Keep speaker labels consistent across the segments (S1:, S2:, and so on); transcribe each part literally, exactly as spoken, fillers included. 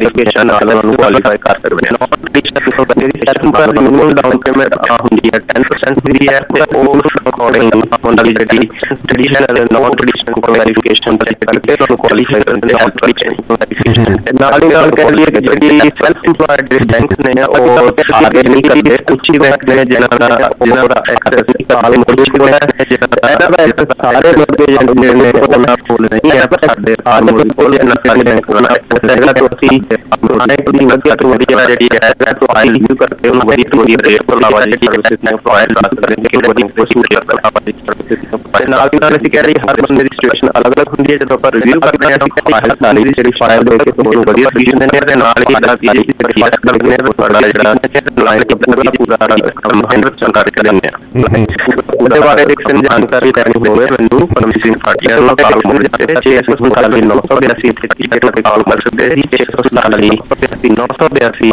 S1: Verification ਨਾਲ ਉਹਨੂੰ qualify ਕਰ ਸਕਦੇ ਹਾਂ। ਮਿਨੀਮਮ ਡਾਊਨ ਪੇਮੈਂਟ ਹੁੰਦੀ ਹੈ ਟੈਨ ਪਰਸੈਂਟ ਹੁੰਦੀ ਹੈ ਤੇ ਉਸ ਅਕੋਰਡਿੰਗ ਉਹਨਾਂ ਦੀ ਜਿਹੜੀ ਟ੍ਰੈਡੀਸ਼ਨਲ ਨੋਨ ਟ੍ਰੈਡੀਸ਼ਨਲ ਵੈਰੀਫਿਕੇਸ਼ਨ ਕਰਕੇ ਤੁਹਾਨੂੰ ਕੁਆਲੀਫਾਈ ਕਰਦੇ ਆ। ਨਾਲ ਹੀ ਨਾਲ ਕਹਿ ਲਈਏ ਕਿ ਜਿਹੜੀ ਸੈਲਫ ਇੰਪਲਾਇਡ ਬੈਂਕ ਨੇ ਉਹ ਸਾਰੇ ਨਹੀਂ ਕਰਦੇ, ਕੁਛ ਹੀ ਬੈਂਕ ਨੇ ਜਿਹਨਾਂ ਦਾ ਜਿਹਨਾਂ ਦਾ ਐਕਸੈਸ ਕਾਲ ਮੋਡਲ ਹੋਇਆ ਹੈ, ਇਹਦਾ ਦਾ ਸਾਰੇ ਲੋਕ ਜਿਹੜੇ ਨੇ ਉਹਨਾਂ ਕੋਲ ਨਹੀਂ ਹੈ, ਪਰ ਸਾਡੇ ਕਾਲ ਮੋਡਲ ਕੋਲ ਇਹਨਾਂ ਸਾਰੇ ਬੈਂਕ ਕੋਲ ਐਕਸੈਸ ਹੈਗਾ। ਤੇ ਅਸੀਂ ਆਪਣੇ ਦੀ ਵਧੀਆ ਤੋਂ ਵਧੀਆ ਜਿਹੜੀ ਹੈ ਪ੍ਰੋਫਾਈਲ ਯੂ ਕਰਕੇ ਉਹਨੂੰ ਵਧੀਆ ਤੋਂ ਵਧੀਆ ਰੇਟ ਕੋਲ ਲਾਵਾ ਜਿਹੜੀ ਹੈ ਪ੍ਰੋਫਾਈਲ ਕਰ ਸਕਦੇ ਕਿ ਵਧੀਆ ਪੋਸਟ ਕਰਦਾ ਆਪਾਂ। ਨਾਲ ਦੀ ਨਾਲ ਅਸੀਂ ਕਹਿ ਰਹੇ ਹਰ ਬੰਦੇ ਦੀ ਸਿਚੁਏਸ਼ਨ ਅਲੱਗ ਅਲੱਗ ਹੁੰਦੀ ਹੈ। ਜਦੋਂ ਆਪਾਂ ਰਿਵਿਊ ਕਰਦੇ ਹਾਂ ਫਾਈਲ ਸਾਰੀ ਦੀ ਜਿਹੜੀ ਫਾਈਲ ਦੇ ਕੇ ਤੁਹਾਨੂੰ ਵਧੀਆ ਸੋਲੂਸ਼ਨ ਦਿੰਦੇ ਨੇ, ਤੇ ਨਾਲ ਹੀ ਜਿਹੜਾ ਕਿ ਜਿਹੜਾ ਤੁਹਾਡਾ ਜਿਹੜਾ ਲਾਈਨ ਆਪਣਾ ਪੂਰਾ ਕੰਮ ਹੰਡਰਡ ਪਰਸੈਂਟ ਕਰਕੇ ਦਿੰਦੇ ਹਾਂ। ਉਹਦੇ ਬਾਰੇ ਇੱਕ ਜਾਣਕਾਰੀ ਲੈਣੀ ਹੋਵੇ ਮੈਨੂੰ ਪਰਮ ਸਿੰਘ ਫਾਟੀਆ ਨੂੰ ਕਾਲ ਕਰ ਸਕਦੇ ਛੇ ਸੌ ਸੰਤਾਲੀ ਨੌ ਸੌ ਬਿਆਸੀ ਤੇ ਕਾਲ ਕਰ ਸਕਦੇ ਛੇ ਸੌ ਸੰਤਾਲੀ ਨੌ ਸੌ ਬਿਆਸੀ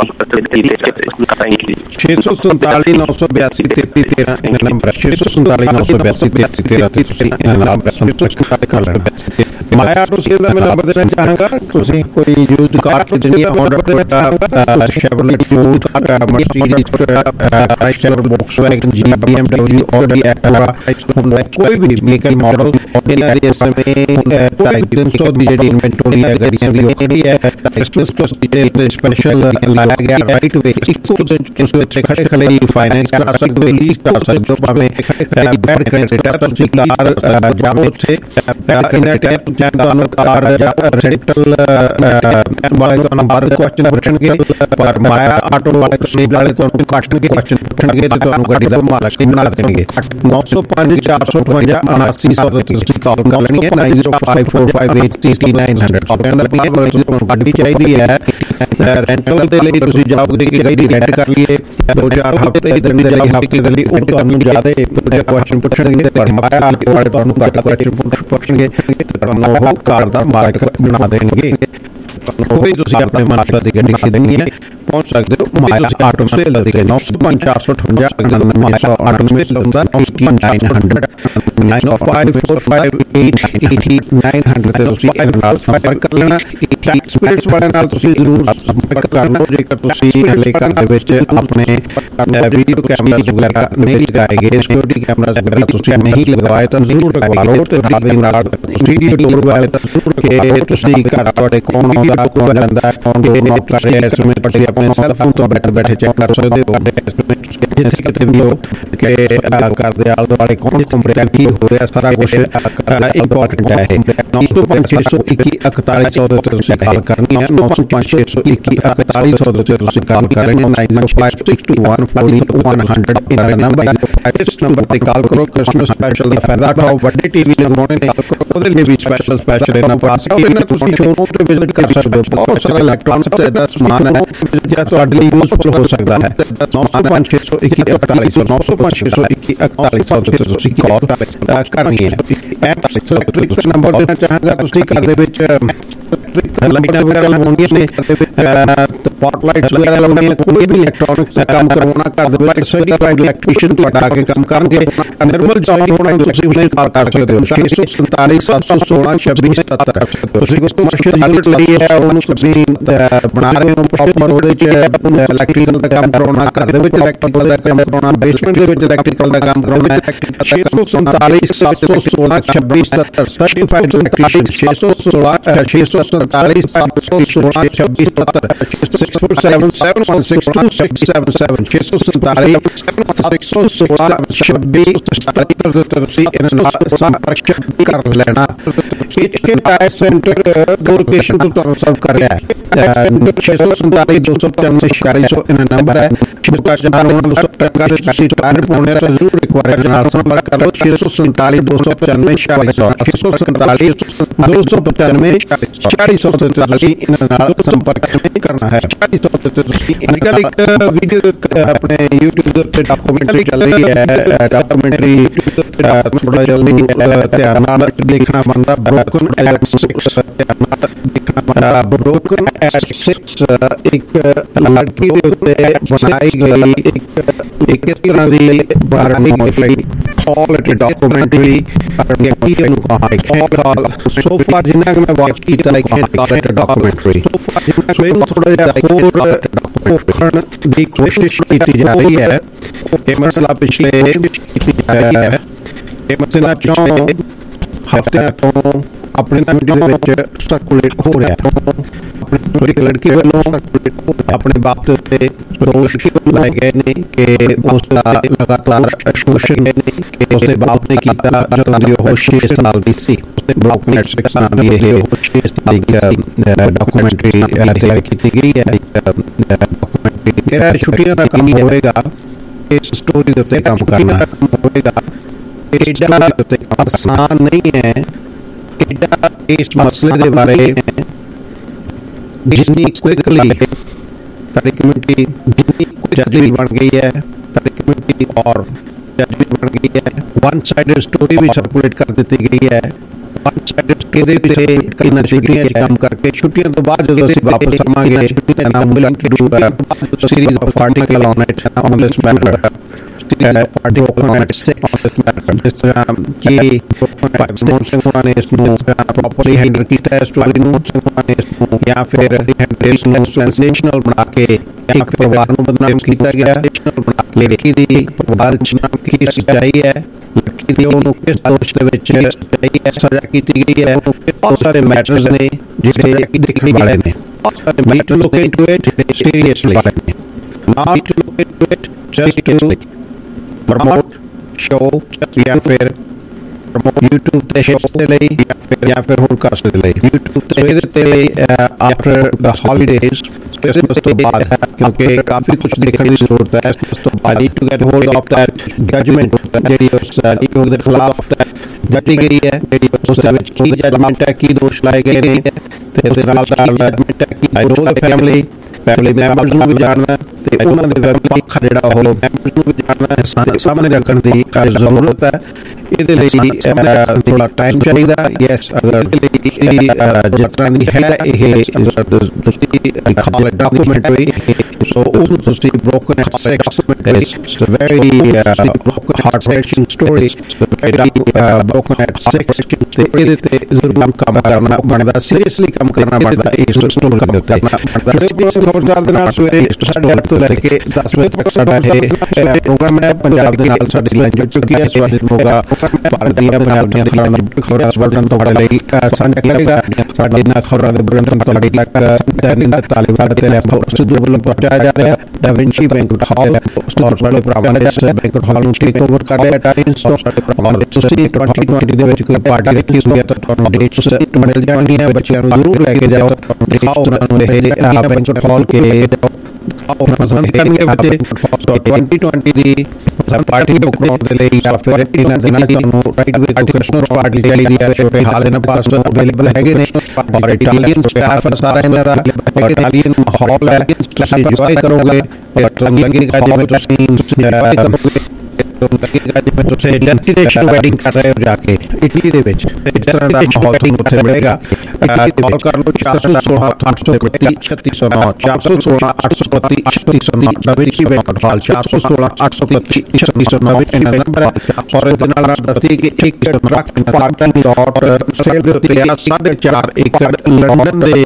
S2: ਛੇ ਸੌ ਸੰਤਾਲੀ ਨੌ ਸੌ ਬਿਆਸੀ ਤੇਤੀ ਤੇਰਾਂ ਨੰਬਰ ਛੇ ਸੌ ਸੰਤਾਲੀ ਨੌ ਸੌ ਬਿਆਸੀ ਤੇਤੀ ਤੇਰਾਂ ਤੇ ਤੁਸੀਂ ਨੰਬਰ ਕਰ ਲੈਣਾ। ਮਾਇਆ ਆਟੋ ਸੇਲ ਦਾ ਮੈਂ ਨੰਬਰ ਦੇਣਾ ਚਾਹਾਂਗਾ। ਤੁਸੀਂ ਕੋਈ ਯੂਜ਼ਡ ਕਾਰ ਖਰੀਦਣੀ ਹੈ ਆਰਡਰ ਤੇ Chevrolet used car Mercedes Chrysler Volkswagen G B M W Audi Activa ਕੋਈ ਵੀ ਵਹੀਕਲ ਮਾਡਲ ਇਹਨਾਂ ਦੇ ਸਮੇਂ ਢਾਈ ਤਿੰਨ ਸੌ ਦੀ ਜਿਹੜੀ ਇਨਵੈਂਟਰੀ ਹੈ ਗੱਡੀਆਂ ਦੀ ਉਹ ਹੈ ਐਕਸਪ੍ਰੈਸ ਪਲੱਸ ਦੀ ਸਪੈਸ਼ਲ ਲਾਇਆ ਗਿਆ ਰਾਈਟ ਵੇ ਇੱਕੋ ਦਿਨ ਤੁਸੀਂ ਇੱਥੇ ਖੜੇ ਖੜੇ ਫਾਈਨੈਂਸ ਕਰ ਸਕਦੇ ਹੋ, ਲੀਜ਼ ਕਰ ਸਕਦੇ ਹੋ, ਭਾਵੇਂ ਬੈਡ ਕ੍ਰੈਡਿਟ ਹੈ ਤੁਸੀਂ ਕਾਰ ਜਾਓ ਉੱਥੇ ਇਹਨਾਂ ਟਾਈਪ ਜਾਂ ਤੁਹਾਨੂੰ ਕਾਰ ਰੈਂਟਲ ਵਾਲੇ ਤੁਹਾਨੂੰ ਬਾਹਰ ਕੁਐਸਚਨ ਪੁੱਛਣਗੇ, ਪਰ ਮਾਇਆ ਆਟੋ ਵਾਲੇ ਤੁਸੀਂ ਵਾਲੇ ਤੁਹਾਨੂੰ ਕੁਐਸਚਨ ਕੁਐਸਚਨ ਪੁੱਛਣਗੇ ਤੇ ਤੁਹਾਨੂੰ ਗੱਡੀ ਦਾ ਮਾਲਕ ਬਣਾ ਦੇਣਗੇ। ਨੌ ਸੌ ਪੰਜ ਚਾਰ ਸੌ ਅਠਵੰਜਾ ਉਨਾਸੀ ਸੌ ਤੁਸੀਂ ਕਾਲ ਕਰ ਲੈਣੀ ਹੈ nine zero five four five eight sixty nine hundred. ਤੁਹਾਨੂੰ ਗੱਡੀ ਚਾਹੀਦੀ ਹੈ ਰੈਂਟਲ ਦੇ ਲਈ ਤੁਸੀਂ ਜਾਓਗੇ ਕਿ ਗੱਡੀ ਰੈਂਟ ਕਰ ਲਈਏ ਦੋ ਚਾਰ ਹਫ਼ਤੇ ਦੀ ਦਿਨ ਦੇ ਲਈ ਹਫ਼ਤੇ ਦੇ ਲਈ ਉਹ ਤੁਹਾਨੂੰ ਜ਼ਿਆਦਾ ਕੁਐਸਚਨ ਪੁੱਛਣਗੇ ਤੇ ਤੁਹਾਨੂੰ ਮਾਇਆ ਆਟੋ ਵਾਲੇ ਤੁਹਾਨੂੰ ਘੱਟ ਕੁਐਸਚਨ ਪੁੱਛਣਗੇ ਤੇ ਤੁਹਾਨੂੰ ਉਹ ਕਾਰ ਦਾ ਮਾਲਕ ਬਣਾ ਦੇਣਗੇ। ਕੋਈ ਤੁਸੀਂ ਆਪਣੇ ਮਨਪਸੰਦ ਦੀ ਗੱਡੀ ਖਰੀਦਣੀ ਹੈ ਪਹੁੰਚ ਸਕਦੇ ਹੋ ਮਾਇਆ ਆਟੋ ਸੇਲ ਦੇ ਨੌ ਸੌ ਪੰਜ ਚਾਰ ਸੌ ਅਠਵੰਜਾ ਮਾਇਆ ਆਟੋ ਸੇਲ ਹੁੰਦਾ nine hundred nine five four five eight eighty nine hundred ਤੇ ਤੁਸੀਂ ਨਾਲ ਸੰਪਰਕ ਕਰ ਲੈਣਾ। ਐਕਸਪੀਰੀਅੰਸ ਵਾਲੇ ਨਾਲ ਤੁਸੀਂ ਜ਼ਰੂਰ ਸੰਪਰਕ ਕਰਨਾ। ਜੇਕਰ ਤੁਸੀਂ ਹਲੇ ਘਰ ਦੇ ਵਿੱਚ ਆਪਣੇ ਵੀਡੀਓ ਕੈਮਰਾ ਵਗੈਰਾ ਨਹੀਂ ਲਗਾਏ ਗਏ, ਸਿਕਿਉਰਿਟੀ ਕੈਮਰਾ ਵਗੈਰਾ ਤੁਸੀਂ ਨਹੀਂ ਲਗਵਾਏ ਤਾਂ ਜ਼ਰੂਰ ਲਗਵਾ ਲਓ ਤੇ ਨਾਲ ਦੇ ਨਾਲ ਵੀਡੀਓ ਟੂਰ ਵਾਲੇ ਕਿ ਤੁਸੀਂ ਘਰ ਤੁਹਾਡੇ ਕੌਣ ਆਉਂਦਾ ਕੌਣ ਜਾਂਦਾ ਕੌਣ ਨੋਟ ਕਰ ਰਿਹਾ ਇਸ ਸਮੇਂ ਤੁਸੀਂ ਆਪਣੇ ਸੈਲ ਫੋਨ ਤੋਂ ਬੈਠੇ ਬੈਠੇ ਚੈੱਕ ਕਰ ਸਕਦੇ ਹੋ ਜਿਸ ਕਿਤੇ ਵੀ ਹੋ ਕਿ ਘਰ ਦੇ ਆਲੇ ਦੁਆਲੇ ਕੌਣ ਕੰਪਨੀ ਕੀ ਹੋ ਰਿਹਾ ਸਾਰਾ ਕੁਝ ਇੰਪੋਰਟੈਂਟ ਹੈ। ਨੌ ਸੌ ਪੰਜ ਛੇ ਸੌ ਇੱਕੀ ਇਕਤਾਲੀ ਸੌ ਦੇ ਉੱਤੇ ਤੁਸੀਂ ਕਾਲ ਕਰਨੀ ਹੈ। ਨੌ ਸੌ ਪੰਜ ਛੇ ਸੌ ਇੱਕੀ ਇਕਤਾਲੀ ਸੌ ਦੇ ਉੱਤੇ ਤੁਸੀਂ ਕਾਲ ਕਰਨੀ ਹੈ। Nine zero five six two one forty one hundred ਇਹਨਾਂ ਨੰਬਰ ਇਸ ਨੰਬਰ ਤੇ ਕਾਲ ਕਰੋ। ਕ੍ਰਿਸਮਸ ਸਪੈਸ਼ਲ ਦਾ ਫਾਇਦਾ ਉਠਾਓ। ਵੱਡੇ ਟੀਵੀ ਲਗਵਾਉਣੇ ਨੇ ਉਹਦੇ ਲਈ ਵੀ ਸਪੈਸ਼ਲ ਸਪੈਸ਼ਲ ਇਹਨਾਂ ਪਾਸ ਇਹਨਾਂ ਤੁਸੀਂ ਸ਼ੋਰੂਮ ਤੇ ਵਿਜ਼ਿਟ ਕਰ ਸਕਦੇ ਹੋ। ਬਹੁਤ ਸਾਰਾ ਇਲੈਕਟ੍ਰੋਨਿਕਸ ਦਾ ਸਮਾਨ ਹੈ ਜਿਹੜਾ ਤੁਹਾਡੇ ਲਈ ਯੂਜ਼ਫੁਲ ਹੋ ਸਕਦਾ ਹੈ। ਨੌ ਸੌ ਪੰਜ ਛੇ ਸੌ ਇੱਕੀ ਇਕਤਾਲੀ ਸੌ ਨੌ ਸੌ ਪੰਜ ਛੇ ਸੌ ਇੱਕੀ ਇਕਤਾਲੀ ਸੌ ਤੇ ਤੁਸੀਂ ਕਾਲ ਕਰਨੀ ਹੈ। ਇਹ ਨੰਬਰ ਦੇਣਾ ਚਾਹਾਂਗਾ ਤੁਸੀਂ ਘਰ ਦੇ ਵਿੱਚ ਲਾਈਟਾਂ ਵਗੈਰਾ ਲਗਾਉਣੀਆਂ ਨੇ, ਸਪੌਟਲਾਈਟਸ ਵਗੈਰਾ ਲਗਾਉਣੀਆਂ, ਕੋਈ ਵੀ ਇਲੈਕਟ੍ਰੋਨਿਕਸ ਦਾ ਕੰਮ ਕਰਵਾਉਣਾ ਘਰ ਦੇ ਵਿੱਚ ਸਰਟੀਫਾਈਡ ਇਲੈਕਟ੍ਰੀਸ਼ੀਅਨ ਤੁਹਾਡਾ ਆ ਕੇ ਕੰਮ ਕਰਨਗੇ। ਨਿਰਮਲ ਜੌਨ ਹੋਣਾ ਤੁਸੀਂ ਉਹਨੇ ਕਾਲ ਕਰ ਸਕਦੇ ਹੋ ਛੇ ਸੌ ਸੰਤਾਲੀ ਸੱਤ ਸੌ ਸੋਲਾਂ ਛੱਬੀ ਸਤੱਤਰ। ਤੁਸੀਂ ਉਸ ਤੋਂ ਕਮਰਸ਼ੀਅਲ ਯੂਨਿਟ ਲਈ ਹੈ ਉਹਨੂੰ ਤੁਸੀਂ ਬਣਾ ਰਹੇ ਹੋ ਪ੍ਰੋਪਰ ਉਹਦੇ ਚ ਇਲੈਕਟ੍ਰੀਕਲ ਦਾ ਕੰਮ ਕਰਵਾਉਣਾ, ਘਰ ਦੇ ਵਿੱਚ ਇਲੈਕਟ੍ਰੀਕਲ ਦਾ ਕੰਮ ਕਰਵਾਉਣਾ, ਬੇਸਮੈਂਟ ਦੇ ਵਿੱਚ ਇਲੈਕਟ੍ਰੀਕਲ ਦਾ ਕੰਮ ਕਰਵਾਉਣਾ। ਛੇ ਸੌ ਸੰਤਾਲੀ ਸੱਤ ਸੌ ਸੋਲਾਂ ਛੱਬੀ ਸਤੱਤਰ ਸਰਟੀਫਾਈਡ ਇਲੈਕਟ੍ਰੀਸ਼ੀਅਨ ਛੇ ਸੌ ਸੋਲਾਂ ਛੇ ਸੌ ਸੰਤਾਲੀ ਸੱਤ ਸੌ ਸੋਲਾਂ ਛੱਬੀ ਸਤੱਤਰ six four seven seven one six two six seven seven ਛੇ ਸੌ ਸੰਤਾਲੀ ਸੱਤ ਸੌ ਸੋਲਾਂ ਛੱਬੀ ਸਤੱਤਰ ਦੇ ਤੁਸੀਂ ਇਹਨਾਂ ਨਾਲ ਸੰਪਰਕ ਕਰ ਲੈਣਾ। ਇਹ ਟਾਇਰ ਸੈਂਟਰ ਦੋ ਲੋਕੇਸ਼ਨ ਤੋਂ ਤੁਹਾਨੂੰ ਸਰਵ ਕਰ ਰਿਹਾ ਹੈ। ਛੇ ਸੌ ਸੰਤਾਲੀ ਦੋ ਸੌ ਪਚਾਨਵੇਂ ਛਿਆਲੀ ਸੌ ਇਹਨਾਂ ਨੰਬਰ ਹੈ। ਤੁਸੀਂ ਟਾਇਰ ਪਾਉਣੇ ਜ਼ਰੂਰ ਇੱਕ ਵਾਰ ਨਾਲ ਸੰਪਰਕ ਕਰੋ। ਛੇ ਸੌ ਸੰਤਾਲੀ ਦੋ ਸੌ ਪਚਾਨਵੇਂ ਛਿਆਲੀ ਸੌ ਛੇ ਸੌ ਸੰਤਾਲੀ ਦੋ ਸੌ ਪਚਾਨਵੇਂ ਛਿਆਲੀ ਸੌ ਤੇ ਤੁਸੀਂ ਇਹਨਾਂ ਨਾਲ ਸੰਪਰਕ ਕਰਨਾ ਹੈ। ਛਿਆਲੀ ਸੌ ਤੇ ਤੁਸੀਂ ਇੱਕ ਵੀਡੀਓ ਆਪਣੇ YouTube ਦੇ ਉੱਤੇ ਡਾਕੂਮੈਂਟਰੀ ਚੱਲ ਰਹੀ ਹੈ। ਡਾਕੂਮੈਂਟਰੀ ਥੋੜਾ ਜਲਦੀ ਧਿਆਨ ਨਾਲ ਦੇਖਣਾ ਬਣਦਾ। ਬ੍ਰੋਕਨ ਐਸ ਸਿਕਸ ਦੇਖਣਾ ਬਣਦਾ। ਬ੍ਰੋਕਨ ਐਸ ਸਿਕਸ ਇੱਕ ਲੜਕੀ ਦੇ ਉੱਤੇ ਬਣਾਈ ਗਈ ਇੱਕ ਇੱਕ ਇਸ ਤਰ੍ਹਾਂ ਦੀ ਬਾਰਨੀ modify call it a documentary या की ਉਹਨੂੰ ਕਹਾਂ can't call so far ਜਿੰਨਾ ਕਿ ਮੈਂ ਵਾਚ ਕੀਤਾ I can't call it a documentary so ਇਹਨੂੰ ਥੋੜਾ ਜਿਹਾ ਹੋਰ ਖੋਖਣ ਦੀ ਕੋਸ਼ਿਸ਼ ਕੀਤੀ ਜਾ ਰਹੀ ਹੈ ਇਹ ਮਸਲਾ ਪਿਛਲੇ ਕੀਤੀ ਜਾ ਰਹੀ ਹੈ ਇਹ ਮਸਲਾ ਚੋਂ ਹਫ਼ਤਿਆਂ ਤੋਂ ਆਪਣੇ ਮੀਡੀਆ ਦੇ ਵਿੱਚ ਸਰਕੂਲੇਟ ਹੋ ਰਿਹਾ ਆਪਣੀ ਲੜਕੀ ਵੱਲੋਂ ਆਪਣੇ ਬਾਪ ਦੇ ਉੱਤੇ ਦੋਸ਼ ਲਾਏ ਗਏ ਨੇ ਕਿ ਉਸ ਦਾ ਲਗਾਤਾਰ ਸ਼ੋਸ਼ਣ ਨੇ ਕਿ ਉਸਦੇ ਬਾਪ ਨੇ ਕੀਤਾ ਜਦੋਂ ਦੀ ਉਹ ਛੇ ਸਾਲ ਦੀ ਸੀ ਬਲੌਕ ਨੈਟਫਲਿਕਸ ਨਾਲ ਦੀ ਇਹ ਛੇ ਸਾਲ ਦੀ ਡਾਕੂਮੈਂਟਰੀ ਤਿਆਰ ਕੀਤੀ ਗਈ ਹੈ ਡਾਕੂਮੈਂਟਰੀ ਮੇਰਾ ਛੁੱਟੀਆਂ ਦਾ ਕੰਮ ਹੋਵੇਗਾ ਇਸ ਸਟੋਰੀ ਦੇ ਉੱਤੇ ਕੰਮ ਕਰਨਾ ਹੋਵੇਗਾ ਇਹਦਾ ਉੱਤੇ ਆਸਾਨ ਨਹੀਂ ਹੈ ਇਹਦਾ ਇਸ ਮਸਲੇ ਦੇ ਬਾਰੇ ਜਿੰਨੀ ਕੁਇਕਲੀ ਸਾਡੀ ਕਮਿਊਨਿਟੀ ਜਿੰਨੀ ਜੱਜਮੈਂਟ ਬਣ ਗਈ ਹੈ ਸਾਡੀ ਕਮਿਊਨਿਟੀ ਔਰ ਜੱਜਮੈਂਟ ਬਣ ਗਈ ਹੈ ਵਨ ਸਾਈਡਡ ਸਟੋਰੀ ਵੀ ਸਰਕੂਲੇਟ ਕਰ ਦਿੱਤੀ ਗਈ ਹੈ ਵਨ ਸਾਈਡਡ ਕਿਹਦੇ ਤੇ ਕਈ ਛੁੱਟੀਆਂ ਕੰਮ ਕਰਕੇ ਛੁੱਟੀਆਂ ਤੋਂ ਬਾਅਦ ਜਦੋਂ ਅਸੀਂ ਵਾਪਸ ਆਵਾਂਗੇ ਨਾ ਮਿਲਣ ਕਿ series of article on it on this matter article on it on this matter ਜਿਸ ਤਰ੍ਹਾਂ ਕਿ ਮਨਮੋਹਨ ਸਿੰਘ ਹੋਣਾ ਨੇ ਇਸ ਨੂੰ ਪ੍ਰੋਪਰਲੀ ਹੈਂਡਲ ਕੀਤਾ ਹੈ ਸਟੋਰੀ ਨੂੰ ਜਾਂ ਫਿਰ ਇਸ ਨੂੰ ਸੈਂਸੇਸ਼ਨਲ ਬਣਾ ਕੇ ਇੱਕ ਪਰਿਵਾਰ ਨੂੰ ਬਦਨਾਮ ਕੀਤਾ ਗਿਆ ਲੜਕੀ ਦੀ ਪਰਿਵਾਰ ਚ ਕੀ ਸੱਚਾਈ ਹੈ ਲੜਕੀ ਦੀ ਉਹਨੂੰ ਕਿਸ ਦੋਸ਼ ਦੇ ਵਿੱਚ ਸਜ਼ਾ ਕੀਤੀ ਗਈ ਹੈ ਬਹੁਤ ਸਾਰੇ ਮੈਟਰਸ ਨੇ ਜਿਹੜੇ ਦੇਖਣ ਵਾਲੇ ਨੇ we need to look into it seriously not to look into it just to promote show ਜਾਂ ਫਿਰ promote YouTube ਤੇ show ਦੇ ਲਈ ਜਾਂ ਫਿਰ ਹੋਰ ਕਾਸ ਦੇ ਲਈ YouTube ਤੇ ਇਹਦੇ ਤੇ ਲਈ after the holidays ਇਸ ਤੋਂ ਬਾਅਦ ਕਿਉਂਕਿ ਕਾਫੀ ਕੁਝ ਦੇਖਣ ਦੀ ਜ਼ਰੂਰਤ ਹੈ ਇਸ ਤੋਂ ਬਾਅਦ need to get hold of that judgment ਜਿਹੜੀ ਉਸ ਨਿਯੋਗ ਦੇ ਖਿਲਾਫ ਜੱਟੀ ਗਈ ਹੈ ਜਿਹੜੀ ਉਸ ਦੇ ਵਿੱਚ ਕੀ ਜਜਮੈਂਟ ਹੈ ਕੀ ਦੋਸ਼ ਲਾਏ ਗਏ ਨੇ ਤੇ ਇਹਦੇ ਨਾਲ ਜਜਮੈਂਟ ਹੈ ਕੀ ਰੋਲ ਫੈਮਿਲੀ ਫੈਮਿਲੀ ਮੈਂਬਰਸ ਨੂੰ ਵੀ ਜਾਣਨਾ ਤੇ ਉਹਨਾਂ ਦੇ ਫੈਮਿਲੀ ਪੱਖ ਜਿਹੜਾ ਉਹ ਮੈਂਬਰਸ ਨੂੰ ਵੀ ਜਾਣਨਾ ਸਾਹਮਣੇ ਰੱਖਣ ਦੀ ਜ਼ਰੂਰਤ ਹੈ ਇਹਦੇ ਲਈ ਥੋੜਾ ਟਾਈਮ ਚਾਹੀਦਾ ਯੈਸ ਅਗਰ ਜਿਸ ਤਰ੍ਹਾਂ ਦੀ ਹੈ ਇਹ ਤੁਸੀਂ ਡਾਕੂਮੈਂਟਰੀ ਸੋ ਉਹਨੂੰ ਤੁਸੀਂ broken sex it's a very heart section story broken sex ਤੇ ਇਹਦੇ ਤੇ ਜ਼ਰੂਰ ਕੰਮ ਕਰਨਾ ਬਣਦਾ ਸੀਰੀਅਸਲੀ ਕੰਮ ਕਰਨਾ ਬਣਦਾ ਇਸ ਸਟੋਰੀ ਦੇ ਉੱਤੇ ਖਬਰਦਾਰ ਦੇ ਨਾਲ ਸਵੇਰੇ ਸਾਢੇ ਅੱਠ ਤੋਂ ਲੈ ਕੇ ਦਸ ਵਜੇ ਤੱਕ ਸਾਡਾ ਇਹ ਪ੍ਰੋਗਰਾਮ ਹੈ ਪੰਜਾਬ ਦੇ ਨਾਲ ਸਾਡੀ ਲਾਈਨ ਜੁੜ ਚੁੱਕੀ ਹੈ ਸਵਾਲ ਮੋਗਾ ਭਾਰਤ ਦੀਆਂ ਪੰਜਾਬ ਦੀਆਂ ਖਬਰਾਂ ਸਵਾਲਾਂ ਤੋਂ ਤੁਹਾਡੇ ਲਈ ਸਾਂਝਾ ਕਰੇਗਾ ਸਾਡੇ ਨਾਲ ਖਬਰਾਂ ਦੇ ਬੁਲੇਟਿਨ ਤੁਹਾਡੇ ਤੱਕ ਦੈਨਿਕ ਤਾਲਿਬਾਨ ਦੇ ਲੈਪਟਾਪ ਤੋਂ ਵੱਲੋਂ ਪਹੁੰਚਾਇਆ ਜਾ ਰਿਹਾ ਦਾ ਵਿੰਚੀ ਬੈਂਕਟ ਹਾਲ ਔਰ ਸਾਡੇ ਪ੍ਰੋਗਰਾਮ ਦੇ ਬੈਂਕਟ ਹਾਲ ਨੂੰ ਟੇਕ ਓਵਰ ਕਰ ਰਿਹਾ ਟਾਈਮਸ ਤੋਂ ਸਾਡੇ ਪ੍ਰੋਗਰਾਮ ਤੁਸੀਂ twenty twenty ਦੇ ਵਿੱਚ ਕੋਈ ਪਾਰਟੀ ਰੱਖੀ ਹੋਈ ਹੈ ਤਾਂ ਤੁਹਾਨੂੰ ਡੇਟਸ ਮਿਲ ਜਾਣਗੀਆਂ ਬੱਚਿਆਂ ਨੂੰ ਜ਼ਰੂਰ ਲੈ ਕੇ ਜਾਓ ਦਿਖਾਓ ਉਹਨਾਂ ਨੂੰ ਇਹ ਬੈਂਕਟ ਹਾਲ ਕੇ ਪਸੰਦ ਕਰਨਗੇ ਬੱਚੇ twenty twenty ਦੀ ਪਾਰਟੀ ਨੂੰ ਬਣਾਉਣ ਦੇ ਲਈ ਜਾਂ ਫਿਰ ਇਹਨਾਂ ਦਿਨਾਂ ਤੁਹਾਨੂੰ ਰਾਈਟ ਵਿਦ ਐਜੂਕੇਸ਼ਨਲ ਪਾਰਟੀ ਦੇ ਲਈ ਹੈ ਛੋਟੇ ਹਾਲ ਇਹਨਾਂ ਪਾਸ ਅਵੇਲੇਬਲ ਹੈਗੇ ਨੇ ਔਰ ਇਟਾਲੀਅਨ ਸਟਾਫ ਸਾਰਾ ਇਹਨਾਂ ਦਾ ਇਟਾਲੀਅਨ ਮਾਹੌਲ ਹੈ ਤੁਸੀਂ ਇੰਜੋਏ ਕਰੋਗੇ ਲੱਗੇਗਾ ਜਿਵੇਂ ਤੁਸੀਂ ਇੰਜੋਏ ਕਰੋਗੇ ਲੱਗੇਗਾ ਜਿਵੇਂ ਤੁਸੀਂ ਡੈਸਟੀਨੇਸ਼ਨ ਵੈਡਿੰਗ ਕਰ ਰਹੇ ਹੋ ਜਾ ਕੇ ਇਟਲੀ ਦੇ ਵਿੱਚ ਇਸ ਤਰ੍ਹਾਂ ਦਾ ਮਾਹੌਲ ਤੁਹਾਨੂੰ ਉੱਥੇ ਮਿਲੇਗਾ ਕਾਲ ਕਰ ਲਓ ਚਾਰ ਸੌ ਸੋਲਾਂ ਅੱਠ ਸੌ ਇਕੱਤੀ ਛੱਤੀ ਸੌ ਨੌ ਚਾਰ ਸੌ ਸੋਲਾਂ ਅੱਠ ਸੌ ਇਕੱਤੀ ਛੱਤੀ ਸੌ ਨੌ ਡਬਲਯੂ ਬੈਂਕਟ ਹਾਲ ਚਾਰ ਸੌ ਸੋਲਾਂ ਅੱਠ ਸੌ ਇਕੱਤੀ ਛੱਤੀ ਸੌ ਨੌ ਇਹਨਾਂ ਨੰਬਰ ਔਰ ਇਹਦੇ ਨਾਲ ਦੱਸਦੀ ਕਿ ਇੱਕ ਟਰੱਕ ਪਾਰਕਿੰਗ ਲਾਟ ਸੇਲ ਦੇ ਉੱਤੇ ਸਾਢੇ ਚਾਰ ਏਕੜ ਲੰਡਨ ਦੇ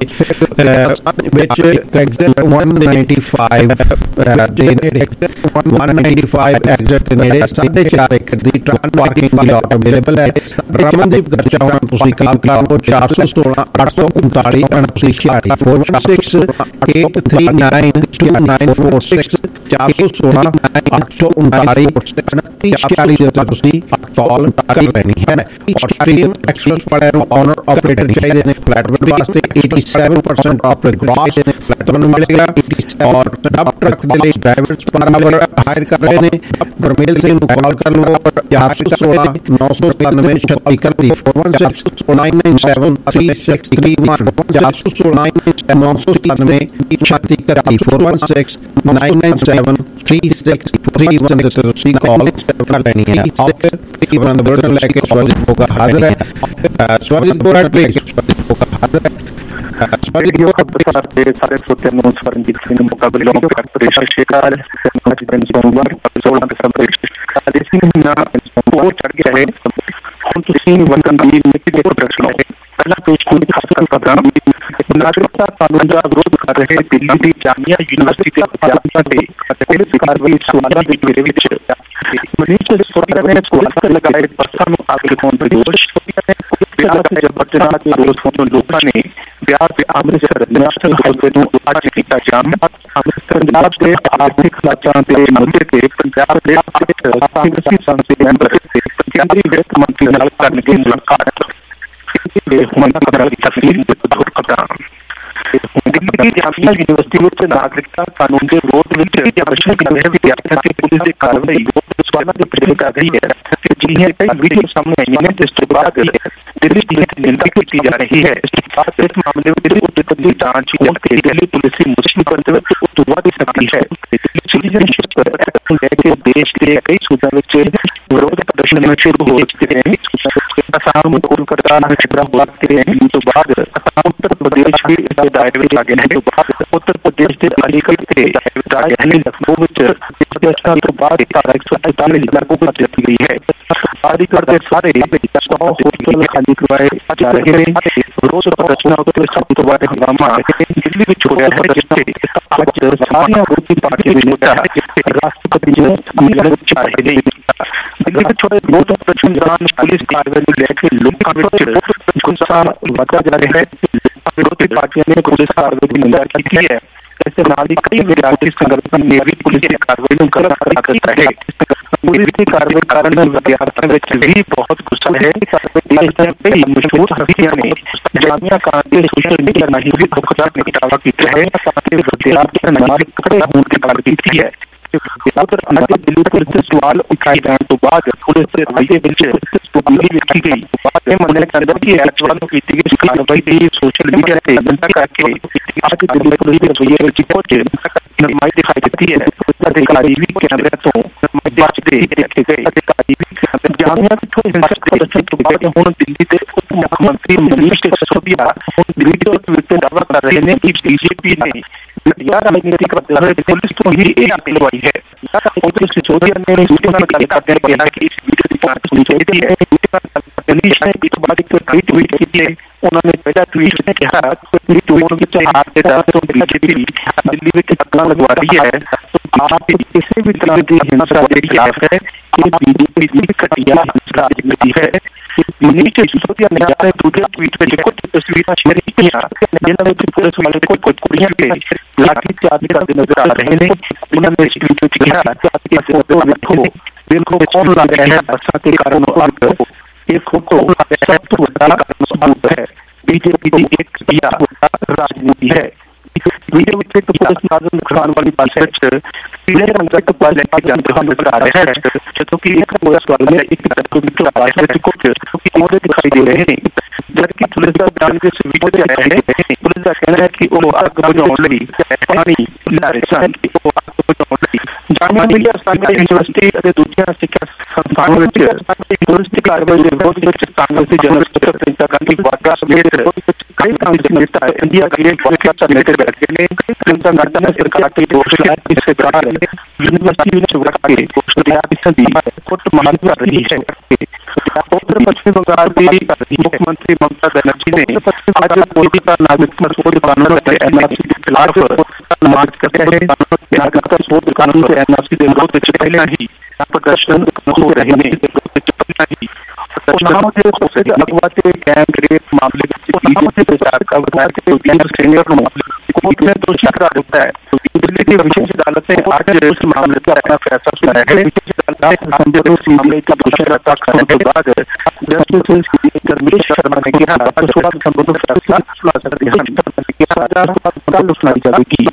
S2: ਵਿੱਚ ਐਗਜ਼ਿਟ one ninety-five ਦੇ ਨੇੜੇ one ninety-five ਐਗਜ਼ਿਟ ਦੇ ਨੇੜੇ ਸਾਢੇ ਚਾਰ ਏਕੜ ਦੀ ਟਰੱਕ ਪਾਰਕਿੰਗ ਦੀ ਲਾਟ ਅਵੇਲੇਬਲ ਹੈ ਰਮਨਦੀਪ ਗਰਚਾ ਹੋਣਾ ਤੁਸੀਂ ਕਾਲ ਕਰ ਲਓ ਚਾਰ ਸੌ ਸੋਲਾਂ ਅੱਠ ਸੌ ਉਨਤਾਲੀ ਉਨਤਾਲੀ ਛਿਆਲੀ four one six eight three nine two nine four six ਚਾਰ ਸੌ ਸੋਲਾਂ ਅੱਠ ਸੌ ਉਨਤਾਲੀ ਉਨੱਤੀ ਛਿਆਲੀ ਦੇ ਉੱਤੇ ਤੁਸੀਂ ਕਾਲ ਕਰ ਲੈਣੀ ਹੈ ਔਰ ਸਟ੍ਰੀਮ ਐਕਸਪ੍ਰੈਸ ਵਾਲਿਆਂ ਨੂੰ ਓਨਰ ਆਪਰੇਟਰ ਚਾਹੀਦੇ ਨੇ ਫਲੈਟਬੈਡ ਵਾਸਤੇ eighty-seven percent ਆਫ ਗ੍ਰਾਸ ਫਲੈਟਬੈਡ ਨੂੰ ਮਿਲੇਗਾ ਔਰ ਡੱਬ ਟਰੱਕ ਦੇ ਲਈ ਡਰਾਈਵਰਸ ਪਰ ਆਵਰ ਹਾਇਰ ਕਰ ਰਹੇ ਨੇ ਗੁਰਮੇਲ ਸਿੰਘ ਨੂੰ ਕਾਲ ਕਰ ਲਓ ਚਾਰ ਸੌ ਸੋਲਾਂ ਨੌ ਸੌ ਇਕਾਨਵੇਂ ਛੱਤੀ ਇਕੱਤੀ four one six nine nine seven three six three one ਚਾਰ ਸੌ ਸੋਲਾਂ ਨੌ ਸੌ ਇਕਾਨਵੇਂ ਛੱਤੀ ਇਕੱਤੀ four one six nine nine seven three six three one ਤੇ ਤੁਸੀਂ ਕਾਲ ਕਰ ਲੈਣੀ ਹੈ ਆਖਰ ਇੱਕ ਬੰਦ ਬਟਨ ਲੈ ਕੇ ਸਵਾਲ ਹੋਗਾ ਹਾਜ਼ਰ ਹੈ ਸਵਾਲ ਬੋਰਾ ਪਲੀਜ਼ ਹੋਗਾ ਹਾਜ਼ਰ ਹੈ ਖਬਰਸਾਰ ਦੇ ਸਾਰੇ ਸਰੋਤਿਆਂ ਨੂੰ ਸਵਰਨਜੀਤ ਸਿੰਘ ਮੁਕਾਬਲੇ ਨੂੰ ਪਿਆਰ ਭਰੀ ਸਤਿ ਸ਼੍ਰੀ ਅਕਾਲ। ਅੱਜ ਦਿਨ ਸੋਮਵਾਰ ਸੋਲਾਂ ਦਸੰਬਰ ਸਾਡੇ ਸਿੰਘ ਮਹੀਨਾ ਉਹ ਚੜ ਗਿਆ ਹੈ। ਹੁਣ ਤੁਸੀਂ ਵਤਨ ਦੀ ਨੀਤੀ ਦੇ ਪ੍ਰਦਰਸ਼ਨ ਹੈ। ਪਹਿਲਾਂ ਪੇਸ਼ ਕੋਈ ਖਾਸ ਖਬਰਾਂ ਨਾਗਰਿਕਤਾ ਕਾਨੂੰਨ ਦਾ ਵਿਰੋਧ ਕਰ ਰਹੇ ਦਿੱਲੀ ਦੀ ਜਾਮੀਆ ਯੂਨੀਵਰਸਿਟੀ ਦੇ ਵਿਦਿਆਰਥੀਆਂ ਤੇ ਪੁਲਿਸ ਕਾਰਵਾਈ ਸਵਾਲਾਂ ਦੇ ਘੇਰੇ ਵਿੱਚ ਮਨੀਸ਼ ਸਿਸੋਦੀਆ ਨੇ ਸਕੂਲਾਂ ਲਗਾਏ ਬੱਸਾਂ ਨੂੰ ਅੱਗ ਲਗਾਉਣ ਦੇ ਦੋਸ਼ ਲੋਕਾਂ ਨੇ ਬਿਹਾਰ ਤੇ ਅੰਮ੍ਰਿਤਸਰ ਨੈਸ਼ਨਲ ਹਾਈਵੇ ਨੂੰ ਅੱਜ ਕੀਤਾ ਜਾਮ। ਪੰਜਾਬ ਦੇ ਆਰਥਿਕ ਹਾਲਾਤਾਂ ਦੇ ਮੁੱਦੇ ਤੇ ਪੰਜਾਬ ਦੇ ਕਾਂਗਰਸੀ ਸੰਸਦੀ ਮੈਂਬਰ ਕੇਂਦਰੀ ਵਿੱਤ ਮੰਤਰੀ ਨਾਲ ਕਰਨਗੇ ਮੁਲਾਕਾਤ। ਹੁਣ ਖਬਰਾਂ ਦੀ ਤਸਵੀਰ ਹੋਰ ਖਬਰਾਂ ਦਿੱਲੀ ਜਾਮੀਆ ਯੂਨੀਵਰਸਿਟੀ ਵਿੱਚ ਨਾਗਰਿਕਤਾ ਕਾਨੂੰਨ ਦੇ ਵਿਰੋਧ ਵਿੱਚ ਪ੍ਰਦਰਸ਼ਨ ਕਰ ਰਹੇ ਵਿਦਿਆਰਥੀਆਂ ਤੇ ਪੁਲਿਸ ਦੀ ਕਾਰਵਾਈ ਸਵਾਲਾਂ ਦੇ ਪ੍ਰੇਰਿਤ ਕਰ ਰਹੀ ਹੈ। ਜਿਹੜੀਆਂ ਕਈ ਵੀਡੀਓ ਸਾਹਮਣੇ ਆਈਆਂ ਨੇ ਜਿਸ ਤੋਂ ਬਾਅਦ ਦਿੱਲੀ ਪੁਲਿਸ ਦੀ ਨਿੰਦਾ ਕੀਤੀ ਜਾ ਰਹੀ ਹੈ। ਇਸ ਮਾਮਲੇ ਵਿੱਚ ਉੱਚ ਦੀ ਜਾਂਚ ਹੋਣ ਤੇ ਦਿੱਲੀ ਪੁਲਿਸ ਦੀ ਮੁਸ਼ਕਿਲ ਉਸ ਤੋਂ ਵੱਧ ਸਕਦੀ ਹੈ। ਸਿਟੀਜ਼ਨਸ਼ਿਪ ਐਕਟ ਨੂੰ ਲੈ ਕੇ ਦੇਸ਼ ਦੇ ਕਈ ਸੂਬਿਆਂ ਵਿੱਚ ਵਿਰੋਧ ਪ੍ਰਦਰਸ਼ਨ ਸ਼ੁਰੂ ਹੋ ਚੁੱਕੇ ਨੇ। ਅਸਾਮ ਕੋਲਕਾਤਾ ਹੈਦਰਾਬਾਦ ਤੇ ਤੋਂ ਬਾਅਦ ਉੱਤਰ ਪ੍ਰਦੇਸ਼ ਵੀ ਇਸ ਦਾਇਰੇ ਵਿੱਚ ਆ ਗਏ ਨੇ। ਉੱਤਰ ਪ੍ਰਦੇਸ਼ ਦੇ ਅਲੀਗੜ੍ਹ ਤੇ ਰਾਜਧਾਨੀ ਲਖਨਊ ਵਿੱਚ ਪ੍ਰਦਰਸ਼ਨਾਂ ਤੋਂ ਬਾਅਦ ਧਾਰਾ ਇੱਕ ਸੌ ਅੜਤਾਲੀ ਲਾਗੂ ਕਰ ਦਿੱਤੀ ਗਈ ਹੈ। ਅਲੀਗੜ੍ਹ ਦੇ ਸਾਰੇ ਸੌ ਹੋਟਲ ਖਾਲੀ ਕਰਵਾਏ ਜਾ ਰਹੇ ਨੇ। ਵਿਰੋਧ ਪ੍ਰਦਰਸ਼ਨਾਂ ਉੱਤੇ ਸਭ ਤੋਂ ਵੱਧ ਹੰਗਾਮਾ ਦਿੱਲੀ ਵਿੱਚ ਹੋ ਰਿਹਾ ਹੈ, ਜਿੱਥੇ ਅੱਜ ਸਾਰੀਆਂ ਵਿਰੋਧੀ ਪਾਰਟੀਆਂ ਦੇ ਨੇਤਾ ਰਾਸ਼ਟਰਪਤੀ ਜੀ ਮਿਲਣ ਵਿੱਚ ਆ ਰਹੇ ਨੇ। ਦਿੱਲੀ ਵਿੱਚ ਛੋਟੇ ਵਿਰੋਧ ਪ੍ਰਦਰਸ਼ਨ ਦੌਰਾਨ ਪੁਲਿਸ ਕਾਰਵਾਈ ਨੂੰ ਲੈ ਕੇ ਲੋਕਾਂ ਵਿੱਚ ਗੁੱਸਾ ਵਧਦਾ ਜਾ ਰਿਹਾ ਹੈ। ਵਿਰੋਧੀ ਪਾਰਟੀਆਂ ਨੇ ਪੁਲਿਸ ਕਾਰਵਾਈ ਦੀ ਨਿੰਦਾ ਕੀਤੀ ਹੈ। ਇਸ ਦੇ ਨਾਲ ਹੀ ਕਈ ਵਿਦਿਆਰਥੀ ਸੰਗਠਨਾਂ ਨੇ ਵੀ ਪੁਲਿਸ ਦੀ ਕਾਰਵਾਈ ਨੂੰ ਗਲਤ ਕਰਾਰ ਦਿੱਤਾ ਹੈ। ਪੁਲਿਸ ਦੀ ਕਾਰਵਾਈ ਕਾਰਨ ਵਿਦਿਆਰਥੀਆਂ ਵਿੱਚ ਵੀ ਬਹੁਤ ਗੁੱਸਾ ਹੈ। ਕਈ ਮਸ਼ਹੂਰ ਹਸਤੀਆਂ ਨੇ ਜਾਮੀਆ ਕਾਂਡ ਦੇ ਸੋਸ਼ਲ ਮੀਡੀਆ ਰਾਹੀਂ ਵੀ ਦੁਖਦਾਰ ਨਿਕਟਾਵਾ ਕੀਤਾ ਹੈ ਅਤੇ ਵਿਦਿਆਰਥੀਆਂ ਨਾਲ ਖੜੇ ਹੋਣ ਦੀ ਗੱਲ ਕੀਤੀ ਹੈ। ਉਧਰ ਅੱਜ ਦਿੱਲੀ ਪੁਲਿਸ ਦੇ ਸਵਾਲ ਉਠਾਏ ਜਾਣ ਤੋਂ ਬਾਅਦ ਪੁਲਿਸ ਦੇ ਰਵੱਈਏ ਵਿੱਚ ਤਬਦੀਲੀ ਵੇਖੀ ਗਈ। ਇਹ ਮੰਨਿਆ ਜਾਂਦਾ ਕਿ ਐਕਚੁਅਲ ਨੂੰ ਕੀਤੀ ਗਈ ਕਾਰਵਾਈ ਦੀ ਸੋਸ਼ਲ ਮੀਡੀਆ ਤੇ ਨਿੰਦਾ ਕਰਕੇ ਅੱਜ ਦਿੱਲੀ ਪੁਲਿਸ ਦੇ ਰਵੱਈਏ ਵਿੱਚ ਕੁਝ ਨਰਮਾਈ ਦਿਖਾਈ ਦਿੱਤੀ ਹੈ। ਅਧਿਕਾਰੀ ਵੀ ਕੈਮਰੇ ਤੋਂ ਬਚਦੇ ਦੇਖੇ ਗਏ। ਅਧਿਕਾਰੀ ਵੀ ਜਾਮੀਆ ਤੋਂ ਹਿੰਸਕ ਪ੍ਰਦਰਸ਼ਨ ਤੋਂ ਬਾਅਦ ਹੁਣ ਦਿੱਲੀ ਦੇ ਉਪ ਮੁੱਖ ਮੰਤਰੀ ਮਨੀਸ਼ ਸਿਸੋਦੀਆ ਵੀਡੀਓ ਵਿੱਚ ਦਾਅਵਾ ਕਰ ਰਹੇ ਨੇ ਕਿ ਬੀਜੇਪੀ ਨੇ ਯਾਰ ਰਾਜਨੀਤਿਕ ਬਦਲਾਅ ਪੁਲਿਸ ਤੋਂ ਹੀ ਇਹ ਅੱਗ ਲਵਾਈ ਹੈ। ਮਨੀਸ਼ ਸਿਸੋਦੀਆ ਨੇ ਵੀਡੀਓ ਨਾਲ ਗੱਲ ਕਰਦੇ ਹੋਏ ਕਿਹਾ ਕਿ ਇਸ ਵੀਡੀਓ ਦੀ ਜਾਂਚ ਹੋਣੀ ਚਾਹੀਦੀ ਹੈ। ਮਨੀਸ਼ ਨੇ ਇਸ ਤੋਂ ਬਾਅਦ ਇੱਕ ਟਵੀਟ ਕੀਤੀ ਹੈ। ਉਹਨਾਂ ਨੇ ਪਹਿਲਾ ਟਵੀਟ ਨੇ ਕਿਹਾ ਕਿ ਟਵੀਟ ਵਿੱਚ ਹਾਰ ਦੇ ਡਰ ਤੋਂ ਬੀਜੇਪੀ ਦਿੱਲੀ ਵਿੱਚ ਅੱਗਾਂ ਲਗਵਾ ਰਹੀ ਹੈ। ਆਪ ਕਿਸੇ ਵੀ ਤਰ੍ਹਾਂ ਦੀ ਹਿੰਸਾ ਦੇ ਖਿਲਾਫ ਹੈ। ਇਹ ਬੀਜੇਪੀ ਦੀ ਘਟੀਆ ਰਾਜਨੀਤੀ ਹੈ। ਮਨੀਸ਼ ਸਿਸੋਦੀਆ ਨੇ ਆਪਣੇ ਦੂਜੇ ਟਵੀਟ ਵਿੱਚ ਕੁਝ ਤਸਵੀਰਾਂ ਸ਼ੇਅਰ ਕੀਤੀਆਂ ਜਿਨ੍ਹਾਂ ਵਿੱਚ ਪੁਲਿਸ ਵਾਲੇ ਕੁਝ ਕੁਝ ਕੁੜੀਆਂ ਤੇ ਲਾਠੀ ਚਾਰਜ ਕਰਦੇ ਨਜ਼ਰ ਆ ਰਹੇ ਨੇ। ਉਹਨਾਂ ਨੇ ਇਸ ਟਵੀਟ ਵਿੱਚ ਕਿਹਾ ਕਿ ਫੋਟੋ ਵੇਖੋ ਵੇਖੋ ਕੌਣ ਲੱਗ ਰਿਹਾ ਹੈ ਬੱਸਾਂ ਤੇ ਕਾਰਾਂ ਨੂੰ ਅੱਗ। ਇਹ ਫੋਟੋ ਸਭ ਤੋਂ ਵੱਡਾ ਸਬੂਤ ਹੈ ਬੀਜੇਪੀ ਦੀ ਇੱਕ ਰਾਜਨੀਤੀ ਹੈ। ਵੀਡੀਓ ਵਿੱਚ ਇੱਕ ਪੁਲਿਸ ਮੁਲਾਜ਼ਮ ਦਿਖਾਉਣ ਵਾਲੀ ਬੱਸ ਵਿੱਚ ਪੀਲੇ ਰੰਗ ਦਾ ਕੱਪੜਾ ਲੈ ਕੇ ਜਾਂਦਾ ਨਜ਼ਰ ਆ ਰਿਹਾ ਹੈ, ਜਦੋਂ ਕਿ ਇੱਕ ਪੁਲਿਸ ਵਾਲੇ ਇੱਕ ਟਰੱਕ ਵਿੱਚ ਆ ਰਿਹਾ ਹੈ। ਕੁਝ ਉਹਦੇ ਦਿਖਾਈ ਦੇ ਰਹੇ ਨੇ ਜਦਕਿ ਪੁਲਿਸ ਦਾ ਬਿਆਨ ਇਸ ਵੀਡੀਓ ਤੇ ਆਇਆ ਹੈ। ਪੁਲਿਸ ਦਾ ਕਹਿਣਾ ਹੈ ਕਿ ਉਹ ਅੱਗ ਬੁਝਾਉਣ ਲਈ ਪਾਣੀ ਲਾ ਰਹੇ ਸਨ। ਉਹ ਅੱਗ ਬੁਝਾਉਣ ਲਈ ਜਾਮੀਆ ਮਿਲੀਆ ਯੂਨੀਵਰਸਿਟੀ ਅਤੇ ਦੂਜੀਆਂ ਸਿੱਖਿਆ ਸੰਸਥਾਵਾਂ ਵਿੱਚ ਪੁਲਿਸ ਦੀ ਕਾਰਵਾਈ ਦੇ ਵਿਰੋਧ ਵਿੱਚ ਕਾਂਗਰਸੀ ਜਨਰਲ ਸਕੱਤਰ ਗਾਂਧੀ ਵਾਗਾ ਸਮੇਤ ਕਈ ਕਾਂਗਰਸੀ ਨੇਤਾ ਇੰਡੀਆ ਗੇਟ ਪੋਸਟਰ ਸਮੇਤ ਬੈਠੇ ਨੇ। ਪ੍ਰਿੰਸਾ ਨਾਡਾ ਨੇ ਸਰਕਾਰ ਤੇ ਦੋਸ਼ ਲਾਇਆ ਕਿ ਸਰਕਾਰ ਯੂਨੀਵਰਸਿਟੀ ਵਿੱਚ ਵੜ ਕੇ ਵਿਦਿਆਰਥੀਆਂ ਦੀ ਕੁੱਟਮਾਰ ਕਰ ਰਹੀ ਹੈ। ਉੱਤਰ ਪੱਛਮੀ ਬੰਗਾਲ ਦੀ ਮੁੱਖ ਮੰਤਰੀ ਮਮਤਾ ਬੈਨਰਜੀ ਨੇ ਅੱਜ ਕੋਲਕਾਤਾ ਨਾਗਰਿਕਤਾ ਸੋਧ ਕਾਨੂੰਨ ਅਤੇ ਐਨ ਆਰ ਸੀ ਦੇ ਖਿਲਾਫ ਮਾਰਚ ਕਰਦੇ ਹੋਏ ਨਾਗਰਿਕਤਾ ਸੋਧ ਕਾਨੂੰਨ ਤੇ ਐਨ ਆਰ ਸੀ ਦੇ ਵਿਰੋਧ ਵਿੱਚ ਪਹਿਲਾਂ ਹੀ ਪ੍ਰਦਰਸ਼ਨ ਹੋ ਰਹੇ ਨੇ। ਉਹਨਾਂ ਦੇ ਖੋਸੇ ਦੇ ਅਗਵਾ ਤੇ ਗੈਂਗ ਰੇਪ ਮਾਮਲੇ ਵਿੱਚ ਬੀਜੇਪੀ ਸਰਕਾਰ ਦਾ ਵਿਧਾਇਕ ਕੁਲਦੀਪ ਸੈਂਗਰ ਨੂੰ ਕੋਰਟ ਨੇ ਦੋਸ਼ੀ ਕਰਾਰ ਦਿੱਤਾ ਹੈ। ਦਿੱਲੀ ਦੀ ਵਿਸ਼ੇਸ਼ ਅਦਾਲਤ ਨੇ ਅੱਜ ਇਸ ਮਾਮਲੇ ਦਾ ਆਪਣਾ ਫੈਸਲਾ ਸੁਣਾਇਆ ਹੈ। ਵਿਸ਼ੇਸ਼ ਅਦਾਲਤ ਸੰਜੇ ਦੇ ਇਸ ਮਾਮਲੇ ਦਾ ਦੋਸ਼ੀ ਦਾ ਤੱਕ ਹੋਣ ਤੋਂ ਬਾਅਦ ਜਸਟਿਸ ਗਰਮੇਸ਼ ਸ਼ਰਮਾ ਨੇ ਕਿਹਾ ਕਿ ਸੋਲਾਂ ਦਸੰਬਰ ਨੂੰ ਫੈਸਲਾ ਸੁਣਾ ਸਕਦੇ ਹਨ। ਸਜ਼ਾ ਕੱਲ੍ਹ ਸੁਣਾਈ ਜਾਵੇਗੀ।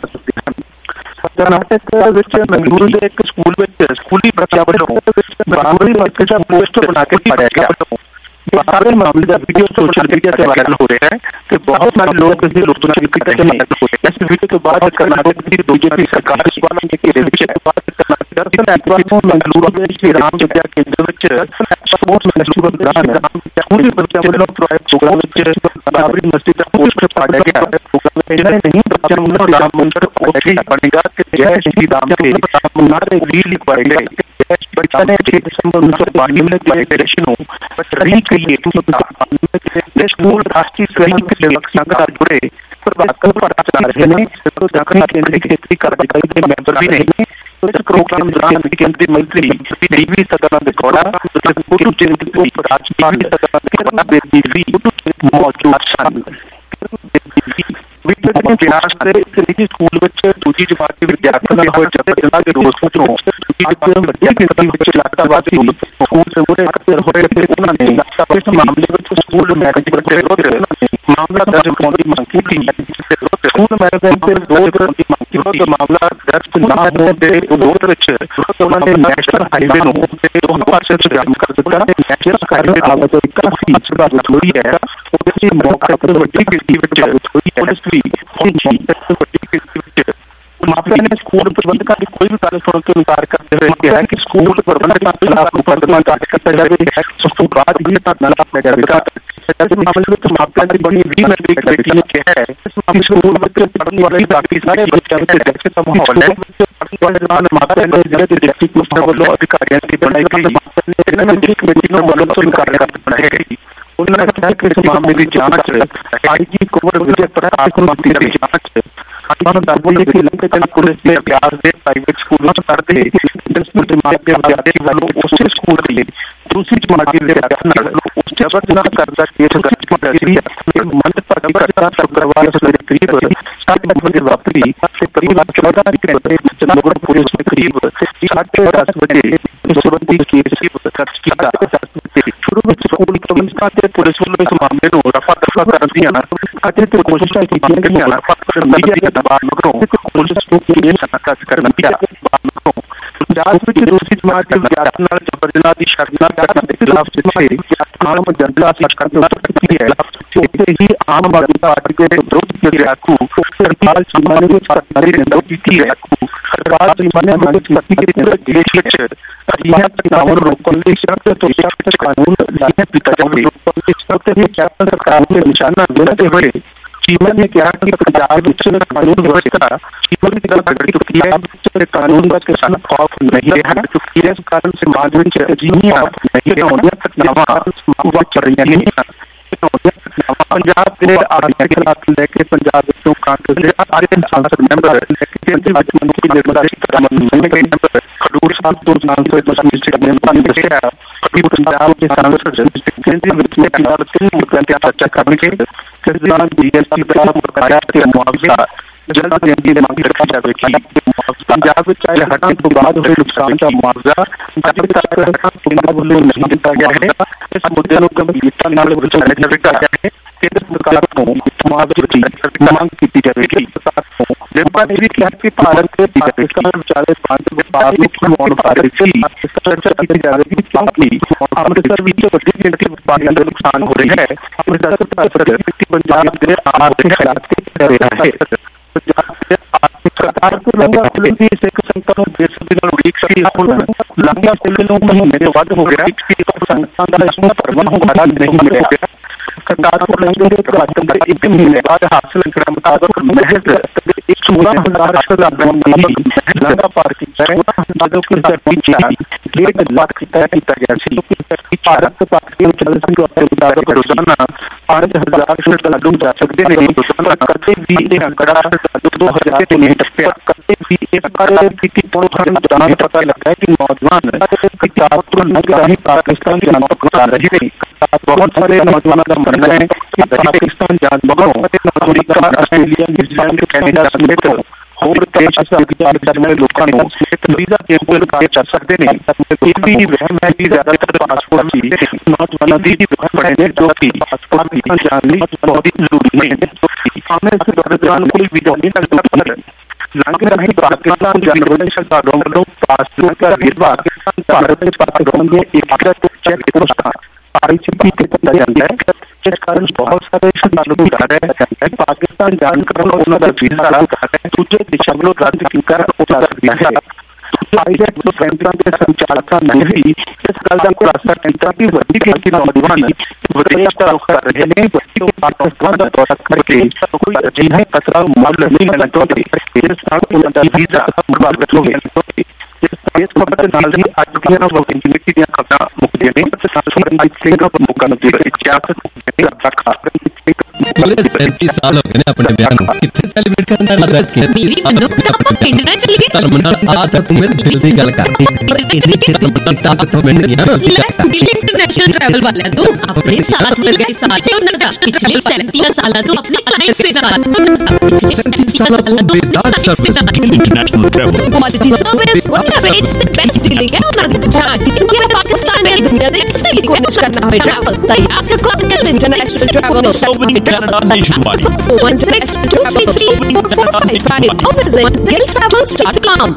S2: ਕਰਨਾਟਕ ਵਿੱਚ ਮੰਗਲੂਰੂ ਦੇ ਇੱਕ ਸਕੂਲ ਵਿੱਚ ਸਕੂਲੀ ਬੱਚਿਆਂ ਵੱਲੋਂ ਬਰਾਬਰੀ ਵਰਕ ਦਾ ਪੋਸਟਰ ਬਣਾ ਕੇ ਪਾਇਆ ਗਿਆ। ਇਹ ਸਾਰੇ ਮਾਮਲੇ ਦਾ ਵੀਡੀਓ ਸੋਸ਼ਲ ਮੀਡੀਆ ਤੇ ਵਾਇਰਲ ਹੋ ਰਿਹਾ ਹੈ ਤੇ ਬਹੁਤ ਸਾਰੇ ਲੋਕ ਇਸ ਦੀ ਆਲੋਚਨਾ ਕਰ ਰਹੇ ਨੇ। ਇਸ ਵੀਡੀਓ ਤੋਂ ਬਾਅਦ ਕਰਨਾਟਕ ਦੀ ਬੀਜੇਪੀ ਸਰਕਾਰ ਸਵਾਲਾਂ ਦੇ ਘੇਰੇ ਵਿੱਚ
S1: ਦਰਅਸਲ ਐਤਵਾਰ ਨੂੰ ਮੰਗਲੁਰੂ ਦੇ ਸ਼੍ਰੀ ਰਾਮ ਵਿਦਿਆ ਕੇਂਦਰ ਵਿੱਚ ਸਪੋਰਟਸ ਫੈਸਟੀਵਲ ਦੌਰਾਨ ਸਕੂਲੀ ਬੱਚਿਆਂ ਵੱਲੋਂ ਪ੍ਰੋਗਰਾਮ ਵਿੱਚ ਬਾਬਰੀ ਮਸਜਿਦ ਦਾ ਪੋਸਟਰ ਪਾੜਿਆ ਗਿਆ। ਇਹਨਾਂ ਨੇ ਨਹੀਂ ਬੱਚਿਆਂ ਨੂੰ ਰਾਮ ਮੰਦਰ ਉੱਥੇ ਬਣੇਗਾ ਕਿ ਜੈ ਸ਼੍ਰੀ ਰਾਮ ਕੇ ਨਾਰੇ ਵੀ ਲਿਖਵਾਏ ਗਏ। ਬੱਚਿਆਂ ਨੇ ਛੇ ਦਸੰਬਰ ਉੱਨੀ ਸੌ ਬਾਨਵੇਂ ਦੇ ਡਿਕਲੇਰੇਸ਼ਨ ਨੂੰ ਰੀਕ੍ਰੀਏਟ ਕੀਤਾ। ਸਕੂਲ ਰਾਸ਼ਟਰੀ ਸਵੈਂਕ ਸੇਵਕ ਸੰਘ ਨਾਲ ਜੁੜੇ ਪ੍ਰਭਾਕਰ ਭਾਰਤ ਚਲਾ ਰਹੇ ਨੇ। ਦੱਖਣੀ ਕੇਂਦਰੀ ਖੇਤਰੀ ਕਾਰਜਕਾਰੀ ਦੇ ਮੈਂਬਰ ਵੀ ਨੇ। ਇਸ ਪ੍ਰੋਗਰਾਮ ਦੌਰਾਨ ਕੇਂਦਰੀ ਮੰਤਰੀ ਡੀਵੀ ਸਦਾਨੰਦ ਗੌੜਾ ਅਤੇ ਪੁੱਟੂ ਚਿੰਤਪੁਰ ਰਾਜਪਾਲ ਸਦਾਨੰਦ ਬੇਦੀ ਵੀ ਮੌਜੂਦ ਸਨ। ਵਿਦਿਆ ਦੇ ਵਿਕਾਸ ਦੇ ਨਿੱਜੀ ਸਕੂਲ ਵਿੱਚ ਦੂਜੀ ਜਮਾਤ ਦੇ ਵਿਦਿਆਰਥੀਆਂ ਨਾਲ ਹੋਏ ਝਗੜੇ ਦੇ ਰੋਸ ਵਜੋਂ ਅੱਜ ਵੱਡੀ ਗਿਣਤੀ ਵਿੱਚ ਇਲਾਕਾਵਾਸੀ ਸਕੂਲ ਦੇ ਮੂਹਰੇ ਇਕੱਠੇ ਹੋਏ ਅਤੇ ਉਹਨਾਂ ਨੇ ਇਸ ਮਾਮਲੇ ਵਿੱਚ ਸਕੂਲ ਮੈਨੇਜਮੈਂਟ ਦੇ ਵਿਰੁੱਧ ਮਾਮਲਾ ਦਰਜ ਕਰਾਉਣ ਦੀ ਮੰਗ ਕੀਤੀ। ਸਕੂਲ ਮੈਨੇਜਮੈਂਟ ਦੇ ਵਿਰੁੱਧ ਵਿਰੁੱਧ ਮਾਮਲਾ ਦਰਜ ਨਾ ਹੋਣ ਦੇ ਵਿਰੋਧ ਵਿੱਚ ਉਹਨਾਂ ਨੇ ਨੈਸ਼ਨਲ ਹਾਈਵੇ ਨੂੰ ਦੋ ਪਾਸੇ ਵਿੱਚ ਜਾਮ ਕਰ ਦਿੱਤਾ। ਨੈਸ਼ਨਲ ਹਾਈਵੇ ਆਵਾਜਾਈ ਕਾਫੀ ਪ੍ਰਭਾਵਿਤ ਹੋਈ ਹੈ। ਉਹਦੇ ਮੌਕੇ ਤੇ ਵੱਡੀ ਗਿਣਤੀ ਵਿੱਚ ਪੁਲਿਸ ਵੀ ਪਹੁੰਚੀ। ਵੱਡੀ ਗਿਣਤੀ ਵਿੱਚ ਮਾਪਿਆਂ ਨੇ ਸਕੂਲ ਪ੍ਰਬੰਧਕਾਂ ਦੀ ਕੋਈ ਵੀ ਗੱਲ ਸੁਣਨ ਤੋਂ ਇਨਕਾਰ ਕਰਦੇ ਹੋਏ ਕਿਹਾ ਕਿ ਸਕੂਲ ਪ੍ਰਬੰਧਕਾਂ ਖਿਲਾਫ ਮੁਕੱਦਮਾ ਦਰਜ ਕੀਤਾ ਜਾਵੇ। ਉਸ ਤੋਂ ਬਾਅਦ ਵੀ ਧਰਨਾ ਲਾਇਆ ਜਾਵੇਗਾ। ਇਸ ਮਾਮਲੇ ਵਿੱਚ ਮਾਪਿਆਂ ਦੀ ਬਣੀ ਵੀਹ ਮੈਂਬਰੀ ਕਮੇਟੀ ਨੇ ਕਿਹਾ ਹੈ ਕਿ ਸਕੂਲ ਵਿੱਚ ਪੜ੍ਹਨ ਵਾਲੇ ਬਾਕੀ ਸਾਰੇ ਬੱਚਿਆਂ ਵਿੱਚ ਦਹਿਸ਼ਤ ਦਾ ਮਾਹੌਲ ਹੈ। ਪੜ੍ਹਨ ਵਾਲੇ ਦੌਰਾਨ ਮਾਪਿਆਂ ਨੇ ਜ਼ਿਲ੍ਹੇ ਦੇ ਡਿਪਟੀ ਕਮਿਸ਼ਨਰ ਵੱਲੋਂ ਅਧਿਕਾਰੀਆਂ ਦੀ ਬਣਾਈ ਗਈ ਇਹਨਾਂ ਮੈਂਬਰੀ ਕਮੇਟੀ ਨੂੰ ਵੱਲੋਂ ਤੋਂ ਇਨਕਾਰ ਕਰ ਬਣਾਇਆ ਗਈ। ਉਹਨਾਂ ਨੇ ਕਿਹਾ ਕਿ ਇਸ ਮਾਮਲੇ ਦੀ ਜਾਂਚ I G Kumar Vijay Pratap committee ਦੀ ਜਾਂਚ ਉਹਨਾਂ ਦਾ ਬੋਲੇ ਕਿ ਲੰਕਾ ਪੁਲਿਸ ਨੇ ਅਭਿਆਸ ਦੇ ਪ੍ਰਾਈਵੇਟ ਸਕੂਲਾਂ ਚ ਪੜ੍ਹਦੇ ਦਸਵੀਂ ਜਮਾਤ ਦੇ ਵਿਦਿਆਰਥੀ ਵੱਲੋਂ ਉਸੇ ਸਕੂਲ ਦੇ ਦੂਸਰੀ ਜਮਾਤ ਦੇ ਵਿਦਿਆਰਥੀਆਂ ਨਾਲ ਉਸ ਜਬਰ ਜਨਾਹ ਕਰਦਾ ਕੇਸ ਦਰਜ ਕੀਤਾ ਸੀ। ਇਹ ਮੰਦਭਾਗੀ ਘਟਨਾ ਸ਼ੁੱਕਰਵਾਰ ਸਵੇਰੇ ਕਰੀਬ ਸਾਢੇ ਅੱਠ ਵਜੇ ਵਾਪਰੀ ਅਤੇ ਕਰੀਬ ਚੌਦਾਂ ਘੰਟੇ ਚੰਡੀਗੜ੍ਹ ਪੁਲਿਸ ਨੇ ਕਰੀਬ ਸਾਢੇ ਦਸ ਵਜੇ ਇਸ ਸੰਬੰਧੀ ਕੇਸ ਦਰਜ ਕੀਤਾ। ਸ਼ੁਰੂ ਵਿੱਚ ਸਕੂਲ ਪ੍ਰਬੰਧਕਾਂ ਤੇ ਪੁਲਿਸ ਵੱਲੋਂ ਇਸ ਮਾਮਲੇ ਨੂੰ ਰਫਾ ਦਫਾ ਕਰਨ ਦੀਆਂ ਅਤੇ ਤੇ ਕੋਸ਼ਿਸ਼ਾਂ ਕੀਤੀਆਂ ਗਈਆਂ। ਮੀਡੀਆ ਦੇ ਦਬਾਅ ਮਗਰੋਂ ਪੁਲਿਸ ਨੂੰ ਕੇਸ ਦਰਜ ਕਰਨ ਦੀ ਮਗਰੋਂ ਪੰਜਾਬ ਵਿੱਚ ਦੂਸਰੀ ਜਮਾਤ ਦੇ ਵਿਦਿਆਰਥੀਆਂ ਨਾਲ ਜਬਰ ਜਨਾਹ ਦੀ ਸ਼ਰਮਨਾਕ ਘਟਨਾ ਦੇ ਖਿਲਾਫ ਜਿੱਥੇ ਆਮ ਜਨਤਾ ਸਰਕਾਰ ਤੋਂ ਕੀਤੀ ਹੈ ਉੱਥੇ ਹੀ ਆਮ ਆਦਮੀ ਪਾਰਟੀ ਦੇ ਵਿਰੋਧ ਦੇ ਆਗੂ ਸਰਕਾਰ ਚੀਮਾ ਨੇ ਸਰਕਾਰੀ ਨਿੰਦਾ ਕੀਤੀ ਹੈ। ਸਰਕਾਰ ਚੀਮਾ ਨੇ ਮੰਗ ਕੀਤੀ ਕਿ ਪੂਰੇ ਦੇਸ਼ ਵਿੱਚ ਅਜਿਹੀਆਂ ਘਟਨਾਵਾਂ ਨੂੰ ਰੋਕਣ ਲਈ ਸਖਤ ਤੋਂ ਸਖਤ ਕਾਨੂੰਨ ਲਾਗੂ ਕੀਤਾ ਜਾਵੇ। ਉੱਥੇ ਹੀ ਕੈਪਟਨ ਸਰਕਾਰ ਦੇ ਨਿਸ਼ਾਨਾ ਬਣਾਉਂਦੇ ਹੋਏ ਚੀਮਾ ਨੇ ਕਿਹਾ ਕਿ ਪੰਜਾਬ ਵਿੱਚ ਕਾਨੂੰਨ ਵਿਵਸਥਾ ਚੀਮਾ ਦੀ ਗੱਲ ਪ੍ਰਗਟ ਕੀਤੀ ਹੈ ਕਿ ਕਾਨੂੰਨ ਦਾ ਕਿਸਾਨ ਖੌਫ ਨਹੀਂ ਰਿਹਾ। ਇਸ ਕਾਰਨ ਸਮਾਜ ਵਿੱਚ ਅਜਿਹੀਆਂ ਨਹੀਂ ਹੋਣੀਆਂ ਘਟਨਾਵਾਂ ਵਾਪਰ ਚੱਲ ਰਹੀਆਂ ਨੇ। ਪੰਜਾਬ ਦੇ ਆਰਥਿਕ ਹਾਲਾਤ ਲੈ ਕੇ ਪੰਜਾਬ ਵਿੱਚੋਂ ਕਾਂਗਰਸ ਦੇ ਸਾਰੇ ਸੰਸਦ ਮੈਂਬਰ ਕੇਂਦਰੀ ਵਿੱਤ ਮੰਤਰੀ ਨਿਰਮਲਾ ਸੀਤਾਰਮਨ ਮੈਂਬਰ ਖਡੂਰ ਸਾਹਿਬ ਤੋਂ ਸਾਂਸਦ ਦਸ਼ਮੇਸ਼ ਸਿੰਘ ਨੇ ਦੱਸਿਆ ਕਿ ਪੰਜਾਬ ਦੇ ਸੰਸਦ ਕੇਂਦਰੀ ਵਿੱਤ ਮੰਤਰੀ ਨਾਲ ਤਿੰਨ ਮੁੱਦਿਆਂ ਤੇ ਚਰਚਾ ਕਰਨਗੇ। ਇਸ ਦੌਰਾਨ ਜੀਐਸਟੀ ਦਾ ਬਕਾਇਆ ਤੇ ਮੁਆਵਜ਼ਾ ਜਲਦ ਦੇਣ ਦੀ ਮੰਗ ਰੱਖੀ ਜਾਵੇਗੀ। ਪੰਜਾਬ ਵਿੱਚ ਆਏ ਹੜ੍ਹਾਂ ਤੋਂ ਬਾਅਦ ਹੋਏ ਨੁਕਸਾਨ ਦਾ ਮੁਆਵਜ਼ਾ ਅਜੇ ਤੱਕ ਪੰਜਾਬ ਵੱਲੋਂ ਨਹੀਂ ਦਿੱਤਾ ਗਿਆ ਹੈ। ਇਸ ਮੁੱਦੇ ਨੂੰ ਗੰਭੀਰਤਾ ਨਾਲ ਵਿਚਾਰਿਆ ਜਾਵੇਗਾ। ਕੇਂਦਰ ਸਰਕਾਰ ਤੋਂ ਮੁਆਵਜ਼ੇ ਦੀ ਮੰਗ ਕੀਤੀ ਜਾਵੇਗੀ। ਨਿਰਮਲਾ ਨੇ ਵੀ ਕਿਹਾ ਕਿ ਭਾਰਤ ਤੇ ਪਾਕਿਸਤਾਨ ਵਿਚਾਲੇ ਬੰਦ ਵਪਾਰ ਨੂੰ ਖਿਲਾਉਣ ਬਾਰੇ ਵੀ ਚਰਚਾ ਕੀਤੀ ਜਾਵੇਗੀ ਕਿਉਂਕਿ ਅੰਮ੍ਰਿਤਸਰ ਵਿੱਚ ਵੱਡੀ ਗਿਣਤੀ ਵਿੱਚ ਵਪਾਰੀਆਂ ਦਾ ਨੁਕਸਾਨ ਹੋ ਰਿਹਾ ਹੈ। ਇਸ ਦਾ ਪੰਜਾਬ ਦੇ ਆਰਥਿਕ ਹਾਲਾਤ ਤੇ ਪੈ ਰਿਹਾ ਹੈ। ਸਰਕਾਰ ਤੋਂ ਲੰਘਾ ਪੁਲਿਸ ਦੀ ਸਿੱਖ ਸੰਗਤਾਂ ਨੂੰ ਬੇਸਬਰੀ ਨਾਲ ਉਡੀਕ ਸੀ। ਹੁਣ ਲੰਘਾ ਪੁਲਿਸ ਨੂੰ ਮਹੀਨੇ ਦੇ ਵੱਧ ਹੋ ਗਿਆ। ਸੰਗਤਾਂ ਦਾ ਇਸ ਨੂੰ ਭਰਵਾਂ ਹੁੰਗਾਰਾ ਨਹੀਂ ਮਿਲਿਆ। ਸਰਕਾਰ ਕੋਲ ਲੰਘੇ ਦੇ ਉਦਘਾਟਨ ਦੇ ਇੱਕ ਮਹੀਨੇ ਬਾਅਦ ਹਾਸਲ ਕਰਨ ਮੁਤਾਬਕ ਮਹਿਜ਼ ਇੱਕ ਸੌ ਹਜ਼ਾਰ ਸ਼ਰਧਾਲੂਆਂ ਨੇ ਲੰਘਾ ਪਾਰ ਕੀਤਾ ਹੈ ਜਦੋਂ ਕਿ ਸਰਕਾਰ ਡੇਢ ਲੱਖ ਕੀਤਾ ਕੀਤਾ ਗਿਆ ਸੀ। ਭਾਰਤ ਪਾਕਿਸਤਾਨ ਚੱਲਦੇ ਸਮਝੌਤੇ ਮੁਤਾਬਕ ਰੋਜ਼ਾਨਾ ਪੰਜ ਹਜ਼ਾਰ ਸ਼ਰਧਾਲੂ ਜਾ ਸਕਦੇ ਨੇ। ਕਦੇ ਵੀ ਇਹ ਅੰਕੜਾ ਦੋ ਹਜ਼ਾਰ ਤੋਂ ਨਹੀਂ ਟੱਪਿਆ। ਕਦੇ ਵੀ ਇਹ ਅੰਕੜਾ ਕੀਤੀ ਤੋਂ ਪਤਾ ਲੱਗਾ ਕਿ ਨੌਜਵਾਨ ਪੰਜਾਬ ਤੋਂ ਲੰਘ ਰਾਹੀਂ ਪਾਕਿਸਤਾਨ ਜਾਣ ਤੋਂ ਬਚਾ ਰਹੇ ਨੇ। ਬਹੁਤ ਸਾਰੇ ਨੌਜਵਾਨਾਂ ਦਾ ਮੰਨਣਾ ਹੈ ਕਿ ਪਾਕਿਸਤਾਨ ਜਾਣ ਮਗਰੋਂ ਅਮਰੀਕਾ, ਆਸਟ੍ਰੇਲੀਆ, ਨਿਊਜ਼ੀਲੈਂਡ, ਕੈਨੇਡਾ ਸਮੇਤ ਹੋਰ ਦੇਸ਼ ਵਿਚਾਰ ਕਰਨ ਵਾਲੇ ਲੋਕਾਂ ਨੂੰ ਵੀਜ਼ਾ ਕੇਂਦਰ ਕਰ ਚੱਲ ਸਕਦੇ ਨੇ। ਇਹ ਵੀ ਵਹਿਮ ਹੈ ਕਿ ਜ਼ਿਆਦਾਤਰ ਪਾਸਪੋਰਟ ਵੀ ਨੌਜਵਾਨਾਂ ਦੀ ਬਣੇ ਨੇ ਜੋ ਕਿ ਪਾਕਿਸਤਾਨ ਜਾਣ ਲਈ ਬਹੁਤ ਹੀ ਜ਼ਰੂਰੀ ਨੇ। ਹਮੇਂ ਇਸ ਦੌਰਾਨ ਕੋਈ ਵੀਜ਼ਾ ਨਹੀਂ ਲੱਗਦਾ। ਲੰਘ ਰਹੇ ਪਾਕਿਸਤਾਨ ਜਾਣ ਵਾਲੇ ਸ਼ਰਧਾਲੂਆਂ ਵੱਲੋਂ ਪਾਸਪੋਰਟ ਦਾ ਵੇਰਵਾ ਭਾਰਤ ਵਿੱਚ ਪਾਕਿਸਤਾਨ ਦੇ ਇੱਕ ਚੈੱਕ ਪੋਸਟਾਂ ਆਈ ਸੀ ਪੀ ਤੇ ਦਿੱਤਾ ਜਾਂਦਾ ਹੈ। ਇਸ ਕਾਰਨ ਬਹੁਤ ਸਾਰੇ ਸ਼ਰਧਾਲੂ ਨੂੰ ਡਰ ਹੈ ਪਾਕਿਸਤਾਨ ਜਾਣ ਕਰਨ ਉਹਨਾਂ ਦਾ ਵੀਜ਼ਾ ਦੂਜੇ ਦੇਸ਼ਾਂ ਵੱਲੋਂ ਰੱਦ ਕੀਤਾ ਜਾ ਸਕਦਾ ਹੈ।
S3: ਪ੍ਰਾਈਵੇਟ ਸੈਂਟਰਾਂ ਦੇ ਸੰਚਾਲਕਾਂ ਨੇ ਵੀ ਇਸ ਗੱਲ ਦਾ ਖੁਲਾਸਾ ਕੀਤਾ ਕਿ ਵੱਡੀ ਗਿਣਤੀ ਨੌਜਵਾਨ ਵਿਦੇਸ਼ ਦਾ ਰੁਖ ਕਰ ਰਹੇ ਨੇ ਕਿ ਉਹ ਪਾਕਿਸਤਾਨ ਦਾ ਦੌਰਾ ਕਰਕੇ ਕੋਈ ਅਜਿਹਾ ਕਸਰਾ ਮੁੱਲ ਨਹੀਂ ਲੈਣਾ ਚਾਹੁੰਦੇ ਜਿਸ ਨਾਲ ਉਹਨਾਂ ਦਾ ਵੀਜ਼ਾ ਮੁਬਾਰਕ ਹੋਵੇ। ਇਸ ਖਬਰ ਨਾਲ ਹੀ ਅੱਜ ਦੀਆਂ ਵਕੀਲਤੀ ਦੀਆਂ ਖਬਰਾਂ ਮੁੱਕਦੀਆਂ ਨੇ। ਸਰਦਾਰ ਸਿੰਘ ਮੌਕਾ ਨੂੰ ਦੇ ਇੱਕ ਚਾਹਤ
S4: बोले सैंतीस साल हो गए अपने ब्याह को कितने सेलिब्रेट करना लगा के
S5: मेरी मन्नत तो आप पिंड ना चली
S4: सरमना आ तो तुम्हें दिल दी गल कर इतनी सरमना ताकत तो मैंने यार
S5: दिल इंटरनेशनल ट्रैवल वाला तो अपने साथ मिल गए साथ ही उन्होंने पिछले सैंतीस साल तो अपने क्लाइंट्स के साथ
S4: सैंतीस साल तो बेदाग service international travel
S5: quality service whatever it's the best dealing है उन्होंने जहां किसी पाकिस्तान में दुनिया देख से कोशिश करना है ट्रैवल तैयार रखो international travel
S4: Canada nationwide.
S5: four one six, two three three, four four five five. Or visit gill travels dot com.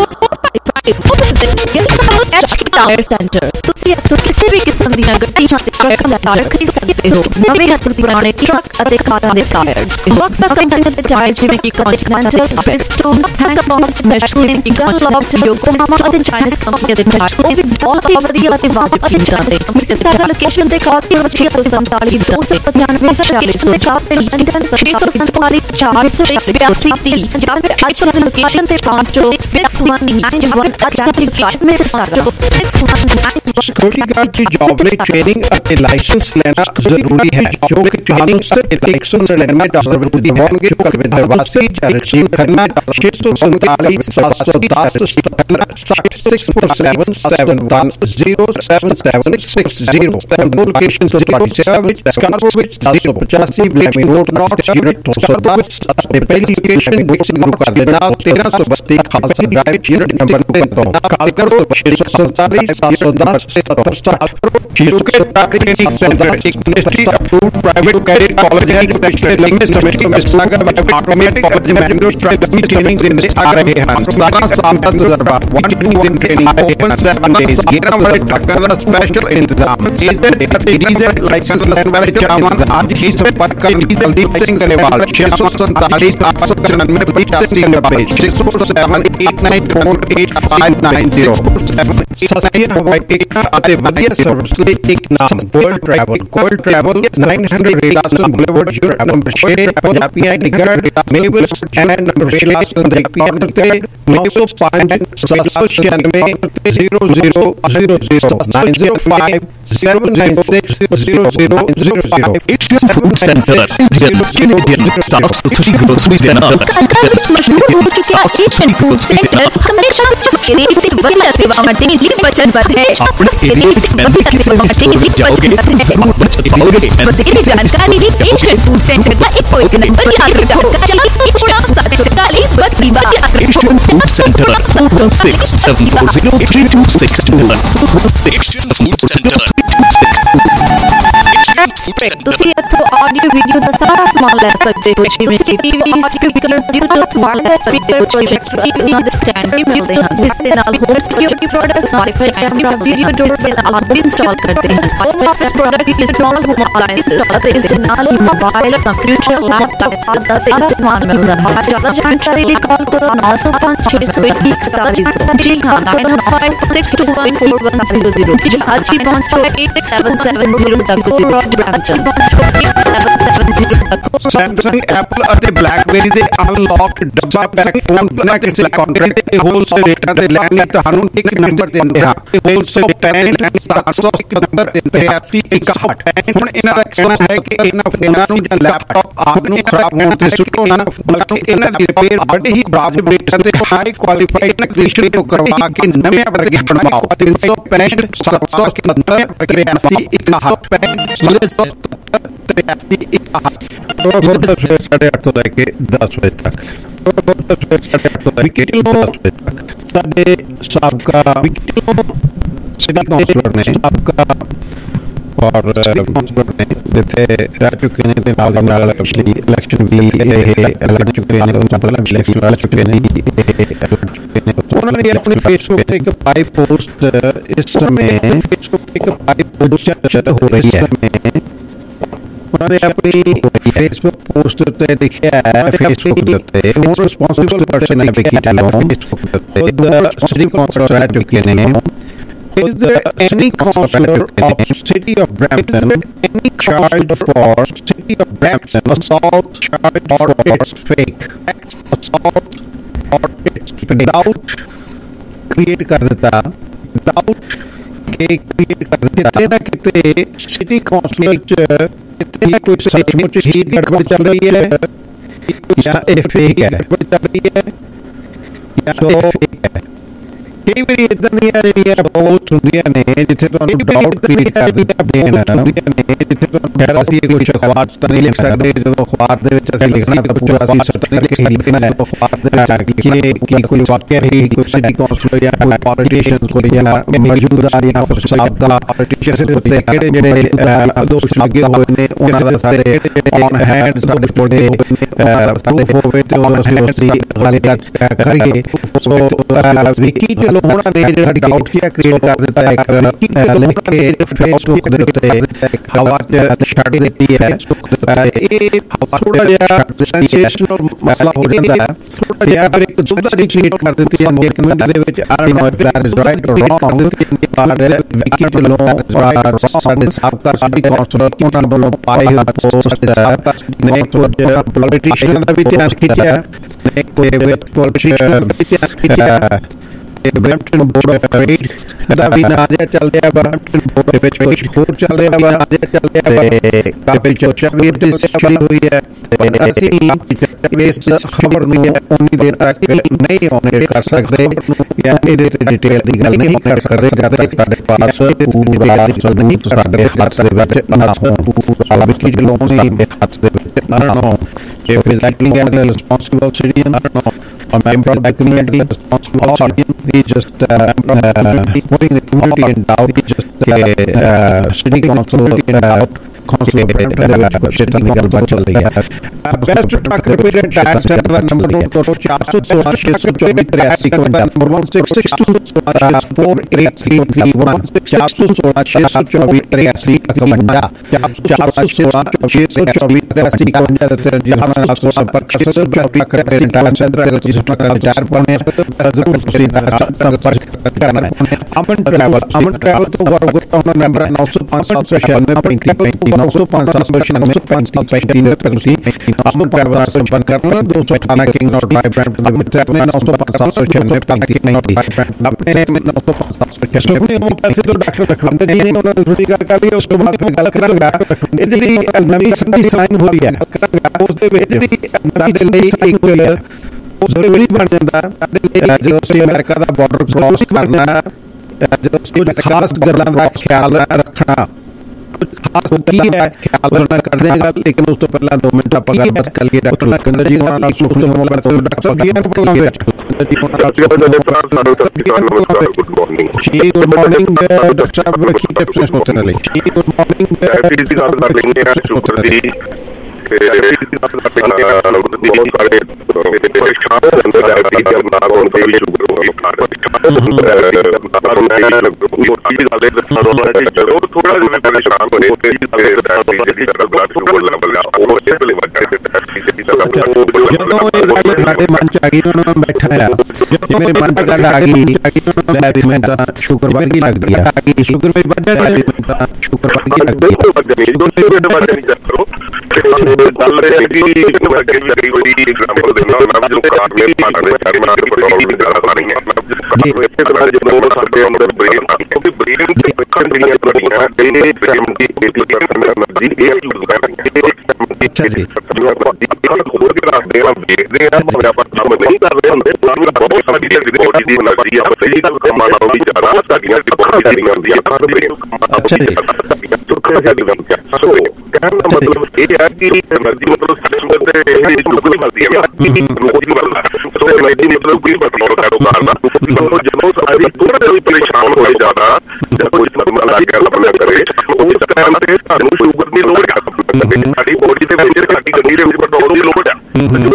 S6: Tyre centre ਤੁਸੀਂ ਇੱਥੋਂ ਕਿਸੇ ਵੀ ਕਿਸਮ ਦੀਆਂ ਗੱਡੀਆਂ ਤੇ ਟਰੱਕਾਂ ਦਾ ਟਾਇਰ ਖਰੀਦ ਸਕਦੇ ਹੋ। ਨਵੇਂ ਅਤੇ ਪੁਰਾਣੇ ਟਰੱਕ ਅਤੇ ਕਾਰਾਂ ਦੇ ਟਾਇਰ ਵੱਖ-ਵੱਖ ਕੰਪਨੀਆਂ ਦੇ ਟਾਇਰ ਜਿਵੇਂ ਕਿ ਕੰਟੀਨੈਂਟਲ, ਬ੍ਰਿਜਸਟੋਨ, ਹੈਂਗਬੌਕ, ਮੈਸ਼ਲਿਨ, ਗਨਲੋਕ, ਯੋਕੋਹਾਮਾ ਅਤੇ ਚਾਈਨੀਜ਼ ਕੰਪਨੀਆਂ ਦੇ ਟਾਇਰ ਇਹ ਵੀ ਬਹੁਤ ਹੀ ਵਧੀਆ ਅਤੇ ਵਾਜਬ ਕੀਮਤਾਂ ਤੇ ਮਿਸਿਸਾਗਾ ਲੋਕੇਸ਼ਨ ਤੇ ਕਾਲ ਕਰੋ ਛੇ ਸੌ ਸੰਤਾਲੀ ਦੋ ਸੌ ਪਚਾਨਵੇਂ ਚਾਲੀ ਸੌ ਚਾਰ ਤੇ ਲੰਡਨ ਛੇ ਸੌ ਸੰਤਾਲੀ ਚਾਰ ਸੌ ਬਿਆਸੀ तीन ਜਾਂ ਫਿਰ ਆਈਸੋ ਲੋਕੇਸ਼ਨ ਤੇ ਪਹੁੰਚੋ six one nine one ਅਜਾਤਰੀ flight Mississauga six one nine
S2: security guard की जॉब में ट्रेनिंग और लाइसेंस लेना जरूरी है जो कि ट्रेनिंग से एक सौ निन्यानवे डॉलर होंगे विंध्यवासी जर्सी खन्ना छह सौ सैंतालीस सात सौ दस साठ six four seven seven one zero seven seven six zero location दस सौ पचासी ब्लेमी रोड नॉर्थ यूनिट दो सौ दस पहली लोकेशन गुरु का देना तेरह सौ बस्ती खालसा ड्राइव यूनिट नंबर दो कॉल करो छह सौ सैंतालीस सात सौ दस सत्तर साठ प्राइवेट कैडेट कॉलेज है special linguistic Mississauga automatic college में मैनेजमेंट ट्रेनिंग देने आ रहे हैं सत्रह साल तक दरबार one two one training open seven days ग्यारह वाले टक्कर का स्पेशल इंतजाम डीजल लाइसेंस लेने वाले जवान आज ही संपर्क करें दलदीप सिंह सनेवाल छह सौ सैंतालीस आठ सौ चौरानवे पचासी नब्बे छह सौ seven eight nine four eight five nine zero seven सस्ती हवाई ਅਤੇ ਵਧੀਆ ਸਰਵਿਸ ਲਈ ਇੱਕ ਨਾਮ gold travel gold travel nine hundred ਰੇਲਾਸਨ ਬੁਲੇਵਰਡ ਯੂਰਪ ਨੰਬਰ ਛੇ ਪੰਜਾਬੀਆਂ ਨਿਗਰ ਮੇਬਲ ਐਂਡ ਨੰਬਰ ਰੇਲਾਸਨ ਦੇ ਕਾਰਡ ਤੇ nine oh five seven ninety zero zero zero zero nine zero five seven nine six zero zero zero zero
S4: Asian Food Center Indian staff sushi groceries ਦੇ ਨਾਲ
S6: ਮਸ਼ਹੂਰ ਹੋ ਚੁੱਕਿਆ Asian food centre ਹਮੇਸ਼ਾ ਸਸਤੀ ਤੇ ਵਧੀਆ ਸੇਵਾਵਾਂ ਦੇਣ ਲਈ ਵਚਨਬੱਧ ਹੈ।
S4: ਆਪਣੇ ਏਰੀਆ ਵਿੱਚ ਵਧੀਆ ਸੇਵਾਵਾਂ ਦੇਣ ਲਈ ਵਚਨਬੱਧ ਹੈ। ਜ਼ਰੂਰ ਬਚਤ ਪਾਓਗੇ।
S6: ਵਧੇਰੇ ਜਾਣਕਾਰੀ ਲਈ ਏਸ਼ੀਅਨ ਫੂਡ ਸੈਂਟਰ ਦਾ ਇੱਕੋ ਇੱਕ ਨੰਬਰ ਯਾਦ ਰੱਖੋ ਚਾਲੀ ਸੱਤ ਸੌ ਇਕਤਾਲੀ ਬੱਤੀ ਬਾਈ
S4: Asian Food Center four one six seven four zero three two six two Asian Food Center
S6: ਤੁਸੀਂ ਇੱਥੋਂ ਆਡੀਓ ਵੀਡੀਓ ਦਾ ਸਾਰਾ ਸਮਾਨ ਲੈ ਸਕਦੇ ਹੋ ਜਿਵੇਂ ਕਿ TV speaker Bluetooth wireless speaker projector ਇੱਕ ਸਟੈਂਡ ਵੀ ਮਿਲਦੇ ਹਨ ਜਿਸ ਦੇ ਨਾਲ home security products wifi camera video doorbell ਆਦਿ ਇੰਸਟਾਲ ਕਰਦੇ ਹਨ ਹੋਮ ਆਫਿਸ ਪ੍ਰੋਡਕਟ ਇਸ ਇੰਸਟਾਲ ਹੋਮ ਅਪਲਾਈਐਂਸ ਅਤੇ ਇਸ ਦੇ ਨਾਲ ਹੀ ਮੋਬਾਈਲ ਕੰਪਿਊਟਰ ਲੈਪਟਾਪ ਆਦਿ ਸਾਰਾ ਸਮਾਨ ਮਿਲਦਾ ਹੈ। ਜ਼ਿਆਦਾ ਜਾਣਕਾਰੀ ਲਈ ਕਾਲ ਕਰੋ ਨੌ ਸੌ ਪੰਜ ਛੇ ਸੌ ਇਕਤਾਲੀ ਜੀ ਹਾਂ nine five six two one four one zero zero ਅੱਜ ਹੀ ਪਹੁੰਚੋ eight seven seven zero ਤੱਕ
S2: ਸੈਮਸੰਗ ਐਪਲ ਅਤੇ ਬਲੈਕਬੇਰੀ ਦੇ ਅਨਲੌਕ ਡੱਬਾ ਪੈਕ ਫੋਨ ਬਣਾ ਕਿਸੇ ਕਾਊਂਟਰ ਤੇ ਹੋਲਸੇਲ ਰੇਟਾਂ ਤੇ ਲੈਣ ਲਈ ਤੁਹਾਨੂੰ ਇੱਕ ਨੰਬਰ ਦਿੰਦੇ ਹਾਂ ਹੋਲਸੇਲ ten ਸੱਤ ਸੌ ਇਕਹੱਤਰ ਤਰਿਆਸੀ ਇਕਾਹਠ। ਹੁਣ ਇਹਨਾਂ ਦਾ ਕਹਿਣਾ ਹੈ ਕਿ ਇਹਨਾਂ ਫੋਨਾਂ ਨੂੰ ਜਾਂ ਲੈਪਟਾਪ ਆਪ ਨੂੰ ਖਰਾਬ ਹੋਣ ਤੇ ਸੁੱਟੋ ਨਾ ਬਲਕਿ ਇਹਨਾਂ ਦੀ ਰਿਪੇਅਰ ਬੜੇ ਹੀ ਵਾਜਬ ਰੇਟਾਂ ਤੇ ਹਾਈ ਕੁਆਲੀਫਾਈਡ ਟੈਕਨੀਸ਼ੀਅਨ ਤੋਂ ਕਰਵਾ ਕੇ ਨਵੇਂ ਵਰਗੇ ਬਣਵਾਓ ਤਿੰਨ ਸੌ ਪੈਂਹਠ ਸੱਤ ਸੌ ਇਕਹੱਤਰ ਤਰਿਆਸੀ ਇਕਾਹਠ ਤਰਿਆਸੀ ਇਕਾਹਠ ਸਾਢੇ ਅੱਠ ਤੋਂ ਲੈ ਕੇ ਦਸ ਵਜੇ ਤੱਕ ਸਾਢੇ ਅੱਠ ਤੋਂ ਲੈ ਕੇ ਦਸ ਵਜੇ ਤੱਕ ਸਾਡੇ ਸਾਬਕਾ ਸਿਟੀ ਕਾਉਂਸਲਰ ਨੇ ਸਾਬਕਾ ਔਰ ਕਾਉਂਸਲਰ ਨੇ ਜਿੱਥੇ ਰਹਿ ਚੁੱਕੇ ਨੇ ਤੇ ਨਾਲ ਨਾਲ ਪਿਛਲੀ ਇਲੈਕਸ਼ਨ ਵੀ ਇਹ ਲੜ ਚੁੱਕੇ ਨੇ ਉਹਨਾਂ ਪਹਿਲਾਂ ਇਲੈਕਸ਼ਨ ਲੜ ਚੁੱਕੇ ਨੇ ਉਹਨਾਂ ਨੇ ਆਪਣੀ ਫੇਸਬੁੱਕ ਤੇ ਇੱਕ ਪਾਈ ਪੋਸਟ ਇਸ ਸਮੇਂ ਫੇਸਬੁੱਕ ਤੇ ਇੱਕ ਪਾਈ ਪੋਸਟ ਹੋ ਰਹੀ ਹੈ उन्होंने अपनी फेसबुक पोस्ट उत्ते लिखा है फेसबुक दे उत्ते मोस्ट रिस्पांसिबल पर्सन है विकी ढिल्लों खुद सिटी काउंसलर रह चुके ने Is there any councillor of City of Brampton any charged for City of Brampton assault charge or it's fake assault or it's doubt create कर देता doubt के create कर देता कितने ना कितने City councillor च कितने कोई सचमुच ही गड़बड़ चल रही है या ये fake है गड़बड़ चल रही है या ये fake है कई बार इतना नहीं आ रही है बहुत सुनिया ने जिसे तो डाउट क्रिएट कर दिया देना सुनिया ने जिसे तो खैर असली कोई अखबार तो नहीं लिख सकते जो अखबार दे विच असली लिखना तो पूरा असली सत्य के लिखना है तो अखबार दे कि कि कोई वाक्य है कोई सिटी काउंसलर या कोई पॉलिटिशियन को या मौजूदा या फिर साबका पॉलिटिशियन से होते केड़े जेड़े दोस्त लगे हुए ने उन्हां दे सारे ऑन हैंड सब रिपोर्टे प्रूफ होवे ते उन्हां से गलत करिए सो विकी होना ने जो डाउट किया क्रिएट कर देता है एक लिंक के फेसबुक दे उत्ते हवा छड़ देती है ये थोड़ा जिहा सेंसेशनल मसला हो जाता है थोड़ा जिहा फिर एक दुविधा दी क्रिएट कर देती है कम्युनिटी दे विच I don't know if that is right और रॉन्ग पर विकी ढिल्लों और साडे साबका सिटी काउंसलर की उन्हां ਵੱਲੋਂ पाए हुए पोस्ट ने थोड़ा पॉलिटिशियन ਦਾ ਵੀ ਧਿਆਨ ਖਿੱਚਿਆ ਨੇ ਕੋਈ politician Brampton board of trade ਦਾ ਵੀ ਨਾ ਜਿਹਾ ਚੱਲ ਰਿਹਾ ਬਰੈਂਪਟਨ ਬੋਰਡ ਦੇ ਵਿੱਚ ਕੁਝ ਹੋਰ ਚੱਲ ਰਿਹਾ ਵਾ ਜਿਹਾ ਚੱਲ ਰਿਹਾ ਤੇ ਕਾਫੀ ਚਰਚਾ ਵੀ ਸ਼ੁਰੂ ਹੋਈ ਹੈ ਤੇ ਅਸੀਂ ਇਸ ਖਬਰ ਨੂੰ ਉਨੀ ਦੇਰ ਤੱਕ ਨਹੀਂ ਆਨਰ ਕਰ ਸਕਦੇ ਜਾਂ ਇਹਦੇ ਤੇ ਡਿਟੇਲ ਦੀ ਗੱਲ ਨਹੀਂ ਕਰ ਸਕਦੇ ਜਦ ਤੱਕ ਸਾਡੇ ਪਾਸ ਪੂਰਾ ਨਹੀਂ ਸਾਡੇ ਹੱਥ ਦੇ ਵਿੱਚ ਨਾ ਹੋਣ ਪੂਰਾ ਵਿਕੀ ਢਿੱਲੋਂ ਦੇ ਹੱਥ ਦੇ ਵਿੱਚ ਨਾ ਹੋਣ ਜੇ presenting as a responsible citizen, I don't know, a member of the community responsible citizen, he's just uh, uh, putting the community in doubt, he's just uh, uh, city council in doubt, constantly sitting in the चल रही है. Best truck repair tax है तो number note करो चार सौ सोलह छह सौ चौबीस तिरासी इक्यावन number one six six two सोलह four eight three three one चार सौ सोलह छह सौ चौबीस तिरासी इक्यावन चार सौ सोलह छह सौ चौबीस तिरासी इक्यावन जिला आपको संपर्क से ट्रक रिपेयर टैक्स सेंटर जिसमें चार पौने जरूर संपर्क करना है. अमन ट्रैवल अमन ट्रैवल तो वर्ग नंबर नौ सौ पाँच सात सौ छियानवे पैंतीस पैंतीस नौ सौ पाँच सात सौ छियानवे पैंतीस पैंतीस प्रगति अमन ट्रैवल से संपर्क करना दो सौ अठारह किंग और ड्राइव ब्रांड ट्रैवल नौ सौ पाँच सात सौ छियानवे पैंतीस पैंतीस अपने नौ सौ पाँच सात सौ छियानवे मोबाइल से तो डॉक्टर रखवाते जी ने उन्होंने छुट्टी कर कर लिया उसके बाद में गल करेगा इतनी नवी संधि साइन हुई है उस दे विच भी दिल्ली एक जरूरी बन जाता जो अमेरिका का बॉर्डर क्रॉस करना जो खास गल्लां दा ख्याल रखना खास की है ख्याल रखना कर देगा लेकिन उस तो पहला दो मिनट आप बात कर लिए डॉक्टर लखनदर जी को सुख से मोबाइल तो डॉक्टर साहब जी प्रोग्राम पे जी गुड मॉर्निंग डॉक्टर साहब की टिप्स होते हैं जी गुड मॉर्निंग एपीडी का बात लेंगे डॉक्टर जी बहुत सारे परीक्षाओं के अंदर डायबिटीज का नाम और भी शुगर होगी थोड़ा जो परेशान होने ਸਾਡੇ ਮਨ ਚ ਆ ਗਈ ਉਹਨਾਂ ਨੂੰ ਬੈਠਾ ਆ ਜੇ ਮੇਰੇ ਮਨ ਚ ਗੱਲ ਆ ਗਈ ਮੈਂ ਤਾਂ ਸ਼ੂਗਰ ਵੱਧ ਗਈ ਲੱਗਦੀ ਆ ਕਿ ਸ਼ੂਗਰ ਵੀ ਵੱਧ ਜਾਏ ਤਾਂ ਸ਼ੂਗਰ ਵੱਧ ਗਈ ਲੱਗਦੀ ਹੈ ਦੋਨੇ ਵੱਧ ਨਹੀਂ ਕਰੋ ਗੱਲ ਇਹ ਕਿ ਵੱਡੀ ਲੱਗੀ ਹੋਈ ਐਗਜ਼ਾਮਪਲ ਦੇਣਾ ਮੈਂ ਜੋ ਕਾਰਡ ਵਿੱਚ ਪਾਣਾ ਦੇ ਚਾਰ ਮਹੀਨੇ ਤੋਂ ਪ੍ਰੋਬਲਮ ਦੀ ਗੱਲ ਆ ਰਹੀ ਹੈ ਜੀ ਇਸੇ ਤਰ੍ਹਾਂ ਜਦੋਂ ਸਾਡੇ ਅੰਦਰ ਬ੍ਰੇਨ ਕਿਉਂਕਿ ਬ੍ਰੇਨ ਦੀ ਪੱਖਾਂ ਦੀਆਂ ਪ੍ਰੋਟੀਨਾਂ ਦੇ ਬ੍ਰੇਨ ਦੀ ਪੇਪਰ ਐਨਰਜੀ ਇਹ ਅੱਛਾ ਜੀ ਹੋਰ ਵੀ ਰੱਖਦੇ ਆ ਵੇਖਦੇ ਆ ਮਗਰ ਆਪਾਂ ਕੰਮ ਨਹੀਂ ਕਰ ਰਹੇ ਹੁੰਦੇ ਬਹੁਤ ਸਾਡੀ ਬੋਡੀ ਦੀ એનર્ਜੀ ਆ ਸਹੀ ਗੱਲ ਕੰਮਾਂ ਨਾਲੋਂ ਵੀ ਜ਼ਿਆਦਾ ਸਾਡੀਆਂ ਪੱਖਾਂ ਦੀਆਂ ਹੁੰਦੀਆਂ ਤਾਂ ਬ੍ਰੇਨ ਅੱਛਾ ਜੀ ਸੁੱਖਾ ਜਿਹਾ ਲੱਗਦਾ ਸੋ ਕਹਿਣ ਦਾ ਮਤਲਬ ਇਹ ਹੈ ਕਿ એનર્ਜੀ ਮਤਲਬ ਸਾਡੇ ਅੰਦਰ ਦੇ ਇਹ ਸ਼ੂਗਰ ਮਿਲਦੀ ਹੈ ਕੋਈ ਮਿਲਦਾ ਸੋ એનર્ਜੀ ਮਤਲਬ ਕੋਈ ਬਤਨੋਰ ਕਾਰੋਬਾਰ ਦਾ ਜਦੋਂ ਜਦੋਂ ਸਾਡੀ ਥੋੜਾ ਜਿਹਾ ਪਰੇਸ਼ਾਨ ਹੋਏ ਜ਼ਿਆਦਾ ਜਾਂ ਕੋਈ ਸਮੱਸਿਆ ਲੱਗ ਕਰ ਲੱਭਣਾ ਕਰੇ ਉਸ ਟਾਈਮ ਤੇ ਸਾਨੂੰ ਸ਼ੂਗਰ ਦੀ ਲੋੜ ਹੈ ਸਾਡੀ ਬੋਡੀ ਦੇ ਵਿੱਚ ਸਾਡੀ ਗੰਦੀ ਦੇ ਵਿੱਚ ਪੈਟਰੋਲ ਦੀ ਲੋੜ ਹੈ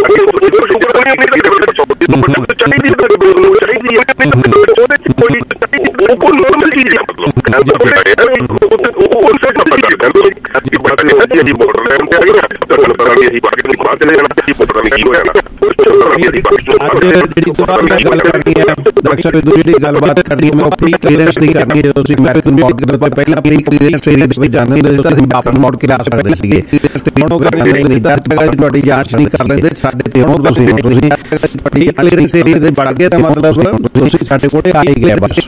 S2: ਚਾਹੀਦੀ ਚਾਹੀਦੀ ਉਹਦੇ ਚ ਕੋਈ ਉਹ ਨੋਰਮਲ ਚੀਜ਼ ਹੈ ਮਤਲਬ ਜਿਹੜੀ ਗੱਲਬਾਤ ਕਰਨੀ ਮੈਂ ਪ੍ਰੀ ਕਲੀਅਰੈਂਸ ਦੀ ਕਰਨੀ ਜਦੋਂ ਤੁਸੀਂ ਅਮਰੀਕਨ ਬਾਤ ਪਹਿਲਾਂ ਪ੍ਰੀ ਕਲੀਅਰੈਂਸ ਏਰੀਆ ਵਿੱਚ ਜਾਂਦੇ ਹੁੰਦੇ ਤਾਂ ਅਸੀਂ ਵਾਪਸ ਮੋੜ ਕੇ ਲਾ ਸਕਦੇ ਸੀਗੇ ਹੁਣ ਉਹ ਗੱਲ ਨਹੀਂ ਦਸ ਜਗ੍ਹਾ ਤੁਹਾਡੀ ਜਾਂਚ ਨਹੀਂ ਕਰ ਲੈਂਦੇ ਸਾਡੇ ਤੇ ਹੁਣ ਤੁਸੀਂ ਤੁਸੀਂ ਪ੍ਰੀ ਕਲੀਅਰੈਂਸ ਏਰੀਆ ਦੇ ਵੜ ਗਏ ਤਾਂ ਮਤਲਬ ਤੁਸੀਂ ਸਾਡੇ ਕੋਲ ਆ ਹੀ ਗਏ ਬਸ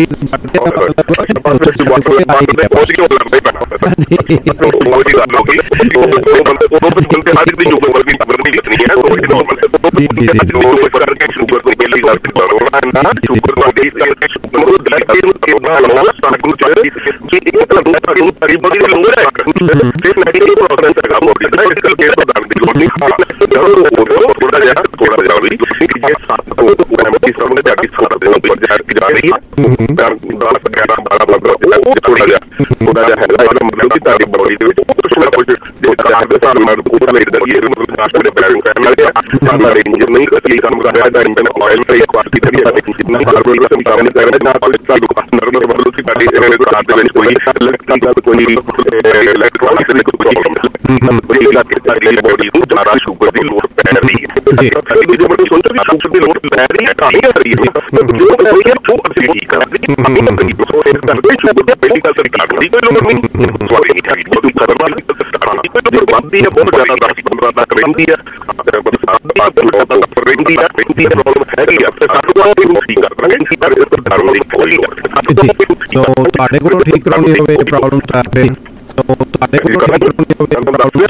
S2: ਸੋ ਤੁਹਾਡੇ ਕੋਲੋਂ ਠੀਕ ਕਰਾਉਣੀ ਹੋਵੇ ਪ੍ਰੋਬਲਮ ਤਾਂ ਫਿਰ ਸੋ ਤੁਹਾਡੇ ਕੋਲੋਂ ਠੀਕ ਕਰਾਉਣੀ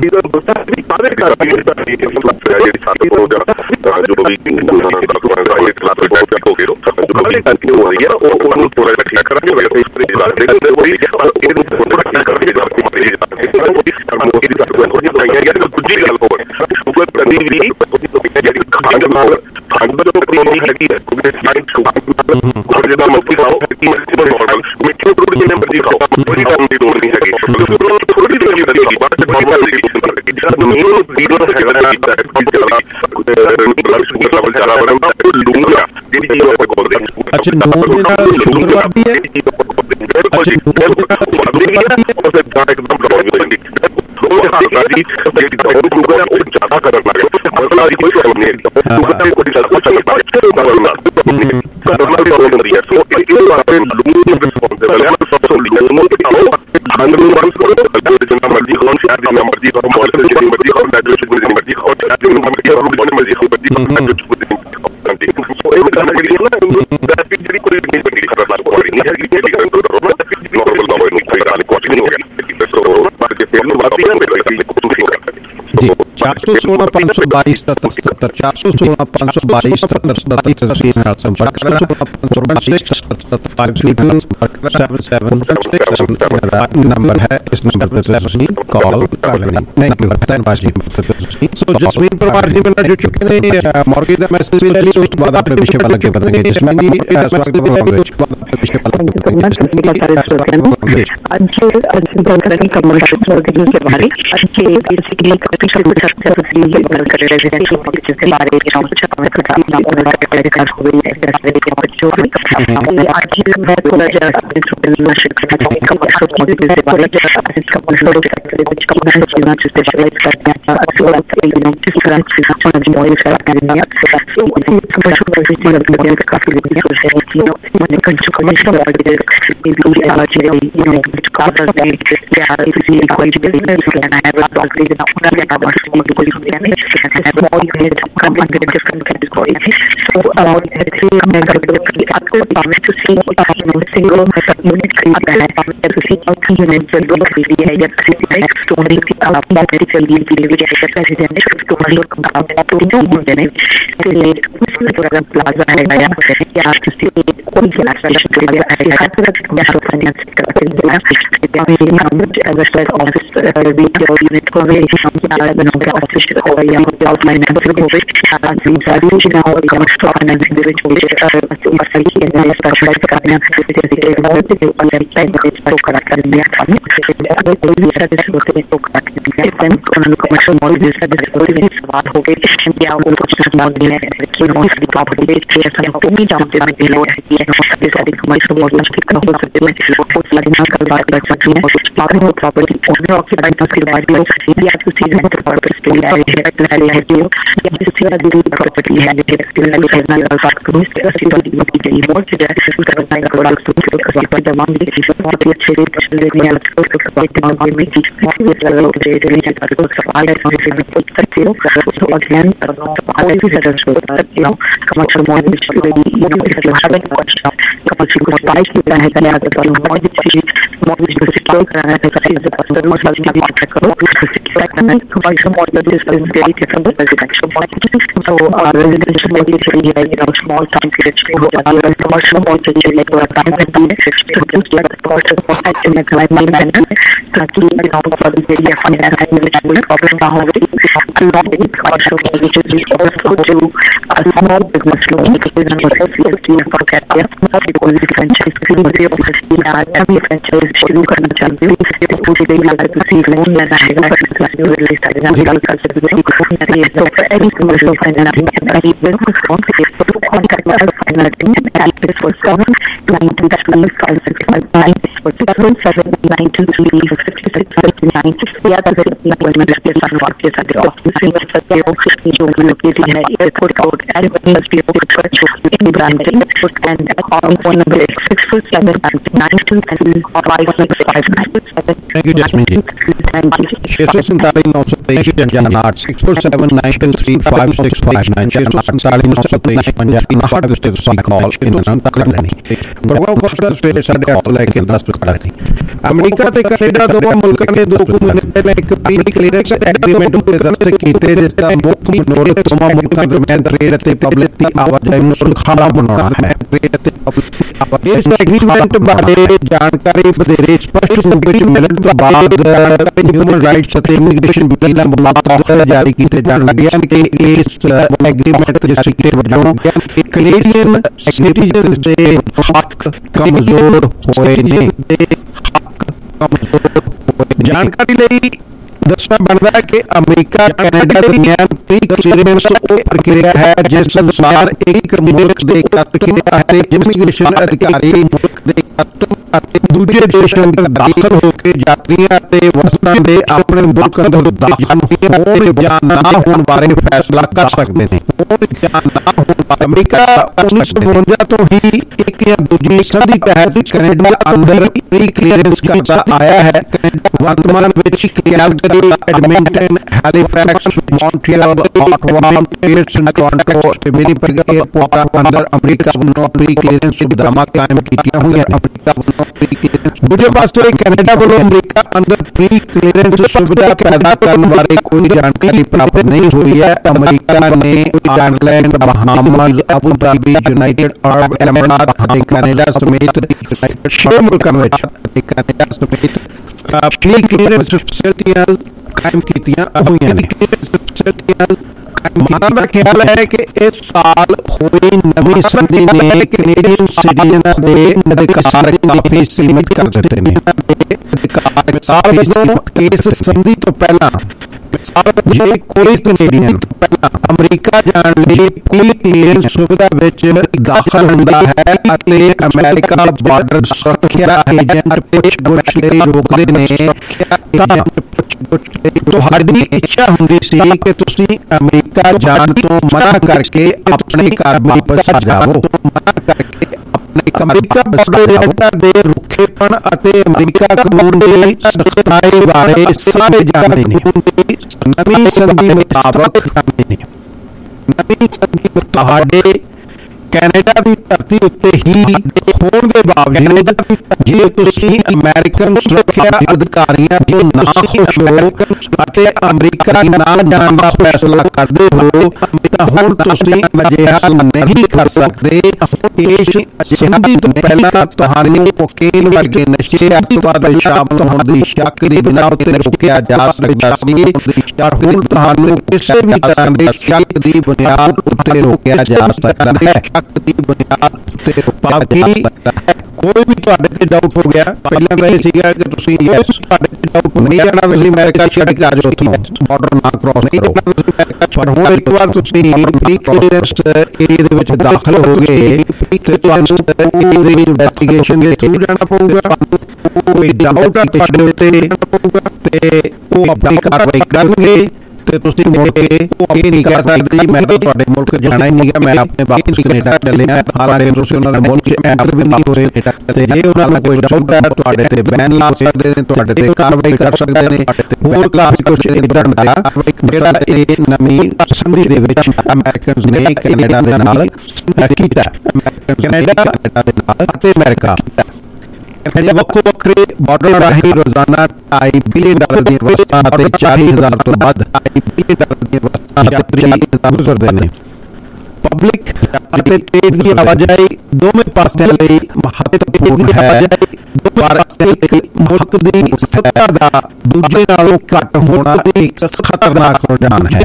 S2: ਅੱਛਾ ਨੂਨ ਦੇ ਨਾਲ ਸ਼ੂਗਰ ਵੱਧਦੀ ਹੈ चार सौ सोलह पाँच सौ बाईस सत्तर सत्तर चार सौ सोलह पाँच सौ बाईस सत्तर सत्तर तस्वीर संपर्क नंबर है इस नंबर पर कॉल कर लेनी सो जसमीन परमार जी मिलना जुड़ चुके हैं मॉर्गेज का मैसेज भी ले लिया उसके बाद अपने विषय पर लगे बताएंगे जसमीन जी स्वागत है विषय पर
S3: कमर्शियल मॉल जिसका सवाल हो गए या उनको मॉल देना है प्रॉपर्टी नहीं जानते हैं कमर्शियल मॉल हो सकते हैं बात कर सकते हैं प्रॉपर्टी ऑक्यूपाइड के बाद प्रॉपर्टी है small time period commercial mall चाहिए like time रहती है ताकि area finance problem ना हो commercial mall which is also to a small business loan franchise every franchise शुरू करना चाहते हैं पूरी लोन लेना है तो every commercial finance contact us financing at this for seven nine two three five six five nine or six one seven nine two three six six fifty nine the other appointment is on office at the office in the जो located है airport road everyone must be able to touch in branding and on phone number six four seven nine two three five six five nine
S2: thank you Jasmine ji
S3: thank you
S2: छह सौ सैंतालीस नौ सौ तेईस जनानाट six four seven nine two three five six five nine छह सौ सैंतालीस नौ सौ तेईस पंजाबी नाट विस्ते तो सी कॉल इन नंतर कर लेनी ਪ੍ਰਭਾਵ ਫਸਟਰ ਸਵੇਰੇ ਸਾਡੇ ਹੱਥ ਲੈ ਕੇ ਦਸ ਕਰ ਰਹੀ ਅਮਰੀਕਾ ਤੇ ਕੈਨੇਡਾ ਦੋਵਾਂ ਮੁਲਕਾਂ ਨੇ ਦੋ ਕੁ ਮਹੀਨੇ ਪਹਿਲਾਂ ਇੱਕ ਪ੍ਰੀ ਕਲੀਅਰੈਂਸ ਐਗਰੀਮੈਂਟ ਉੱਤੇ ਦਸਤਖਤ ਕੀਤੇ ਜਿਸ ਦਾ ਮੁੱਖ ਮਨੋਰਥ ਦੋਵਾਂ ਮੁਲਕਾਂ ਦਰਮਿਆਨ ਟ੍ਰੇਡ ਅਤੇ ਪਬਲਿਕ ਦੀ ਆਵਾਜਾਈ ਨੂੰ ਸੁਰੱਖਿਅਤ ਬਣਾਉਣਾ ਹੈ ਟ੍ਰੇਡ ਅਤੇ ਪਬਲਿਕ ਇਸ ਐਗਰੀਮੈਂਟ ਬਾਰੇ ਜਾਣਕਾਰੀ ਵਧੇਰੇ ਸਪਸ਼ਟ ਰੂਪ ਵਿੱਚ ਮਿਲਣ ਤੋਂ ਬਾਅਦ ਹਿਊਮਨ ਰਾਈਟਸ ਅਤੇ ਇਮੀਗ੍ਰੇਸ਼ਨ ਬਿੱਲ ਮੁਲਾਕਾਤ ਜਾਰੀ ਕੀਤੇ ਜਾਣ ਲੱਗੇ ਹਨ ਕਿ ਇਸ ਐਗਰੀਮੈਂਟ ਦੇ ਸਿੱਟੇ ਵਜੋਂ ਕੈਨੇਡੀਅਨ ਸਿਟੀਜ਼ਨ ਦੇ ਹੱਕ ਕਮਜ਼ੋਰ ਹੋਏ ਨੇ ਜਾਣਕਾਰੀ ਲਈ ਦੱਸਣਾ ਬਣਦਾ ਹੈ ਕਿ ਅਮਰੀਕਾ ਕੈਨੇਡਾ ਦਰਮਿਆਨ ਪ੍ਰੀ ਕਲੀਅਰੈਂਸ ਉਹ ਪ੍ਰਕਿਰਿਆ ਹੈ ਜਿਸ ਅਨੁਸਾਰ ਇੱਕ ਮੁਲਕ ਦੇ ਕਸਟਮ ਅਤੇ ਇਮੀਗ੍ਰੇਸ਼ਨ ਅਧਿਕਾਰੀ ਮੁਲਕ ਦੇ ਕਸਟਮ ਅਤੇ ਦੂਜੇ ਦੇਸ਼ਾਂ ਵਿੱਚ ਦਾਖਲ ਹੋ ਕੇ ਯਾਤਰੀਆਂ ਅਤੇ ਵਸਤਾਂ ਦੇ ਆਪਣੇ ਮੁਲਕ ਅੰਦਰ ਦਾਖਲ ਹੋਣ ਜਾਂ ਨਾ ਹੋਣ ਬਾਰੇ ਫੈਸਲਾ ਕਰ ਸਕਦੇ ਨੇ ਅਮਰੀਕਾ ਉੱਨੀ ਸੌ ਬਵੰਜਾ ਤੋਂ ਹੀ ਇੱਕ ਜਾਂ ਦੂਜੀ ਸੰਧੀ ਤਹਿਤ ਕੈਨੇਡਾ ਅੰਦਰ ਪ੍ਰੀ ਕਲੀਅਰੈਂਸ ਕਰਦਾ ਆਇਆ ਹੈ ਕੈਨੇਡਾ ਵਰਤਮਾਨ ਵਿੱਚ Calgary Edmonton Halifax Montreal Ottawa Paris Toronto ਤੇ ਵਿਨੀਪੈਗ 에ਅਰਪੋਰਟਾਂ ਅੰਦਰ ਅਮਰੀਕਾ ਵੱਲੋਂ ਪ੍ਰੀ ਕਲੀਅਰੈਂਸ ਸੁਵਿਧਾਵਾਂ ਕਾਇਮ ਕੀਤੀਆਂ ਹੋਈਆਂ ਅਮਰੀਕਾ ਵੱਲੋਂ ਪ੍ਰੀ ਕਲੀਅਰੈਂਸ ਦੂਜੇ ਪਾਸੇ ਕੈਨੇਡਾ ਵੱਲੋਂ ਅਮਰੀਕਾ ਅੰਦਰ ਪ੍ਰੀ ਕਲੀਅਰੈਂਸ ਸੁਵਿਧਾ ਪੈਦਾ ਕਰਨ ਬਾਰੇ ਕੋਈ ਜਾਣਕਾਰੀ ਪ੍ਰਾਪਤ ਨਹੀਂ ਹੋਈ ਹੈ ਅਮਰੀਕਾ ਨੇ Ireland Bahamas Abu Dhabi United Arab Emirates ਅਤੇ ਕੈਨੇਡਾ ਸਮੇਤ ਛੇ ਮੁਲਕਾਂ ਵਿੱਚ ਕੈਨੇਡਾ ਸਮੇਤ ਪ੍ਰੀ ਕਲੀਅਰੈਂਸ ਫੈਸਿਲਿਟੀਆਂ ਕਾਇਮ ਕੀਤੀਆਂ ਹੋਈਆਂ ਨੇ ਮਾਨਾ ਦਾ ਖਿਆਲ ਹੈ ਕਿ ਇਸ ਸਾਲ ਹੋਈ ਨਵੀਂ ਸੰਧੀ ਨੇ ਕੈਨੇਡੀਅਨ ਸਿਟੀਜ਼ਨ ਦੇ ਅਧਿਕਾਰ ਕਾਫੀ ਸੀਮਿਤ ਕਰ ਦਿੱਤੇ ਨੇ ਸਾਲ ਵਜੋਂ ਇਸ ਸੰਧੀ ਤੋਂ ਪਹਿਲਾਂ ਜੇ ਕੋਈ ਕੈਨੇਡੀਅਨ ਪਹਿਲਾਂ ਅਮਰੀਕਾ ਜਾਣ ਲਈ ਕੋਈ ਕਲੀਅਰੈਂਸ ਸੁਵਿਧਾ ਵਿੱਚ ਦਾਖਲ ਹੁੰਦਾ ਹੈ ਅਤੇ ਅਮਰੀਕਾ ਬਾਰਡਰ ਸੁਰੱਖਿਆ ਏਜੰਟ ਪੁੱਛਗਿੱਛ ਲਈ ਰੋਕਦੇ ਨੇ ਤਾਂ ਤੁਹਾਡੀ ਇੱਛਾ ਹੁੰਦੀ ਸੀ ਕਿ ਤੁਸੀਂ ਅਮਰੀਕਾ ਜਾਣ ਤੋਂ ਮਨਾ ਕਰਕੇ ਆਪਣੇ ਘਰ ਵਾਪਸ ਜਾਵੋ ਮਨਾ ਕਰਕੇ ਅਮਰੀਕਾ ਬਾਰਡਰ ਦੇ ਰੁੱਖੇਪਣ ਅਤੇ ਅਮਰੀਕਾ ਕਾਨੂੰਨ ਦੀ ਸਖਤਾਈ ਬਾਰੇ ਸਾਰੇ ਜਾਣਦੇ ਨੇ ਨਵੀਂ ਸੰਧੀ ਮੁਤਾਬਕ ਨਵੀਂ ਸੰਧੀ ਤੁਹਾਡੇ ਕੈਨੇਡਾ ਦੀ ਧਰਤੀ ਉੱਤੇ ਹੀ ਹੋਣ ਦੇ ਬਾਵਜੂਦ ਜੇ ਤੁਸੀਂ ਅਮਰੀਕਨ ਸੁਰੱਖਿਆ ਅਧਿਕਾਰੀਆਂ ਤੋਂ ਨਾ ਖੁਸ਼ ਹੋ ਅਤੇ ਅਮਰੀਕਾ ਨਾ ਜਾਣ ਦਾ ਫੈਸਲਾ ਕਰਦੇ ਹੋ ਤਾਂ ਹੁਣ ਤੁਸੀਂ ਅਜਿਹਾ ਨਹੀਂ ਕਰ ਸਕਦੇ ਇਸ ਸੰਧੀ ਤੋਂ ਪਹਿਲਾਂ ਤੁਹਾਨੂੰ ਕੋਕੇਨ ਵਰਗੇ ਨਸ਼ੇ ਅਤੇ ਸ਼ਾਮਲ ਹੋਣ ਦੀ ਸ਼ੱਕ ਦੀ ਬਿਨਾਂ ਉੱਤੇ ਰੋਕਿਆ ਜਾ ਸਕਦਾ ਸੀ ਪਰ ਹੁਣ ਤੁਹਾਨੂੰ ਕਿਸੇ ਵੀ ਤਰ੍ਹਾਂ ਦੇ ਸ਼ੱਕ ਦੀ ਬੁਨਿਆਦ ਉੱਤੇ ਰੋਕਿਆ ਜਾ ਸਕਦਾ ਹੈ ਦੀ ਬੁਨਿਆਦ ਤੇ ਬਾਕੀ ਕੋਈ ਵੀ ਤੁਹਾਡੇ ਤੇ ਡਾਊਟ ਹੋ ਗਿਆ, ਪਹਿਲਾਂ ਤਾਂ ਇਹ ਸੀਗਾ ਕਿ ਤੁਸੀਂ ਤੁਹਾਡੇ ਤੇ ਡਾਊਟ ਨਹੀਂ ਜਾਣਾ, ਤੁਸੀਂ ਅਮਰੀਕਾ ਛੱਡ ਕੇ ਆ ਜਾਓ, ਉੱਥੋਂ ਬਾਰਡਰ ਨਾ ਕ੍ਰੋਸ ਕਰੋ। ਪਰ ਹੁਣ ਇੱਕ ਵਾਰ ਤੁਸੀਂ ਪ੍ਰੀ ਕਲੀਅਰੈਂਸ ਏਰੀਆ ਦੇ ਵਿੱਚ ਦਾਖਲ ਹੋ ਗਏ ਤੇ ਤੁਹਾਨੂੰ ਇਹਦੀ ਇਨਵੈਸਟੀਗੇਸ਼ਨ ਦੇ ਥਰੂ ਜਾਣਾ ਪਊਗਾ। ਕੋਈ ਡਾਊਟ ਆ ਤੁਹਾਡੇ ਉੱਤੇ ਤੇ ਉਹ ਆਪਣੀ ਕਾਰਵਾਈ ਕਰਨਗੇ ਤੇ ਤੁਸੀਂ ਮੁੜ ਕੇ ਇਹ ਨਹੀਂ ਕਹਿ ਸਕਦੇ ਮੈਂ ਤੁਹਾਡੇ ਮੁਲਕ ਜਾਣਾ ਹੀ ਨਹੀਂ ਗਾ, ਮੈਂ ਆਪਣੇ ਵਾਪਸ ਕੈਨੇਡਾ ਚੱਲਿਆ। ਹਾਲਾਂਕਿ ਤੁਸੀਂ ਉਹਨਾਂ ਦੇ ਮੁਲਕ 'ਚ ਐਂਟਰ ਵੀ ਨਹੀਂ ਹੋਏ ਤੇ ਜੇ ਉਹਨਾਂ ਦਾ ਕੋਈ ਡਾਊਟ ਹੈ ਤੁਹਾਡੇ ਤੇ ਬੈਨ ਲਾ ਸਕਦੇ ਨੇ, ਤੁਹਾਡੇ ਤੇ ਕਾਰਵਾਈ ਕਰ ਸਕਦੇ ਨੇ। ਹੋਰ ਕਾਫੀ ਕੁਛ ਇੰਪੋਰਟੈਂਟ ਦਾ ਜਿਹੜਾ ਇਹ ਨਵੀਂ ਸੰਧੀ ਦੇ ਵਿੱਚ ਅਮਰੀਕਨਸ ਨੇ ਕੈਨੇਡਾ ਦੇ ਨਾਲ ਕੀਤਾ, ਕੈਨੇਡਾ ਦੇ ਨਾਲ ਅਤੇ ਅਮਰੀਕਾ ਵੱਖੋ ਵੱਖਰੇ ਬਾਰਡਰ ਰਾਹੀਂ ਰੋਜ਼ਾਨਾ ਢਾਈ ਬਿਲੀਅਨ ਡਾਲਰ ਦੀਆਂ ਵਸਤਾਂ ਅਤੇ ਚਾਲੀ ਹਜ਼ਾਰ ਤੋਂ ਵੱਧ ਢਾਈ ਬਿਲੀਅਨ ਡਾਲਰ ਦੀਆਂ ਵਸਤਾਂ ਯਾਤਰੀ ਗੁਜ਼ਰਦੇ ਨੇ। ਪਬਲਿਕ ਅਤੇ ਟ੍ਰੇਡ ਦੀ ਆਵਾਜਾਈ ਦੋਵੇਂ ਪਾਸਿਆਂ ਲਈ ਮਹੱਤਵਪੂਰਨ ਹੈ, ਪਰ ਇੱਕ ਮੁਲਕ ਦੀ ਸੱਤਾ ਦਾ ਦੂਜੇ ਨਾਲੋਂ ਘੱਟ ਹੋਣਾ ਇੱਕ ਖਤਰਨਾਕ ਰੁਝਾਨ ਹੈ।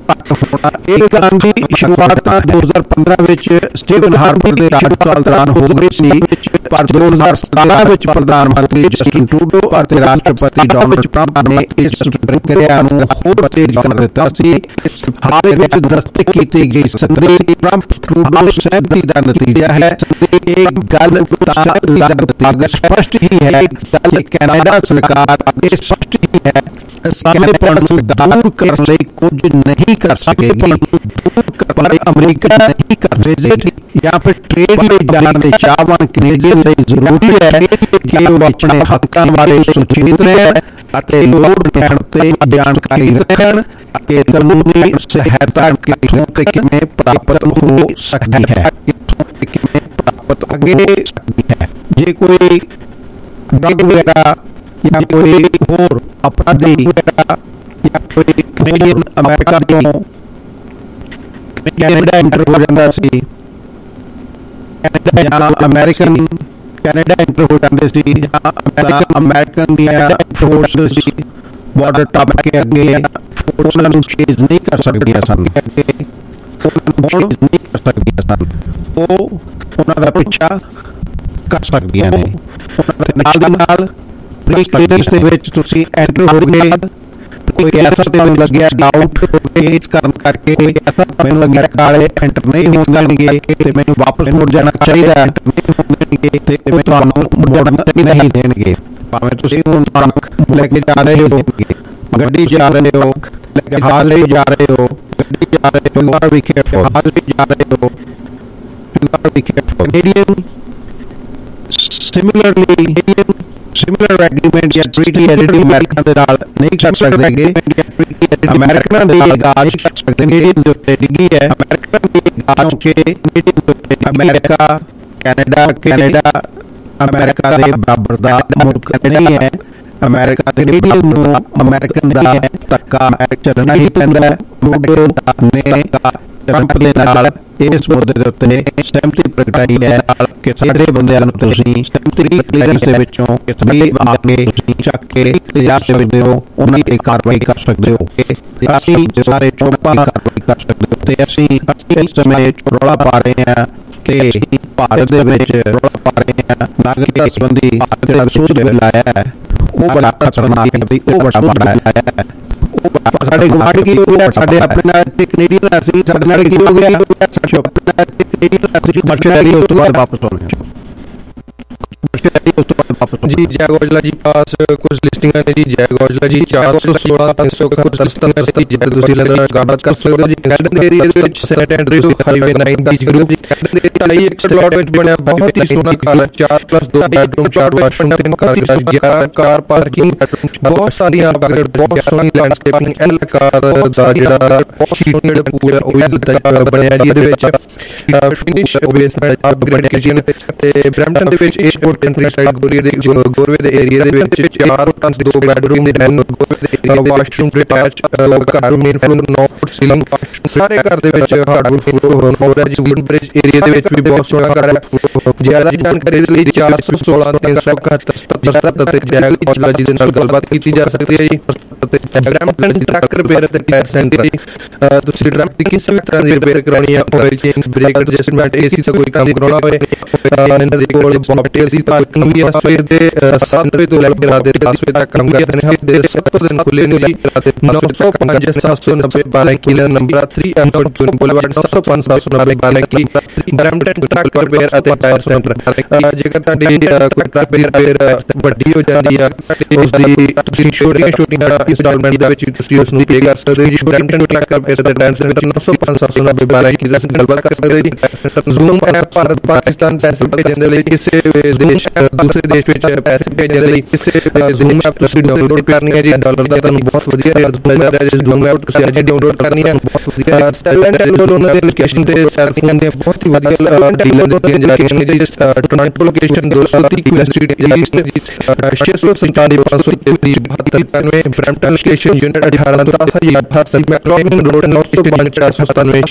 S2: ਇਹ ਕਾਨੂੰਨ ਦੀ ਸ਼ੁਰੂਆਤ ਦੋ ਹਜ਼ਾਰ ਪੰਦਰਾਂ ਵਿੱਚ ਸਟੀਵਨ ਹਾਰਪਰ ਦੇ ਸ਼ਾਸਨ ਦੌਰਾਨ ਹੋ ਗਈ ਸੀ, ਪਰ ਦੋ ਹਜ਼ਾਰ ਸਤਾਰਾਂ ਵਿੱਚ ਪ੍ਰਧਾਨ ਮੰਤਰੀ ਜਸਟਿਨ ਟਰੂਡੋ ਅਤੇ ਰਾਸ਼ਟਰਪਤੀ ਡੋਨਾਲਡ ਟਰੰਪ ਨੇ ਇਸ ਪ੍ਰਕਿਰਿਆ ਨੂੰ ਹੋਰ ਤੇਜ਼ ਕਰ ਦਿੱਤਾ ਸੀ। ਹਾਲ ਵਿੱਚ ਦਸਤਖਤ ਕੀਤੀ ਗਈ ਸੰਧੀ ਟਰੰਪ ਟਰੂਡੋ ਸਹਿਮਤੀ ਦਾ ਨਤੀਜਾ ਹੈ। ਇਹ ਗੱਲ ਤਾਂ ਲਗਭਗ ਸਪਸ਼ਟ ਹੀ ਹੈ ਕਿ ਕੈਨੇਡਾ ਸਰਕਾਰ ਅੱਗੇ ਸਪਸ਼ਟ ਹੀ ਹੈ ਸਾਮੇਪਣ ਨੂੰ ਦੂਰ ਕਰਨ ਲਈ ਕੁਝ ਨਹੀਂ ਕਰ ਸਕੇਗੀ, ਪਰ ਅਮਰੀਕਾ ਨਹੀਂ ਕਰ ਸਕੇਗੀ ਜਾਂ ਫਿਰ ਟ੍ਰੇਡ ਲਈ ਜਾਣ ਦੇ ਚਾਹਵਾਨ ਕੈਨੇਡੀਅਨ ਲਈ ਜ਼ਰੂਰੀ ਹੈ ਕਿ ਉਹ ਆਪਣੇ ਹੱਕਾਂ ਬਾਰੇ ਸੁਚੇਤ ਰਹਿਣ ਅਤੇ ਲੋੜ ਪੈਣ ਤੇ ਜਾਣਕਾਰੀ ਰੱਖਣ ਅਤੇ ਕਾਨੂੰਨੀ ਸਹਾਇਤਾ ਕਿੱਥੋਂ ਕਿਵੇਂ ਪ੍ਰਾਪਤ ਹੋ ਸਕਦੀ ਹੈ, ਕਿੱਥੋਂ ਕਿਵੇਂ ਪ੍ਰਾਪਤ ਅੱਗੇ ਸਕਦੀ ਹੈ। ਜੇ ਕੋਈ ਡਰੱਗ ਵਗੈਰਾ ਜਾਂ ਕੋਈ ਹੋਰ ਅਪਰਾਧੀ ਵਗੈਰਾ ਜਾਂ ਕੋਈ ਕੈਨੇਡੀਅਨ ਅਮਰੀਕਾ ਤੋਂ ਕੈਨੇਡਾ ਐਂਟਰ ਹੋ ਜਾਂਦਾ ਸੀ, ਕੈਨੇਡਾ ਜਾਂ ਅਮਰੀਕਨ ਕੈਨੇਡਾ ਐਂਟਰ ਹੋ ਜਾਂਦੇ ਸੀ ਜਾਂ ਅਮਰੀਕਨ ਦੀਆਂ ਫੋਰਸਿਸ ਸੀ ਬਾਰਡਰ ਟੱਪ ਕੇ ਅੱਗੇ ਉਹਨਾਂ ਨੂੰ ਚੇਜ਼ ਨਹੀਂ ਕਰ ਸਕਦੀਆਂ ਸਨ, ਅੱਗੇ ਉਹਨਾਂ ਨੂੰ ਨਹੀਂ ਕਰ ਸਕਦੀਆਂ ਸਨ, ਉਹ ਉਹਨਾਂ ਦਾ ਪਿੱਛਾ ਕਰ ਸਕਦੀਆਂ ਨੇ। ਉਹਨਾਂ ਦੇ ਨਾਲ ਦੀ ਨਾਲ ਪ੍ਰੀ ਕਲੀਅਰੈਂਸ ਦੇ ਵਿੱਚ ਤੁਸੀਂ ਐਂਟਰ ਹੋ ਗਏ, ਕੋਈ ਐਸਾ ਤੁਹਾਨੂੰ ਲੱਗਿਆ ਡਾਊਟ ਇਸ ਕਾਰਨ ਕਰਕੇ ਕੋਈ ਐਸਾ ਮੈਨੂੰ ਅਮਰੀਕਾ ਵਾਲੇ ਐਂਟਰ ਨਹੀਂ ਹੋਣ ਦੇਣਗੇ ਤੇ ਮੈਨੂੰ ਵਾਪਸ ਮੁੜ ਜਾਣਾ ਚਾਹੀਦਾ ਹੈ ਤੇ ਤੁਹਾਨੂੰ ਮੁੜਨ ਨਹੀਂ ਦੇਣਗੇ, ਭਾਵੇਂ ਤੁਸੀਂ ਹੁਣ ਲੈ ਕੇ ਜਾ ਰਹੇ ਹੋ, ਗੱਡੀ ਜਾ ਰਹੇ ਹੋ, ਲੈ ਕੇ ਹਾਲ ਲਈ ਜਾ ਰਹੇ ਹੋ, ਗੱਡੀ ਜਾ ਰਹੇ ਹੋ, ਆਰ ਵੀ ਕੇਅਰਫੁਲ, ਹਾਲ ਲਈ ਜਾ ਰਹੇ ਹੋ, are we careful. Canadian similarly similar agreement ਜਾਂ ਟ੍ਰੀਟੀ ਹੈ ਜਿਹੜੀ ਅਮਰੀਕਾ ਦੇ ਨਾਲ ਨਹੀਂ ਕਰ ਸਕਦੇ, ਅਮਰੀਕਨਾਂ ਦੇ ਗਾਜ ਕਰ ਸਕਦੇ ਨੇ ਦੇ ਉੱਤੇ ਡਿੱਗੀ ਹੈ, ਅਮਰੀਕਨ ਦੀ ਗਾਜ ਕੇ ਅਮਰੀਕਾ ਕੈਨੇਡਾ ਕੈਨੇਡਾ ਅਮਰੀਕਾ ਦੇ ਬਰਾਬਰ ਦਾ ਮੁਲਕ ਨਹੀਂ ਹੈ। ਅਮਰੀਕਾ ਦੇ ਕੈਨੇਡੀਅਨ ਨੂੰ ਅਮਰੀਕਨ ਦਾ ਧੱਕਾ ਚੱਲਣਾ ਹੀ ਪੈਂਦਾ ਹੈ। ਟਰੂਡੋ ਨੇ ਟਰੰਪ ਦੇ ਨਾਲ ਇਸ ਮੁੱਦੇ ਦੇ ਉੱਤੇ ਸਹਿਮਤੀ ਪ੍ਰਗਟਾਈ ਹੈ ਕਿ ਸਾਰੇ ਬੰਦਿਆਂ ਨੂੰ ਤੁਸੀਂ ਸਹਿਮਤੀ ਕਲੀਅਰੈਂਸ ਦੇ ਵਿੱਚੋਂ ਵੀ ਆ ਕੇ ਚੱਕ ਕੇ ਲਿਜਾ ਸਕਦੇ ਹੋ, ਉਹਨਾਂ ਦੀ ਕਾਰਵਾਈ ਕਰ ਸਕਦੇ ਹੋ। ਅਸੀਂ ਸਾਰੇ ਚੋਪਾਂ ਕਾਰਵਾਈ ਕਰ ਸਕਦੇ ਹੋ ਤੇ ਅਸੀਂ ਇਸ ਸਮੇਂ ਰੌਲਾ ਪਾ ਰਹੇ ਹਾਂ ਕਿ ਭਾਰਤ ਦੇ ਵਿੱਚ ਰੌਲਾ ਪਾ ਰਹੇ ਹਾਂ ਨਾਗਰਿਕਤਾ ਸੰਬੰਧੀ ਜਿਹੜਾ ਵਿਸੂਦ ਬਿੱਲ ਆਇਆ ਹੈ ਉਹ ਬੜਾ ਖਤਰਨਾਕ ਹੈ, ਉਹ ਬੜਾ ਬੜਾ ਆਇਆ ਹੈ। ਸਾਡੇ ਗੁਆਂਢ ਕੀ ਹੋ ਗਿਆ, ਸਾਡੇ ਆਪਣੇ ਨਾਲ ਕੈਨੇਡੀਅਨ ਅਸੀਂ ਸਾਡੇ ਨਾਲ ਕੀ ਹੋ ਗਿਆ, ਸਾਡੇ ਆਪਣੇ ਨਾਲ ਕੈਨੇਡੀਅਨ ਅਸੀਂ ਮਸ਼ਹੂਰੀ ਉਸ ਤੋਂ ਬਾਅਦ ਵਾਪਸ ਆਉਣੇ
S7: जी जय गौजला जी पास कुछ लिस्टिंग है जी जय गौजला जी चार सौ सोलह तीन सौ कुछ लिस्टिंग है जी जय दूसरी लंदन गार्ड कर सकते हो जी कैडन दे एरिया ਦੇ ਵਿੱਚ ਸੈਨੇਟ ਐਂਡਰਿਊ ਹਾਈਵੇ ਨੌ ਦੀ ਗਰੁੱਪ ਜੀ कैडन ਦੇ ਢਾਈ ਇੱਕ ਸਲੋਟ ਵਿੱਚ ਬਣਿਆ ਬਹੁਤ ਹੀ ਸੋਹਣਾ ਕਾਲ ਚਾਰ ਪਲੱਸ ਦੋ ਬੈਡਰੂਮ ਚਾਰ ਵਾਸ਼ਰੂਮ ਤਿੰਨ ਕਾਰ ਗਿਆਰਾਂ ਕਾਰ ਪਾਰਕਿੰਗ ਬਹੁਤ ਸਾਰੀਆਂ ਅਪਗ੍ਰੇਡ ਬਹੁਤ ਸੋਹਣੀ ਲੈਂਡਸਕੇਪਿੰਗ ਐਲ ਕਾਰ ਦਾ ਜਿਹੜਾ ਸੀਟਡ ਪੂਰਾ ਓਇਲ ਦਾ ਬਣਿਆ ਜੀ ਇਹਦੇ ਵਿੱਚ ਫਿਨਿਸ਼ ਬੇਸਮੈਂਟ ਅਪਗ੍ਰੇਡ ਕਿਚਨ ਤੇ ਬ੍ਰੈਂਪਟਨ ਦੇ ਵਿੱਚ ਏਅਰਪੋਰਟ ਐਂਟਰੀ ਸਾਈਡ ਗੋਰੀਏ ਦੇ ਗੋਰਵੇ ਦੇ ਏਰੀਆ ਦੇ ਵਿੱਚ ਚਾਰ ਟਨ ਦੋ ਬੈਡਰੂਮ ਦੇ ਰਹਿਣ ਵਾਸ਼ਰੂਮ ਅਟੈਚ ਘਰ ਮੇਨ ਫਲੋਰ ਨੌ ਫੁੱਟ ਸੀਲਿੰਗ ਸਾਰੇ ਘਰ ਦੇ ਵਿੱਚ ਹਾਰਡਵੁੱਡ ਫਲੋਰ ਫਲੋਰ ਹੈ ਜੀ ਵੁੱਡਨ ਬ੍ਰਿਜ ਏਰੀਆ ਦੇ ਵਿੱਚ ਵੀ ਬਹੁਤ ਸੋਹਣਾ ਘਰ ਹੈ। ਜ਼ਿਆਦਾ ਜਾਣਕਾਰੀ ਦੇ ਲਈ ਚਾਰ ਸੌ ਸੋਲਾਂ ਤਿੰਨ ਸੌ ਇਕਹੱਤਰ ਸਤੱਤਰ ਸਤੱਤਰ ਤੇ ਜੈਗ ਔਜਲਾ ਜੀ ਦੇ ਨਾਲ ਗੱਲਬਾਤ ਕੀਤੀ ਜਾ ਸਕਦੀ ਹੈ ਜੀ। ਬਰੈਂਪਟਨ ਟਰੱਕ ਰਿਪੇਅਰ ਤੇ ਟਾਇਰ ਸੈਂਟਰ ਜੀ ਤੁਸੀਂ ਟਰੱਕ ਦੀ ਕਿਸੇ ਵੀ ਤਰ੍ਹਾਂ ਦੀ ਰਿਪੇਅਰ ਕਰਾਉਣੀ ਹੈ oil change brake adjustment AC ਦਾ ਕੋਈ ਕੰਮ ਕਰਾਉਣਾ ਹੋਵੇ ਇਹਨਾਂ ਦੇ ਕੋਲ ਬੌਕਟੇਲ ਦੀ ਪਾਰਕਿੰਗ ਵੀ ਹੈ। ਸਵੇਰ ਦੇ ਸੱਤ ਵਜੇ ਤੋਂ ਲੈ ਕੇ ਰਾਤ ਦੇ ਦਸ ਵਜੇ ਤੱਕ ਕੰਮ ਕਰਦੇ ਨੇ। ਹਫ਼ਤੇ ਦੇ ਸੱਤ ਦਿਨ ਖੁੱਲੇ ਨੇ ਜੀ। ਨੌ ਸੌ ਪੰਜ ਸੱਤ ਸੌ ਨੱਬੇ ਬਾਰਾਂ kilo number three and boulevard ਨੌ ਸੌ ਪੰਜ ਸੱਤ ਸੌ ਨੱਬੇ ਬਾਰਾਂ ਕੀ ਬਰੈਂਪਟਨ ਟਰੱਕ ਰਿਪੇਅਰ ਅਤੇ ਟਾਇਰ ਸੈਂਟਰ। ਜੇਕਰ ਤੁਹਾਡੀ ਕੋਈ ਟਰੱਕ ਰਿਪੇਅਰ ਵੱਡੀ ਹੋ ਜਾਂਦੀ ਹੈ ਉਸ ਦੀ ਤੁਸੀਂ ਛੋਟੀਆਂ ਛੋਟੀਆਂ ਇੰਸਟਾਲਮੈਂਟ ਦੇ ਵਿੱਚ ਤੁਸੀਂ ਉਸ ਨੂੰ ਪੇ ਕਰ ਸਕਦੇ ਹੋ ਜੀ। ਬਰੈਂਪਟਨ ਟਰੱਕ ਰਿਪੇਅਰ ਅਤੇ ਟਾਇਰ ਸੈਂਟਰ ਨੌ ਸੌ ਪੰਜ ਸੱਤ ਸੌ ਨੱਬੇ ਬਾਰਾਂ ਕੀ ਗੱਲਬਾਤ ਕਰ ਸਕਦੇ ਜੀ। ਜ਼ੂਮ ਐਪ ਭਾਰਤ ਪਾਕਿਸਤਾਨ ਪੈਸੇ ਭੇਜਣ ਦੇ ਲਈ ਕਿਸੇ ਦੇਸ਼ ਦੂਸਰੇ ਦੇਸ਼ ਵਿੱਚ ਪੈਸੇ ਭੇਜਣ ਦੇ ਲਈ ਕਿਸੇ ਜ਼ੂਮ ਐਪ ਤੁਸੀਂ ਡਾਊਨਲੋਡ ਕਰਨੀ ਹੈ ਜੀ। ਡਾਲਰ ਦਾ ਤੁਹਾਨੂੰ ਬਹੁਤ ਵਧੀਆ ਰਿਜ਼ਲਟ ਮਿਲਦਾ ਹੈ। ਜ਼ੂਮ ਐਪ ਤੁਸੀਂ ਅੱਜ ਡਾਊਨਲੋਡ ਕਰਨੀ ਹੈ ਬਹੁਤ ਵਧੀਆ ਸੈਲ ਐਂਡ ਟੈਲੀਫੋਨ ਉਹਨਾਂ ਦੀ ਲੋਕੇਸ਼ਨ ਤੇ ਸਰਵਿੰਗ ਦੇ ਬਹੁਤ ਹੀ ਵਧੀਆ ਡੀਲਰ ਦੇ ਲੋਕੇਸ਼ਨ ਜੀ। ਟੋਰਾਂਟੋ ਲੋਕੇਸ਼ਨ ਦੋ ਸੌ ਤੀਹ ਕੁਇਨ ਸਟਰੀਟ ਛੇ ਸੌ ਸੰਤਾਲੀ ਪੰਜ ਸੌ ਬਹੱਤਰ ਇਕਾਨਵੇਂ ਬਰੈਂਪਟਨ ਲੋਕੇਸ਼ਨ ਯੂਨਿਟ ਅਠਾਰਾਂ ਦਸ ਹਜ਼ਾਰ ਅਠਾਸੀ ਮੈਕਲੋਗਲਿਨ ਰੋਡ ਨੌ ਸੌ ਪੰਜ ਚਾਰ ਸੌ ਸਤਾਨਵੇਂ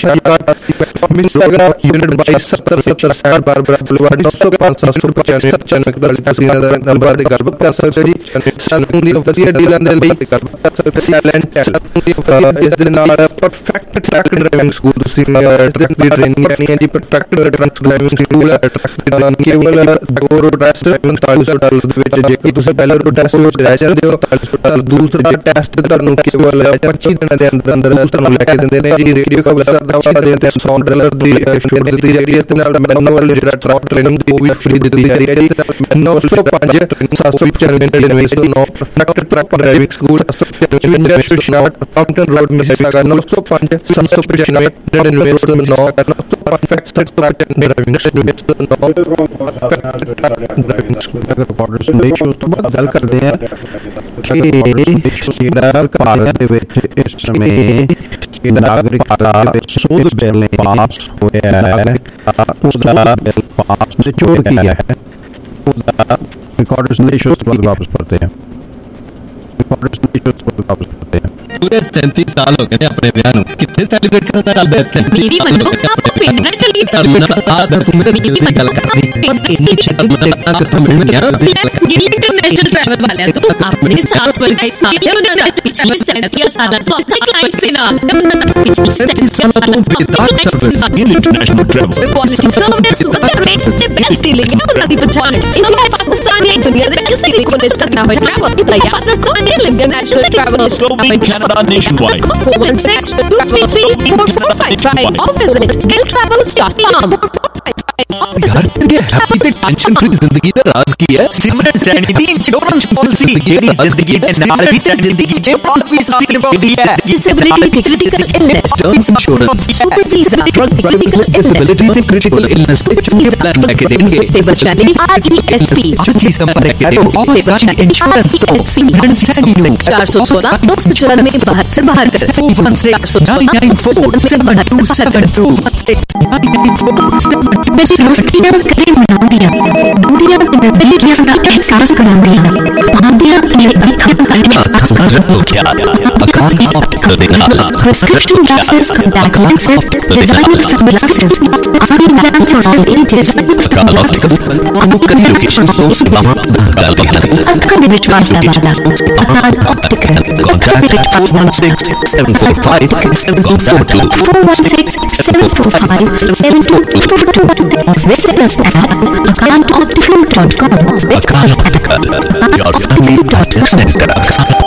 S7: ਇੰਸਟਾਗ੍ਰਾਮ ਯੂਨਿਟ ਬਾਈ ਸੱਤਰ ਸੱਤਰ ਸੈਂਟ ਬਾਰਬਰਾ ਬੁਲਵਾਰਡ ਨੌ ਸੌ ਪੰਜ ਸੱਤ ਸੌ ਪਚਾਨਵੇਂ ਪਚਾਨਵੇਂ ਇਕਤਾਲੀ ਤੁਸੀਂ ਨੰਬਰ ਦੇ ਗੱਲਬਾਤ ਕਰ ਸਕਦੇ ਜੀ। ਸੈਲਫੋਨ ਦੀ ਵਧੀਆ ਡੀਲਾਂ ਦੇ ਲਈ ਗੱਲਬਾਤ ਕਰ ਸਕਦੇ ਸੈਲੈਂਟ ਟੈਲੀਫੋਨ ਦੀ ਇਸ ਦੇ ਨਾਲ ਪਰਫੈਕਟ ਟਰੱਕ ਡਰਾਈਵਿੰਗ ਸਕੂਲ ਤੁਸੀਂ ਟਰੱਕ ਦੀ ਟ੍ਰੇਨਿੰਗ ਕਰਨੀ ਹੈ ਜੀ। ਪਰਫੈਕਟ ਟਰੱਕ ਡਰਾਈਵਿੰਗ ਸਕੂਲ ਕੇਵਲ ਦੋ ਰੋਡ ਟੈਸਟ ਪੰਤਾਲੀ ਸੌ ਡਾਲਰ ਦੇ ਵਿੱਚ ਜੇ ਤੁਸੀਂ ਪਹਿਲੇ ਰੋਡ ਟੈਸਟ ਵਿੱਚ ਰਹਿ ਜਾਂਦੇ ਹੋ ਦੂਸਰਾ ਟੈਸਟ ਤੁਹਾਨੂੰ ਕੇਵਲ ਪੱਚੀ ਦਿਨਾਂ ਦੇ ਅੰਦਰ ਅੰਦਰ ਤੁਹਾਨੂੰ ਲੈ ਕੇ ਦਿੰਦੇ ਨੇ ਜੀ। ਰੇਡੀਓ ਕਵਰ ਦਾ ਦੇ ਤੇ ਸੌ ਡਾਲਰ ਦੀ ਫੀਸ ਦਿੱਤੀ ਜਾਂਦੀ ਹੈ ਤੇ ਨਾਲ ਮੈਨੂਅਲ ਜਿਹੜਾ ਟਰੱਕ ਟ੍ਰੇਨਿੰਗ ਦੀ ਉਹ ਵੀ ਫ੍ਰੀ ਦਿੱਤੀ ਜਾ ਰਹੀ ਹੈ ਜੀ। ਨੌ ਸੌ ਪੰਜ ਸੱਤ ਸੌ ਪਚਾਨਵੇਂ ਨੜਿਨਵੇਂ ਸੌ ਨੌ perfect truck driving school Fountain road Mississauga ਨੌ ਸੌ ਪੰਜ ਸੱਤ ਸੌ ਪਚਾਨਵੇਂ ਨੜਿਨਵੇਂ ਸੌ ਨੌ ਪਰਫੈਕਟ ਟਰੱਕ ਡਰਾਈਵਿੰਗ ਸਕੂਲ
S2: ਗੱਲ ਕਰਦੇ ਆ ਕਿ ਭਾਰਤ ਦੇ ਵਿੱਚ ਇਸ ਸਮੇਂ ਨਾਗਰਿਕਤਾ ਸੋਧ ਬਿੱਲ ਪਾਸ ਹੋਇਆ ਹੈ। उसका बिल पास निचोड़ किया है। रिकॉर्ड वापस पढ़ते हैं वापस पढ़ते हैं
S4: पूरे सैंतीस साल हो गए अपने ब्याह ਨੂੰ ਕਿੱਥੇ ਸੈਲੀਬ੍ਰੇਟ ਕਰਨਾ ਚੱਲਦਾ ਹੈ
S5: ਮੇਰੀ ਮੰਨੋ ਆਪ ਪਿੰਡ ਨਾਲ ਚਲੀ ਜਾ
S4: ਆ ਤਾਂ ਤੂੰ ਮੇਰੀ ਗੱਲ ਕਰਦੀ ਇੰਨੀ ਛੱਡ ਮਤਲਬ ਕਿ ਤੁਮ ਮੈਂ ਯਾਰ
S5: गिरी इंटरनेशनल ट्रैवल वाले तो अपने साथ पर गए साथ उन्होंने पिछले सैंतीस साल तो अपने क्लाइंट्स के नाल
S4: सैंतीस साल तो बेदार service in international travel
S5: quality service rates से बेस्ट डीलिंग है उन्होंने पहचान इन पाकिस्तान या दुनिया में किसी भी कोने करना हो ट्रैवल तैयार को international travel
S4: Globally Canada nationwide
S5: four one six two three three four four five five or visit skill travels dot com
S4: यार ये हैप्पी ते टेंशन फ्री जिंदगी दा राज की है सिमरन सैनी दी इंश्योरेंस पॉलिसी जेडी जिंदगी दे नाल भी ते जिंदगी च प्रॉब्लम भी साथ निभाउंदी है
S5: disability critical illness
S4: terms insurance
S5: super visa critical
S4: disability ते क्रिटिकल इलनेस पे चंगे प्लान लेके देंगे
S5: ते बचाने आरईएसपी
S4: अच्छी संपर्क करें और बचा इंश्योरेंस तो सिमरन सैनी नु
S5: चार सौ सोलह दो सौ चौरानवे बहत्तर बहत्तर
S4: four one six nine nine four seven two seven two nine nine four
S8: दोस्तियां करीब बनाऊंदियां दूरियां नजदीक रिश्ता एहसास कराऊंदियां भांदियां मेरे अखा
S4: कर रहे हो क्या अकाल ऑप्टिकल देखना
S8: prescription glasses contact lenses designer sunglasses आदि brand for ages
S4: Akal optical अमुक कई लोकेशन सोर्स बाबा गाल दिखला
S8: अखा दे विश्वास दा वादा Akal optical
S4: contact four one six seven four five seven two four two
S8: four one six seven four five seven two four two visit us at akaan optical dot com
S4: Akal optical your family doctor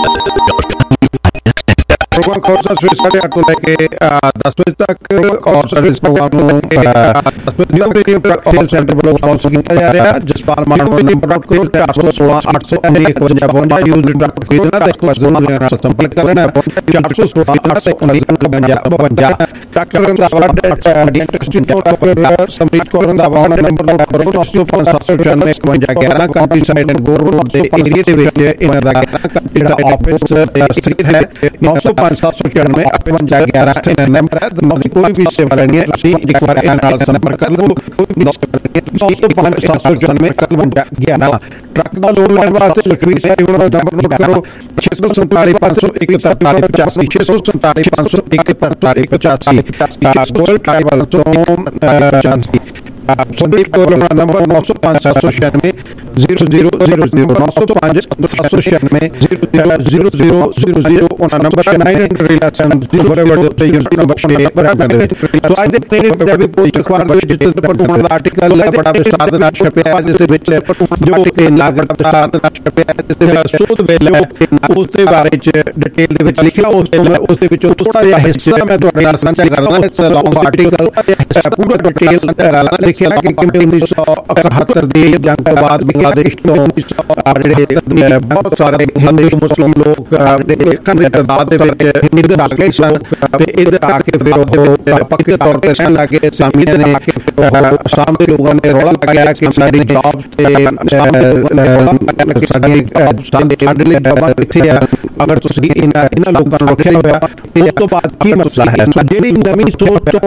S2: program खौसा service साढ़े आठ को लेके दस बजे तक और service programme दस बजे सेंटर पर स्पॉन्सर किया जा रहा है जसपाल मानव नंबर आउट करो चार सौ सोलह आठ से एक बजे पहुंचा यूज ट्रक खरीदना तो इसको जोन संपर्क कर लेना है चार सौ सोलह आठ से उन्नीस का बन जा बन जा ट्रैक्टर का वाला डिस्ट्रिक्ट ऑपरेटर समीत को दावान नंबर नोट करो नौ सौ पाँच सौ चौरानवे एक बन जा ग्यारह कंट्री साइड एंड गोरगोर ਦੇ ਏਰੀਆ ਦੇ ਵਿੱਚ ਇਹਨਾਂ ਦਾ ਜਿਹੜਾ ਆਫਿਸ ਸਥਿਤ ਹੈ नौ सौ पाँच सत्त सौ छियानवे अठवंजा ग्यारह नंबर है। कोई भी सेवा लेनी है ਅਸੀਂ ਇੱਕ ਵਾਰ ਇਹਨਾਂ ਨਾਲ ਸੰਪਰਕ ਕਰ ਲਓ। नौ सौ पाँच सत्त सौ छियानवे अठवंजा ग्यारह ट्रक का लोन लेने वास्ते सुखबीर सिंह नंबर नोट करो छे सौ संताली पाँच सौ एक तरताली पचासी छे सौ संताली पाँच सौ एक तरताली पचासी गोयल ट्राइबल तो संदीप कौर नंबर नौ सौ पाँच सात सौ छियानवे जीरो जीरो जीरो जीरो नौ सौ पाँच सात सौ छियानवे zero zero zero zero zero number nine relation zero number तो आज देखते हैं जब कोई अखबार में जिस पर आर्टिकल है बड़ा विस्तार ਨਾਲ ਛਪਿਆ ਜਿਸ ਦੇ ਵਿੱਚ ਜੋ ਕਿ ਲਾਗਤ ਦਾ ਛਪਿਆ ਸੂਦ ਵੇਲੇ ਉਸ ਦੇ ਬਾਰੇ ਚ ਡਿਟੇਲ ਦੇ ਵਿੱਚ ਲਿਖਿਆ ਉਸ ਉਸ ਦੇ ਵਿੱਚੋਂ ਥੋੜਾ ਜਿਹਾ ਹਿੱਸਾ ਮੈਂ ਤੁਹਾਡੇ ਨਾਲ ਸਾਂਝਾ ਕਰਦਾ। ਇਸ ਲੌਂਗ ਆਰਟੀਕਲ ਪੂਰਾ ਡਿਟੇਲ ਲਿਖਿਆ ਕਿ ਕਿਵੇਂ ਉੱਨੀ ਸੌ ਇਕਹੱਤਰ ਦੀ ਜੰਗ ਤੋਂ ਬਾਅਦ ਬੰਗਲਾਦੇਸ਼ ਤੋਂ ਜਿਹੜੇ ਬਹੁਤ ਸਾਰੇ ਹਿੰਦੂ ਮੁਸਲਿਮ ਲੋਕ ਕੰਨ ਤਦਾਦ ਦੇ ਵਿੱਚ ਨਿਰਦਰ ਆ ਗਏ ਸਨ ਤੇ ਇਹਦੇ ਆ ਕੇ ਫਿਰ ਉਹ ਪੱਕੇ ਤੌਰ ਤੇ ਰਹਿਣ ਲੱਗੇ। ਸਾਮੀ ਨੇ ਆਸਾਮ ਦੇ ਲੋਕਾਂ ਨੇ ਰੌਲਾ ਪਾਇਆ ਕਿ ਸਾਡੀ ਜੌਬ ਤੇ ਸਾਡੀ ਸਾਡੇ ਲਈ ਜੌਬਾਂ ਕਿੱਥੇ ਆ ਅਗਰ ਤੁਸੀਂ ਇਹਨਾਂ ਇਹਨਾਂ ਲੋਕਾਂ ਨੂੰ ਰੱਖਿਆ ਹੋਇਆ ਤੇ ਇਸ ਤੋਂ ਬਾਅਦ ਕੀ ਮਸਲਾ ਹੈ। ਜਿਹੜੀ ਨਵੀਂ ਸੋਚ ਤੋਂ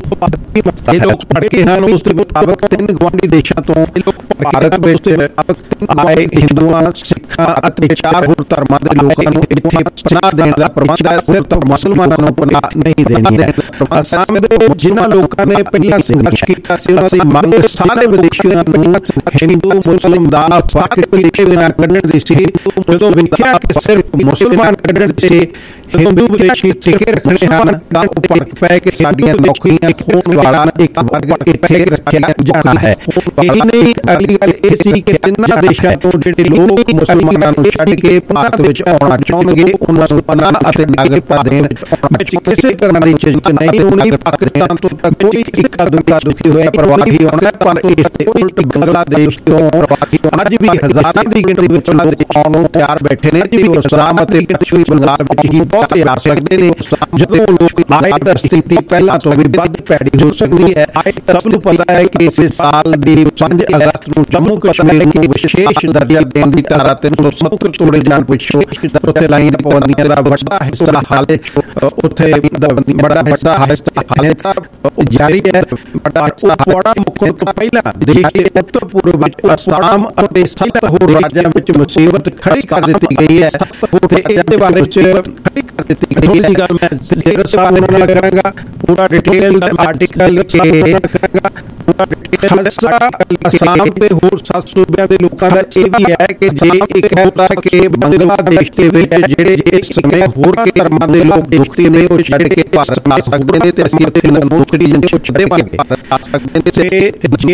S2: ਇਹ ਲੋਕ ਪੜ੍ਹ ਕੇ ਹਨ ਉਸ ਦੇ ਮੁਤਾਬਕ ਤਿੰਨ ਗਵਾਂਢੀ ਦੇਸ਼ਾਂ ਤੋਂ ਭਾਰਤ ਵਿੱਚ ਆਏ ਹਿੰਦੂਆਂ ਸਿੱਖਾਂ ਅਤੇ ਚਾਰ ਹੋਰ ਧਰਮਾਂ ਦੇ ਲੋਕਾਂ ਨੂੰ ਇੱਥੇ ਪਨਾਹ ਦੇਣ ਦਾ ਪ੍ਰਬੰਧ ਹੈ। ਸਿਰਫ ਮੁਸਲਮਾਨਾਂ ਨੂੰ ਪਨਾਹ ਨਹੀਂ ਦੇਣੀ ਹੈ। ਅਸਾਮ ਦੇ ਜਿਨ੍ਹਾਂ ਲੋਕਾਂ ਨੇ ਪਹਿਲਾਂ ਸੰਘਰਸ਼ ਕੀਤਾ ਸੀ ਉਹਨਾਂ ਦੀ ਮੰਗ ਸਾਰੇ ਵਿਦੇਸ਼ੀਆਂ ਨੂੰ ਹਿੰਦੂ ਮੁਸਲਿਮ ਦਾ ਫਰਕ ਪਿੱਛੇ ਬਿਨਾਂ ਕੱਢਣ ਦੀ ਸੀ। ਜਦੋਂ ਵੇਖਿਆ ਕਿ ਸਿਰਫ ਮੁਸਲਮਾਨ ਕੱਢਣ ਤੇ ਹਿੰਦੂ ਵਿਦੇਸ਼ੀ ਟਿਕੇ ਰੱਖਣੇ ਹਨ ਤਾਂ ਉੱਪਰ ਪੈ ਕੇ ਸਾਡੀਆਂ ਨੌਕਰੀਆਂ ਖੋਣ ਵਾਲਾ ਇੱਕ ਵਰਗ ਇੱਥੇ ਰੱਖਿਆ ਜਾਣਾ ਹੈ। ਇਹ ਨਹੀਂ ਅਗਲੀ ਗੱਲ ਇਹ ਸੀ ਕਿ ਤਿੰਨਾਂ ਦੇਸ਼ਾਂ ਤੋਂ ਜਿਹੜੇ ਲੋਕ ਮੁਸਲਮਾਨਾਂ ਨੂੰ ਛੱਡ ਕੇ ਭਾਰਤ ਵਿੱਚ ਆਉਣਾ ਚਾਹੁੰਦੇ ਉਹਨਾਂ ਨੂੰ ਪਨਾਹ ਅਤੇ ਨਾਗਰਿਕਤਾ ਦੇਣ ਵਿੱਚ ਕਿਸੇ ਤਰ੍ਹਾਂ ਦੀ ਚੀਜ਼ ਨਹੀਂ ਹੋਣੀ। ਪਾਕਿਸਤਾਨ ਤੋਂ ਤੱਕ ਕੋਈ ਇੱਕਾ ਦੁੱਕਾ ਦੁਖੀ ਹੋਇਆ ਪ੍ਰਵਾਹੀ ਹੋਣਾ ਪਰ ਇਸ ਤੇ ਉਲਟ ਬੰਗਲਾਦੇਸ਼ ਤੋਂ ਅੱਜ ਵੀ ਹਜ਼ਾਰਾਂ ਦੀ ਗਿਣਤੀ ਵਿੱਚ ਲੋਕ ਆਉਣ ਨੂੰ ਤਿਆਰ ਬੈਠੇ ਨੇ। ਜੀ ਉਹ ਅਸਾਮ ਅਤੇ ਪੱਛਮੀ ਬੰਗਾਲ ਵਿੱਚ ਹੀ ਬਹੁਤ ਆ ਸਕਦੇ ਨੇ। ਜਦੋਂ ਲੋਕ ਆਏ ਤਾਂ ਸਥਿਤੀ ਪਹਿਲਾਂ ਤੋਂ ਵੀ ਵੱਧ ਭੈੜੀ ਹੋ ਸਕਦੀ ਹੈ। ਸਭ ਨੂੰ ਪਤਾ ਹੈ ਕਿ ਇਸ ਸਾਲ ਦੀ ਪੰਜ ਅਗਸਤ ਨੂੰ ਜੰਮੂ ਕਸ਼ਮੀਰ ਨੂੰ ਵਿਸ਼ੇਸ਼ ਦਰਜਾ ਦੇਣ ਦੀ ਧਾਰਾ ਤਿੰਨ ਸੌ ਸੱਤਰ ਤੋੜੇ ਜਾਣ ਪਿੱਛੋਂ ਉੱਥੇ ਲਾਈਨ ਪਾਬੰਦੀਆਂ ਦਾ ਵੱਡਾ ਹਿੱਸਾ ਹਾਲੇ ਉੱਥੇ ਬੜਾ ਹਿੱਸਾ ਹਾਲੇ ਤੱਕ ਜਾਰੀ ਹੈ। ਬੜਾ ਮੁੱਕਣ ਤੋਂ ਪਹਿਲਾਂ ਦੇਸ਼ ਦੇ ਉੱਤਰ ਪੂਰਬ ਵਿੱਚ ਅਸਾਮ ਅਤੇ ਸੱਤ ਹੋਰ ਰਾਜਾਂ ਵਿੱਚ ਮੁਸੀਬਤ ਖੜੀ ਕਰ ਦਿੱਤੀ ਗਈ ਹੈ ਤੇ ਇਹਦੇ ਬਾਰੇ ਵਿੱਚ ਖੜੀ ਕਰ ਦਿੱਤੀ ਗਈ ਹੈ। ਗੱਲ ਮੈਂ ਤੇਰੇ ਸਾਹਮਣੇ ਨਾਲ ਕਰਾਂਗਾ ਪੂਰਾ ਡਿਟੇਲ ਆਰਟੀਕਲ ਕੇ ਕਰਾਂਗਾ ਪੂਰਾ ਡਿਟੇਲ ਅਸਾਮ ਦੇ ਹੋਰ ਸੱਤ ਸੂਬਿਆਂ ਦੇ ਲੋਕਾਂ ਦਾ ਇਹ ਵੀ ਹੈ ਕਿ ਜੇ ਇੱਕ ਹੁੰਦਾ ਕਿ ਬੰਗਲਾਦੇਸ਼ ਦੇ ਵਿੱਚ ਜਿਹੜੇ ਇਸ ਸਮੇਂ ਹੋਰ ਧਰਮਾਂ ਦੇ ਲੋਕ ਦੁਖੀ ਨੇ ਉਹ ਛੱਡ ਕੇ ਭਾਰਤ ਆ ਸਕਦੇ ਨੇ ਤੇ ਅਸੀਂ ਇੱਥੇ ਨੌਕਰੀ ਜਿੰਦੇ ਛੱਡੇ ਪਾਂਗੇ ਆ ਸਕਦੇ ਨੇ ਤੇ ਜੇ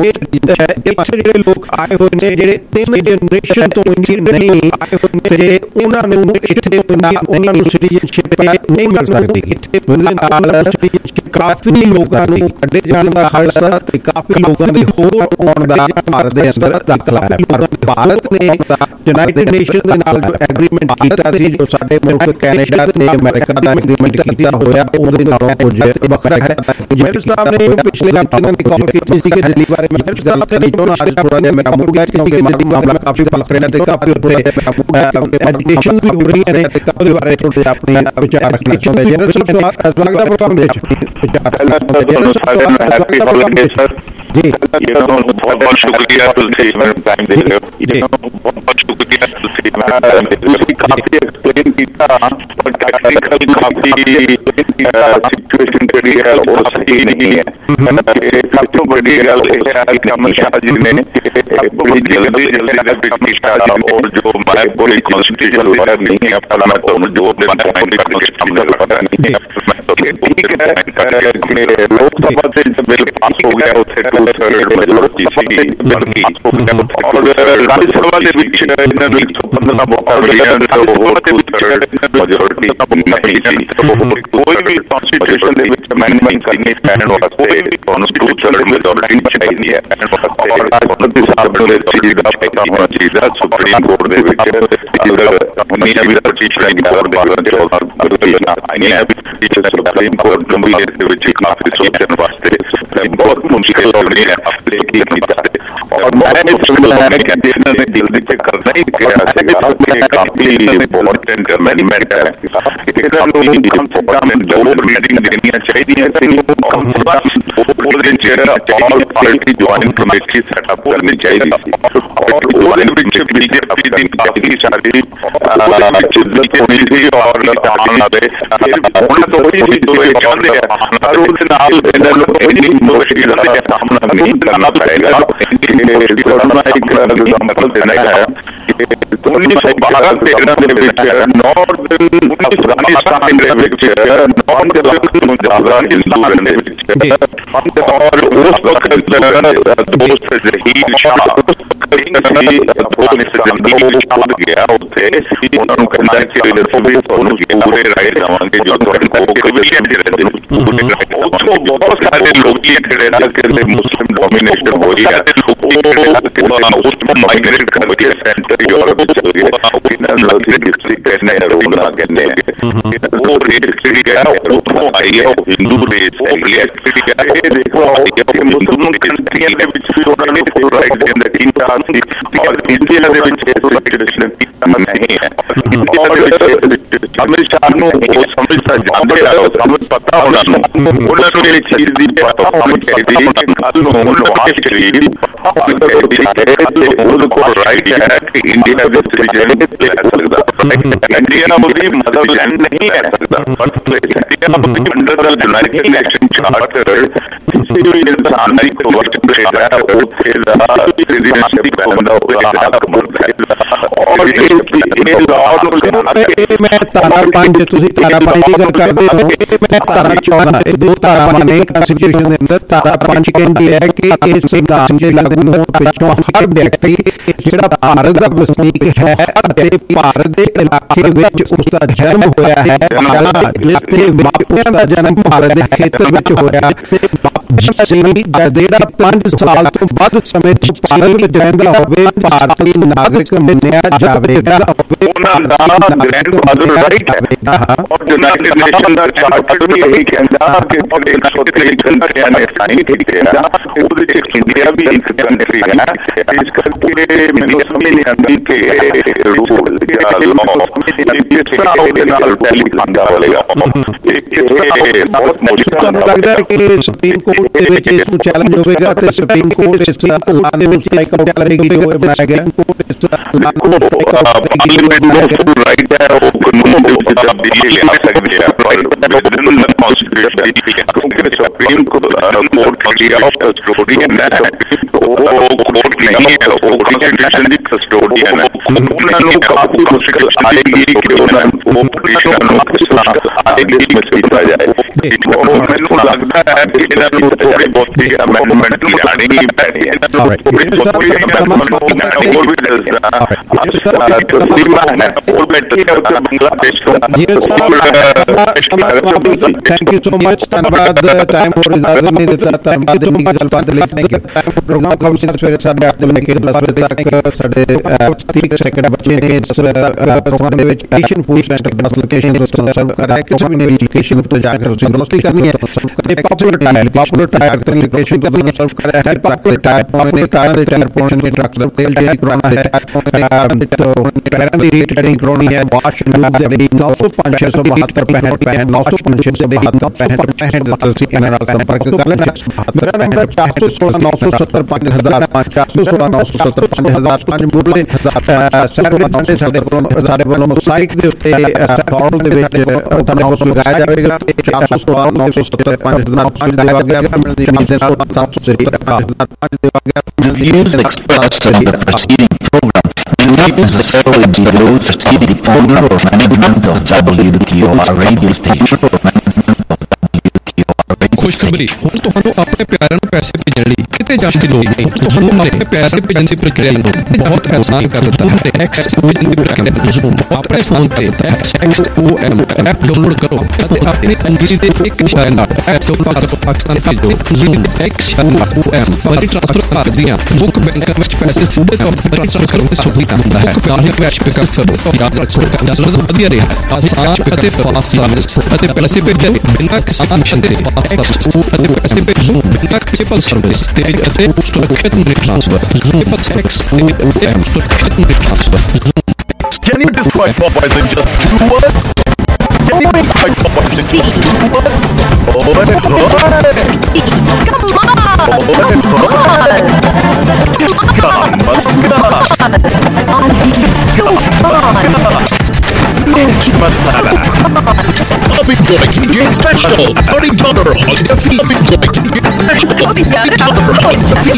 S2: ਜਿਹੜੇ ਲੋਕ ਆਏ ਹੋਏ ਨੇ ਜਿਹੜੇ ਤਿੰਨ ਜਨਰੇਸ਼ਨ ਤੋਂ ਇੰਡੀਅਨ ਨਹੀਂ ਆਏ ਹੋਏ ਤੇ ਉਹਨਾਂ ਨੂੰ ਇੱਥੇ ਉਹਨਾਂ ਨੂੰ ਸਿਟੀਜ਼ਨਸ਼ਿਪ ਨਹੀਂ ਮਿਲ ਸਕਦੀ। ਇੱਥੇ ਕਾਫੀ ਲੋਕਾਂ ਨੂੰ ਕੱਢੇ ਜਾਣ ਦਾ ਖਲਸਾ ਤੇ ਕਾਫੀ ਲੋਕਾਂ ਦੀ ਹੋਰ ਆਉਣ ਦਾ ਭਾਰਤ ਦੇ ਅੰਦਰ ਦਾਖਲਾ ਹੈ। ਭਾਰਤ ਨੇ ਯੂਨਾਈਟਿਡ ਨੇਸ਼ਨ ਦੇ ਨਾਲ ਜੋ ਐਗਰੀਮੈਂਟ ਕੀਤਾ ਸੀ ਜੋ ਸਾਡੇ ਮੁਲਕ ਕੈਨੇਡਾ ਤੇ ਅਮਰੀਕਾ ਦਾ ਐਗਰੀਮੈਂਟ ਕੀਤਾ ਹੋਇਆ ਉਹਦੇ ਨਾਲੋਂ ਕੁਝ ਵੱਖਰਾ ਹੈ। ਜੈਲ ਸਾਹਿਬ ਨੇ ਪਿਛਲੇ ਹਫ਼ਤੇ ਨਾਲ ਕਾਲ ਕੀਤੀ ਸੀ ਕਿ ਦਿੱਲੀ ਬਾਰੇ ਮੈਂ ਕੁਝ ਗੱਲ ਕਰਨੀ ਚਾਹੁੰਦਾ ਹਾਂ। ਥੋੜਾ ਜਿਹਾ ਮੇਰਾ ਮੁੱਦਾ ਹੈ ਕਿਉਂਕਿ ਮਾਮਲਾ ਮਾਮਲਾ ਕਾਫੀ ਫਲਕਰੇਨਾ ਤੇ ਕਾਫੀ ਉੱਤੇ ਐਜੂਕੇਸ਼ਨ ਵੀ ਹੋ ਰਹੀ ਹੈ ਤੇ ਉਹਦੇ ਬਾਰੇ ਥੋੜੇ ਆਪਣੇ ਵਿਚਾਰ ਰੱਖਣਾ ਚਾਹੁੰਦਾ। ਜੈਲ ਸਾਹਿਬ ਸਵਾਗਤ ਹੈ ਪ੍ਰੋਗਰਾਮ ਦੇ ਵਿੱਚ। जी बहुत बहुत शुक्रिया तुलसी मैंने टाइम दे रहे हो। बहुत बहुत शुक्रिया तुलसी मैंने काफी एक्सप्लेन किया और टेक्निकल काफी सिचुएशन करी है और सही नहीं है। सबसे बड़ी गल है कि अमित शाह जी ने बड़ी जल्दी जल्दी और जो मैं पूरी कॉन्स्टिट्यूशन वगैरह नहीं है अपना मैं तो जो ठीक है लोकसभा से जब बिल पास हो गया उससे मेजोरिटी सी बल्कि और राज्यसभा के बीच पंद्रह मेजोरिटी नहीं थी। कोई भी कॉन्स्टिट्यूशन अमेंडमेंट करने कोई भी कॉन्स्टिट्यूशन मेजोरिटी चाहिए और राष्ट्रपति साहब ने पता होना चाहिए सुप्रीम कोर्ट सुप्रीम कोर्ट गंभीर काफी सोचने वास्ते बहुत मुश्किल हो रही है। और
S9: और मैं कहते हैं जल्दी से करना ही काफी इम्पोर्टेंट मैनेजमेंट है। कम से कम दो मीटिंग देनी चाहिए, कम से कम पार्टी ज्वाइनिंग कमेटी सेटअप करनी चाहिए और बीजेपी दिन काफी सारी होनी थी और तो वही थी जो चाहते हैं हर उस नाल सामना नहीं करना पड़ेगा। मतलब देना है उन्नीस सौ बारह तेरह नॉर्थ अफगानिस्तान और उस वक्त दोस्त जहीर शाह गया उसे उन्होंने कहना है कि पूरे राय जावांगे जो बहुत सारे लोग ये खड़े ना कि मुस्लिम डोमिनेशन हो रही है उसको माइग्रेट करके सेंटर यूरोप चल गया डिस्ट्रिक्ट कहने रोना कहने वो डिस्ट्रिक्ट है उसको आई है हिंदू रेस है देखो मुस्लिम कंट्रियां ਦੇ ਵਿੱਚ ਵੀ ਉਹਨਾਂ ਨੇ ਫੁੱਲ ਰਾਈਟ ਦੇ ਅੰਦਰ तीन चार और इंडिया ਦੇ ਵਿੱਚ नहीं है। अमित शाह ਨੂੰ ਉਹ ਸਮਝਦਾ ਜਾਂਦੇ ਆ ਸਮਝ ਪਤਾ ਉਹਨਾਂ ਨੂੰ ਉਹਨਾਂ ਨੂੰ ਇਹ ਚੀਜ਼ ਦੀ ਪਤਾ ਹੋਣੀ ਚਾਹੀਦੀ ਕਿ ਕੱਲ ਨੂੰ ਉਹਨੂੰ ਆਸਟ੍ਰੇਲੀਆ ਉਹਦੇ ਕੋਲ ਰਾਈਟ ਹੈ ਕਿ ਇੰਡੀਆ ਦੇ ਸਿਟੀਜ਼ਨ ਲੈ ਸਕਦਾ। ਇੰਡੀਆ ਉਹਦੀ ਮਤਲਬ ਜਨ ਨਹੀਂ ਲੈ ਸਕਦਾ ਪਰ India under the United Nation charter ਕਿਸੇ ਵੀ ਇਨਸਾਨ ਦੀ ਕੋਈ ਵਰਤ ਕਰੇਗਾ ਉੱਥੇ ਦਾ ਸਿਟੀਜ਼ਨਸ਼ਿਪ ਬਣਦਾ ਹੋਵੇਗਾ ਹੱਕ ਬਣਦਾ ਔਰ ਇਹ ਲਾਅ ਨੂੰ
S2: ਮੈਂ ਧਾਰਾ ਪੰਜ ਤੁਸੀਂ ਧਾਰਾ ਪੰਜ ਦੀ ਗੱਲ ਕਰਦੇ ਹੋ ਮੈਂ ਧਾਰਾ ਚੌਦਾਂ ਇਹ ਦੋ ਧਾਰਾਵਾਂ ਨੇ ਕਨਸਟੀਟਿਊਸ਼ਨ ਦੇ ਅੰਦਰ। ਧਾਰਾ ਪੰਜ ਕਹਿੰਦੀ ਹੈ ਕਿ ਇਹ ਸੰਵਿਧਾਨ ਦੇ ਲਾਗੂ ਹੋਣ ਪਿੱਛੋਂ ਹਰ ਵਿਅਕਤੀ ਜਿਹੜਾ ਭਾਰਤ ਦਾ ਵਸਨੀਕ ਹੈ ਅਤੇ ਭਾਰਤ ਦੇ ਇਲਾਕੇ ਵਿੱਚ ਉਸ ਦਾ ਜਨਮ ਹੋਇਆ ਹੈ ਜਾਂ ਜਿਸ ਦੇ ਮਾਪਿਆਂ ਦਾ ਜਨਮ ਭਾਰਤ ਦੇ ਖੇਤਰ ਵਿੱਚ ਹੋਇਆ ਜਿਹੜਾ ਪੰਜ ਸਾਲ ਤੋਂ ਵੱਧ ਸਮੇਂ ਤੋਂ ਭਾਰਤ ਵਿੱਚ ਰਹਿੰਦਾ ਹੋਵੇ ਭਾਰਤੀ ਨਾਗਰਿਕ ਮੰਨਿਆ ਜਾਵੇਗਾ।
S9: ਉਹਨਾਂ ਦਾ ਗ੍ਰੈਂਡਫਾਦਰ ਰਾਈਟ ਹੈ ਔਰ ਯੂਨਾਈਟਿਡ ਨੇਸ਼ਨ ਦਾ ਚਾਰਟਰ ਵੀ ਇਹੀ ਕਹਿੰਦਾ ਕਿ ਇੱਕ ਸੌ ਤੇਈ ਕੰਟਰੀਆਂ ਨੇ ਸਾਈਨ ਕੀਤੇ ਆ ਉਹਦੇ ਵਿੱਚ ਇੰਡੀਆ ਵੀ ਇੱਕ ਕੰਟਰੀ ਹੈ। ਇਸ ਕਰਕੇ ਮੈਨੂੰ ਸਮਝ ਨਹੀਂ ਆਉਂਦੀ ਕਿ ਰੂਲ ਜਾਂ ਲਾਅ ਇਸ ਤਰ੍ਹਾਂ ਉਹਦੇ ਨਾਲ ਟੈਲੀ ਖਾਂਦਾ ਹੋਵੇਗਾ।
S2: ਤੁਹਾਨੂੰ ਲੱਗਦਾ ਹੈ ਕਿ ਸੁਪਰੀਮ ਕੋਰਟ ਦੇ ਵਿੱਚ ਇਸ ਨੂੰ ਚੈਲੰਜ ਹੋਵੇਗਾ ਤੇ ਸੁਪਰੀਮ ਕੋਰਟ ਇਸ ਲਾਅ ਦੇ ਵਿੱਚ ਲਾਈਕ ਆਊਟ ਕਰੇਗੀ ਜੋ ਬਣਾਇਆ ਗਿਆ ਕੋਰਟ ਇਸ
S9: ਰਾਈਟ ਹੈ ਉਹ ਕਾਨੂੰਨ ਦੇ ਵਿੱਚ ਤਬਦੀਲੀ ਲਿਆ ਸਕਦੇ ਆ ਵਿਦਨ ਦ ਕਨਸਟੀਟਿਊਸ਼ਨ ਕਿਉਂਕਿ supreme court clear of custodian ਹੈ ਉਹ ਕੋਰਟ ਨਹੀਂ ਹੈ ਉਹ ਕਨਸਟੀਟਿਊਸ਼ਨ ਦੀ ਕਸਟੋਡੀਅਨ ਹੈ। ਉਹਨਾਂ ਨੂੰ ਕਾਫੀ ਮੁਸ਼ਕਿਲ ਆਏਗੀ ਕਿ ਉਹਨਾਂ ਨੂੰ ਪੋਲੀਟੀਸ਼ਨ ਨੂੰ ਆਏਗੀ ਕੀਤਾ ਜਾਏ। ਮੈਨੂੰ ਲੱਗਦਾ ਹੈ ਕਿ ਇਹਨਾਂ ਨੂੰ ਥੋੜੀ ਬਹੁਤੀ ਅਮੈਂਡਮੈਂਟ ਲਿਆਣੀ ਹੀ ਪੈਣੀ ਹੈ। ਹੋਰ ਵੀ
S2: थैंक यू सो मच धन्यवाद टाइम और इजाजत नहीं देता धन्यवाद गलबात लिखने के प्रोग्राम कम से सवेरे साढ़े आठ बजे दस बजे तक साढ़े तीस सेकंड बच्चे ने इस प्रोग्राम ਦੇ ਵਿੱਚ ਏਸ਼ੀਅਨ ਫੂਡ ਸੈਂਟਰ ਬਸ ਲੋਕੇਸ਼ਨ ਤੋਂ ਸਰਵ ਕਰ ਰਿਹਾ ਹੈ ਕਿ ਸਭ ਨੇ ਲੋਕੇਸ਼ਨ ਤੋਂ ਜਾ ਕੇ ਤੁਸੀਂ ਦੋਸਤੀ ਕਰਨੀ ਹੈ ਤੇ ਪਪੂਲਰ ਟਾਇਰ ਪਪੂਲਰ ਟਾਇਰ ਤੇ ਲੋਕੇਸ਼ਨ ਤੋਂ ਤੁਹਾਨੂੰ ਸਰਵ ਕਰ ਰਿਹਾ ਹੈ ਪਪੂਲਰ ਟਾਇਰ ਪਾਉਣੇ ਟਾਇਰ ਦੇ ਟਾਇਰ ਪਾਉਣੇ ਦੇ ਟਰੱਕ ਦਾ ਤੇਲ ਜਾਰੀ ਕਰਾਉਣਾ ਹੈ तो पैरेंट की रेट ट्रेडिंग करनी है वाश लूब दे दी नौ सौ पाँच छः सौ बहत्तर पैंसठ पैंसठ नौ सौ पाँच छः सौ बहत्तर पैंसठ पैंसठ दस कैमरा संपर्क कर लेना। मेरा नंबर चार सौ सोलह नौ सौ सत्तर पाँच हज़ार चार सौ सोलह नौ सौ सत्तर पाँच हज़ार पाँच मुरले सैटरडे संडे साढ़े साढ़े वालों साइट के उत्ते फॉर्म दे विच ओपन हाउस लगाया जाएगा चार सौ सोलह नौ सौ सत्तर पाँच हज़ार पाँच देवा गया मिलती है सात सौ पाँच देवा गया
S10: proceeding program not necessarily the rules of the owner or management of W T O R radio station or management of W T O R radio
S7: खुशखबरी ਹੁਣ ਤੁਹਾਨੂੰ ਆਪਣੇ ਪਿਆਰਿਆਂ ਨੂੰ ਪੈਸੇ ਭੇਜਣ ਲਈ ਕਿਤੇ ਜਾਣ ਦੀ ਲੋੜ ਨਹੀਂ। ਤੁਹਾਨੂੰ ਆਪਣੇ ਪੈਸੇ ਭੇਜਣ ਦੀ ਪ੍ਰਕਿਰਿਆ ਨੂੰ ਬਹੁਤ ਆਸਾਨ ਕਰ ਦਿੱਤਾ ਹੈ। ਐਕਸ ਆਪਣੇ ਫੋਨ ਤੇ X O M app download ਕਰੋ ਅਤੇ ਆਪਣੀ ਅੰਗਰੇਜ਼ੀ ਦੇ ਇੱਕ ਇਸ਼ਾਰੇ ਨਾਲ ਐਕਸ ਓ ਐਮ ਪਾਕਿਸਤਾਨ ਭੇਜੋ। Zoom X O M money transfer ਕਰਦੀਆਂ ਮੁੱਖ ਬੈਂਕਾਂ ਵਿੱਚ ਪੈਸੇ ਸਿੱਧੇ ਟ੍ਰਾਂਸਫਰ ਕਰਨ ਦੀ ਸੁਵਿਧਾ ਹੁੰਦਾ ਹੈ। ਪਿਆਰੇ ਕੈਸ਼ ਪਿਕਅਪ ਸਭ ਯਾਦ ਰੱਖੋ ਕਿ ਜਲਦ ਵਧੀਆ ਰਿਹਾ ਆਸਾਨ ਅਤੇ ਫਾਸਟ ਸਰਵਿਸ ਅਤੇ ਪੈਸੇ ਭੇਜਣ ਬਿਨਾਂ ਕਿਸੇ ਟੈਨਸ਼ਨ ਦੇ ਅਤੇ ਪੈਸੇ ਭੇਜੋ ਬਿਨਾਂ ਕਿਸੇ ਪਲ ਸਰਵਿਸ ਤੇਜ਼ ਅਤੇ ਸੁਰੱਖਿਅਤ ਮਨੀ ਟ੍ਰਾਂਸਫਰ ਜ਼ੂਮ ਟੈਕਸ ਅਤੇ ਸੁਰੱਖਿਅਤ money transfer.
S11: Can you describe Popeyes in just two words? Can you describe Popeyes in just two words? Oh, oh,
S5: Come on!
S11: oh, Tiska Maska. Mirchi Masala. Bobby Goy K J Special. forty dollar holiday fee. Bobby Goy K J Special. forty dollar holiday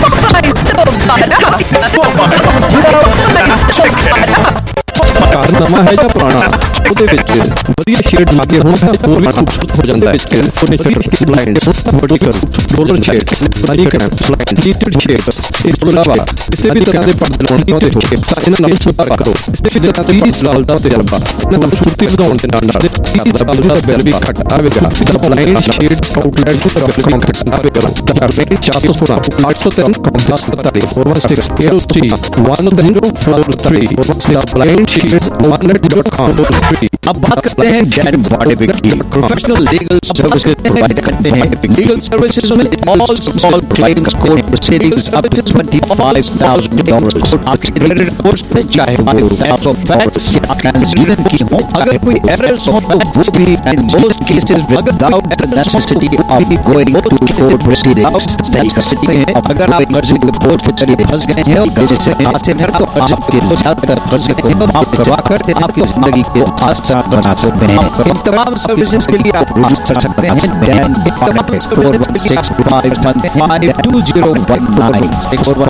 S7: ਨਵਾਂ ਹੈ ਜਾਂ ਪੁਰਾਣਾ ਉਹਦੇ ਵਿੱਚ ਵਧੀਆ shade ਲਾਗੇ ਹੁਣ ਹੋਰ ਵੀ ਖੂਬਸੂਰਤ ਹੋ ਜਾਂਦਾ ਹੈ। Furniture skin blinds vertical roller shades like flying cheated shades ਇਸ ਤੋਂ ਇਲਾਵਾ ਕਿਸੇ ਵੀ ਤਰ੍ਹਾਂ ਦੇ ਪਰਦੇ ਲਾਉਣ ਤੇ ਹੋ ਤਾਂ ਇਹਨਾਂ ਨਾਲ ਸੰਪਰਕ ਕਰੋ। ਇਸ ਦੇ ਵਿੱਚ ਤੀਹ ਸਾਲ ਦਾ ਤਜਰਬਾ ਇਹਨਾਂ ਨੂੰ ਖੂਬਸੂਰਤੀ ਵਧਾਉਣ ਦੇ ਨਾਲ ਨਾਲ ਤੀਹ ਸਾਲ ਦਾ ਬਿੱਲ ਵੀ ਘੱਟ ਆਵੇਗਾ। ਬਲਾਈਂਡ ਸ਼ੇਡਸ ਆਊਟਲੈਟ ਤੋਂ ਬਿੱਲ ਕੰਟੈਕਟ ਆਵੇਗਾ। ਚਾਰ ਰੇਟ ਚਾਰ ਸੌ ਸੋਲਾਂ ਅੱਠ ਸੌ ਤਿੰਨ ਦਸ ਤਤਾਲੀ four one six zero three one zero four three blinds sheets one dot com।
S4: अब बात करते हैं जैन बॉडीबिग की। प्रोफेशनल लीगल सर्विसेज प्रोवाइड करते हैं। लीगल सर्विसेज में all small claims court proceedings up to twenty-five thousand dollars। आपकी क्रेडिट रिपोर्ट्स पे चाहे वो फैक्ट्स ऑफ फैक्ट्स या ट्रांसलेशन की हो, अगर कोई एरर्स हो तो वो भी in most cases without the necessity of going to court proceedings. Necessity में अगर आप कर्ज के बोझ के चले फंस गए हैं और जैसे हासिल है तो आपके ज्यादातर कर्ज को माफ करवा कर आपकी जिंदगी को आसान बना सकते हैं। इन तमाम सर्विसेज के लिए आप विजिट कर सकते हैं then four one six five one five two zero one nine six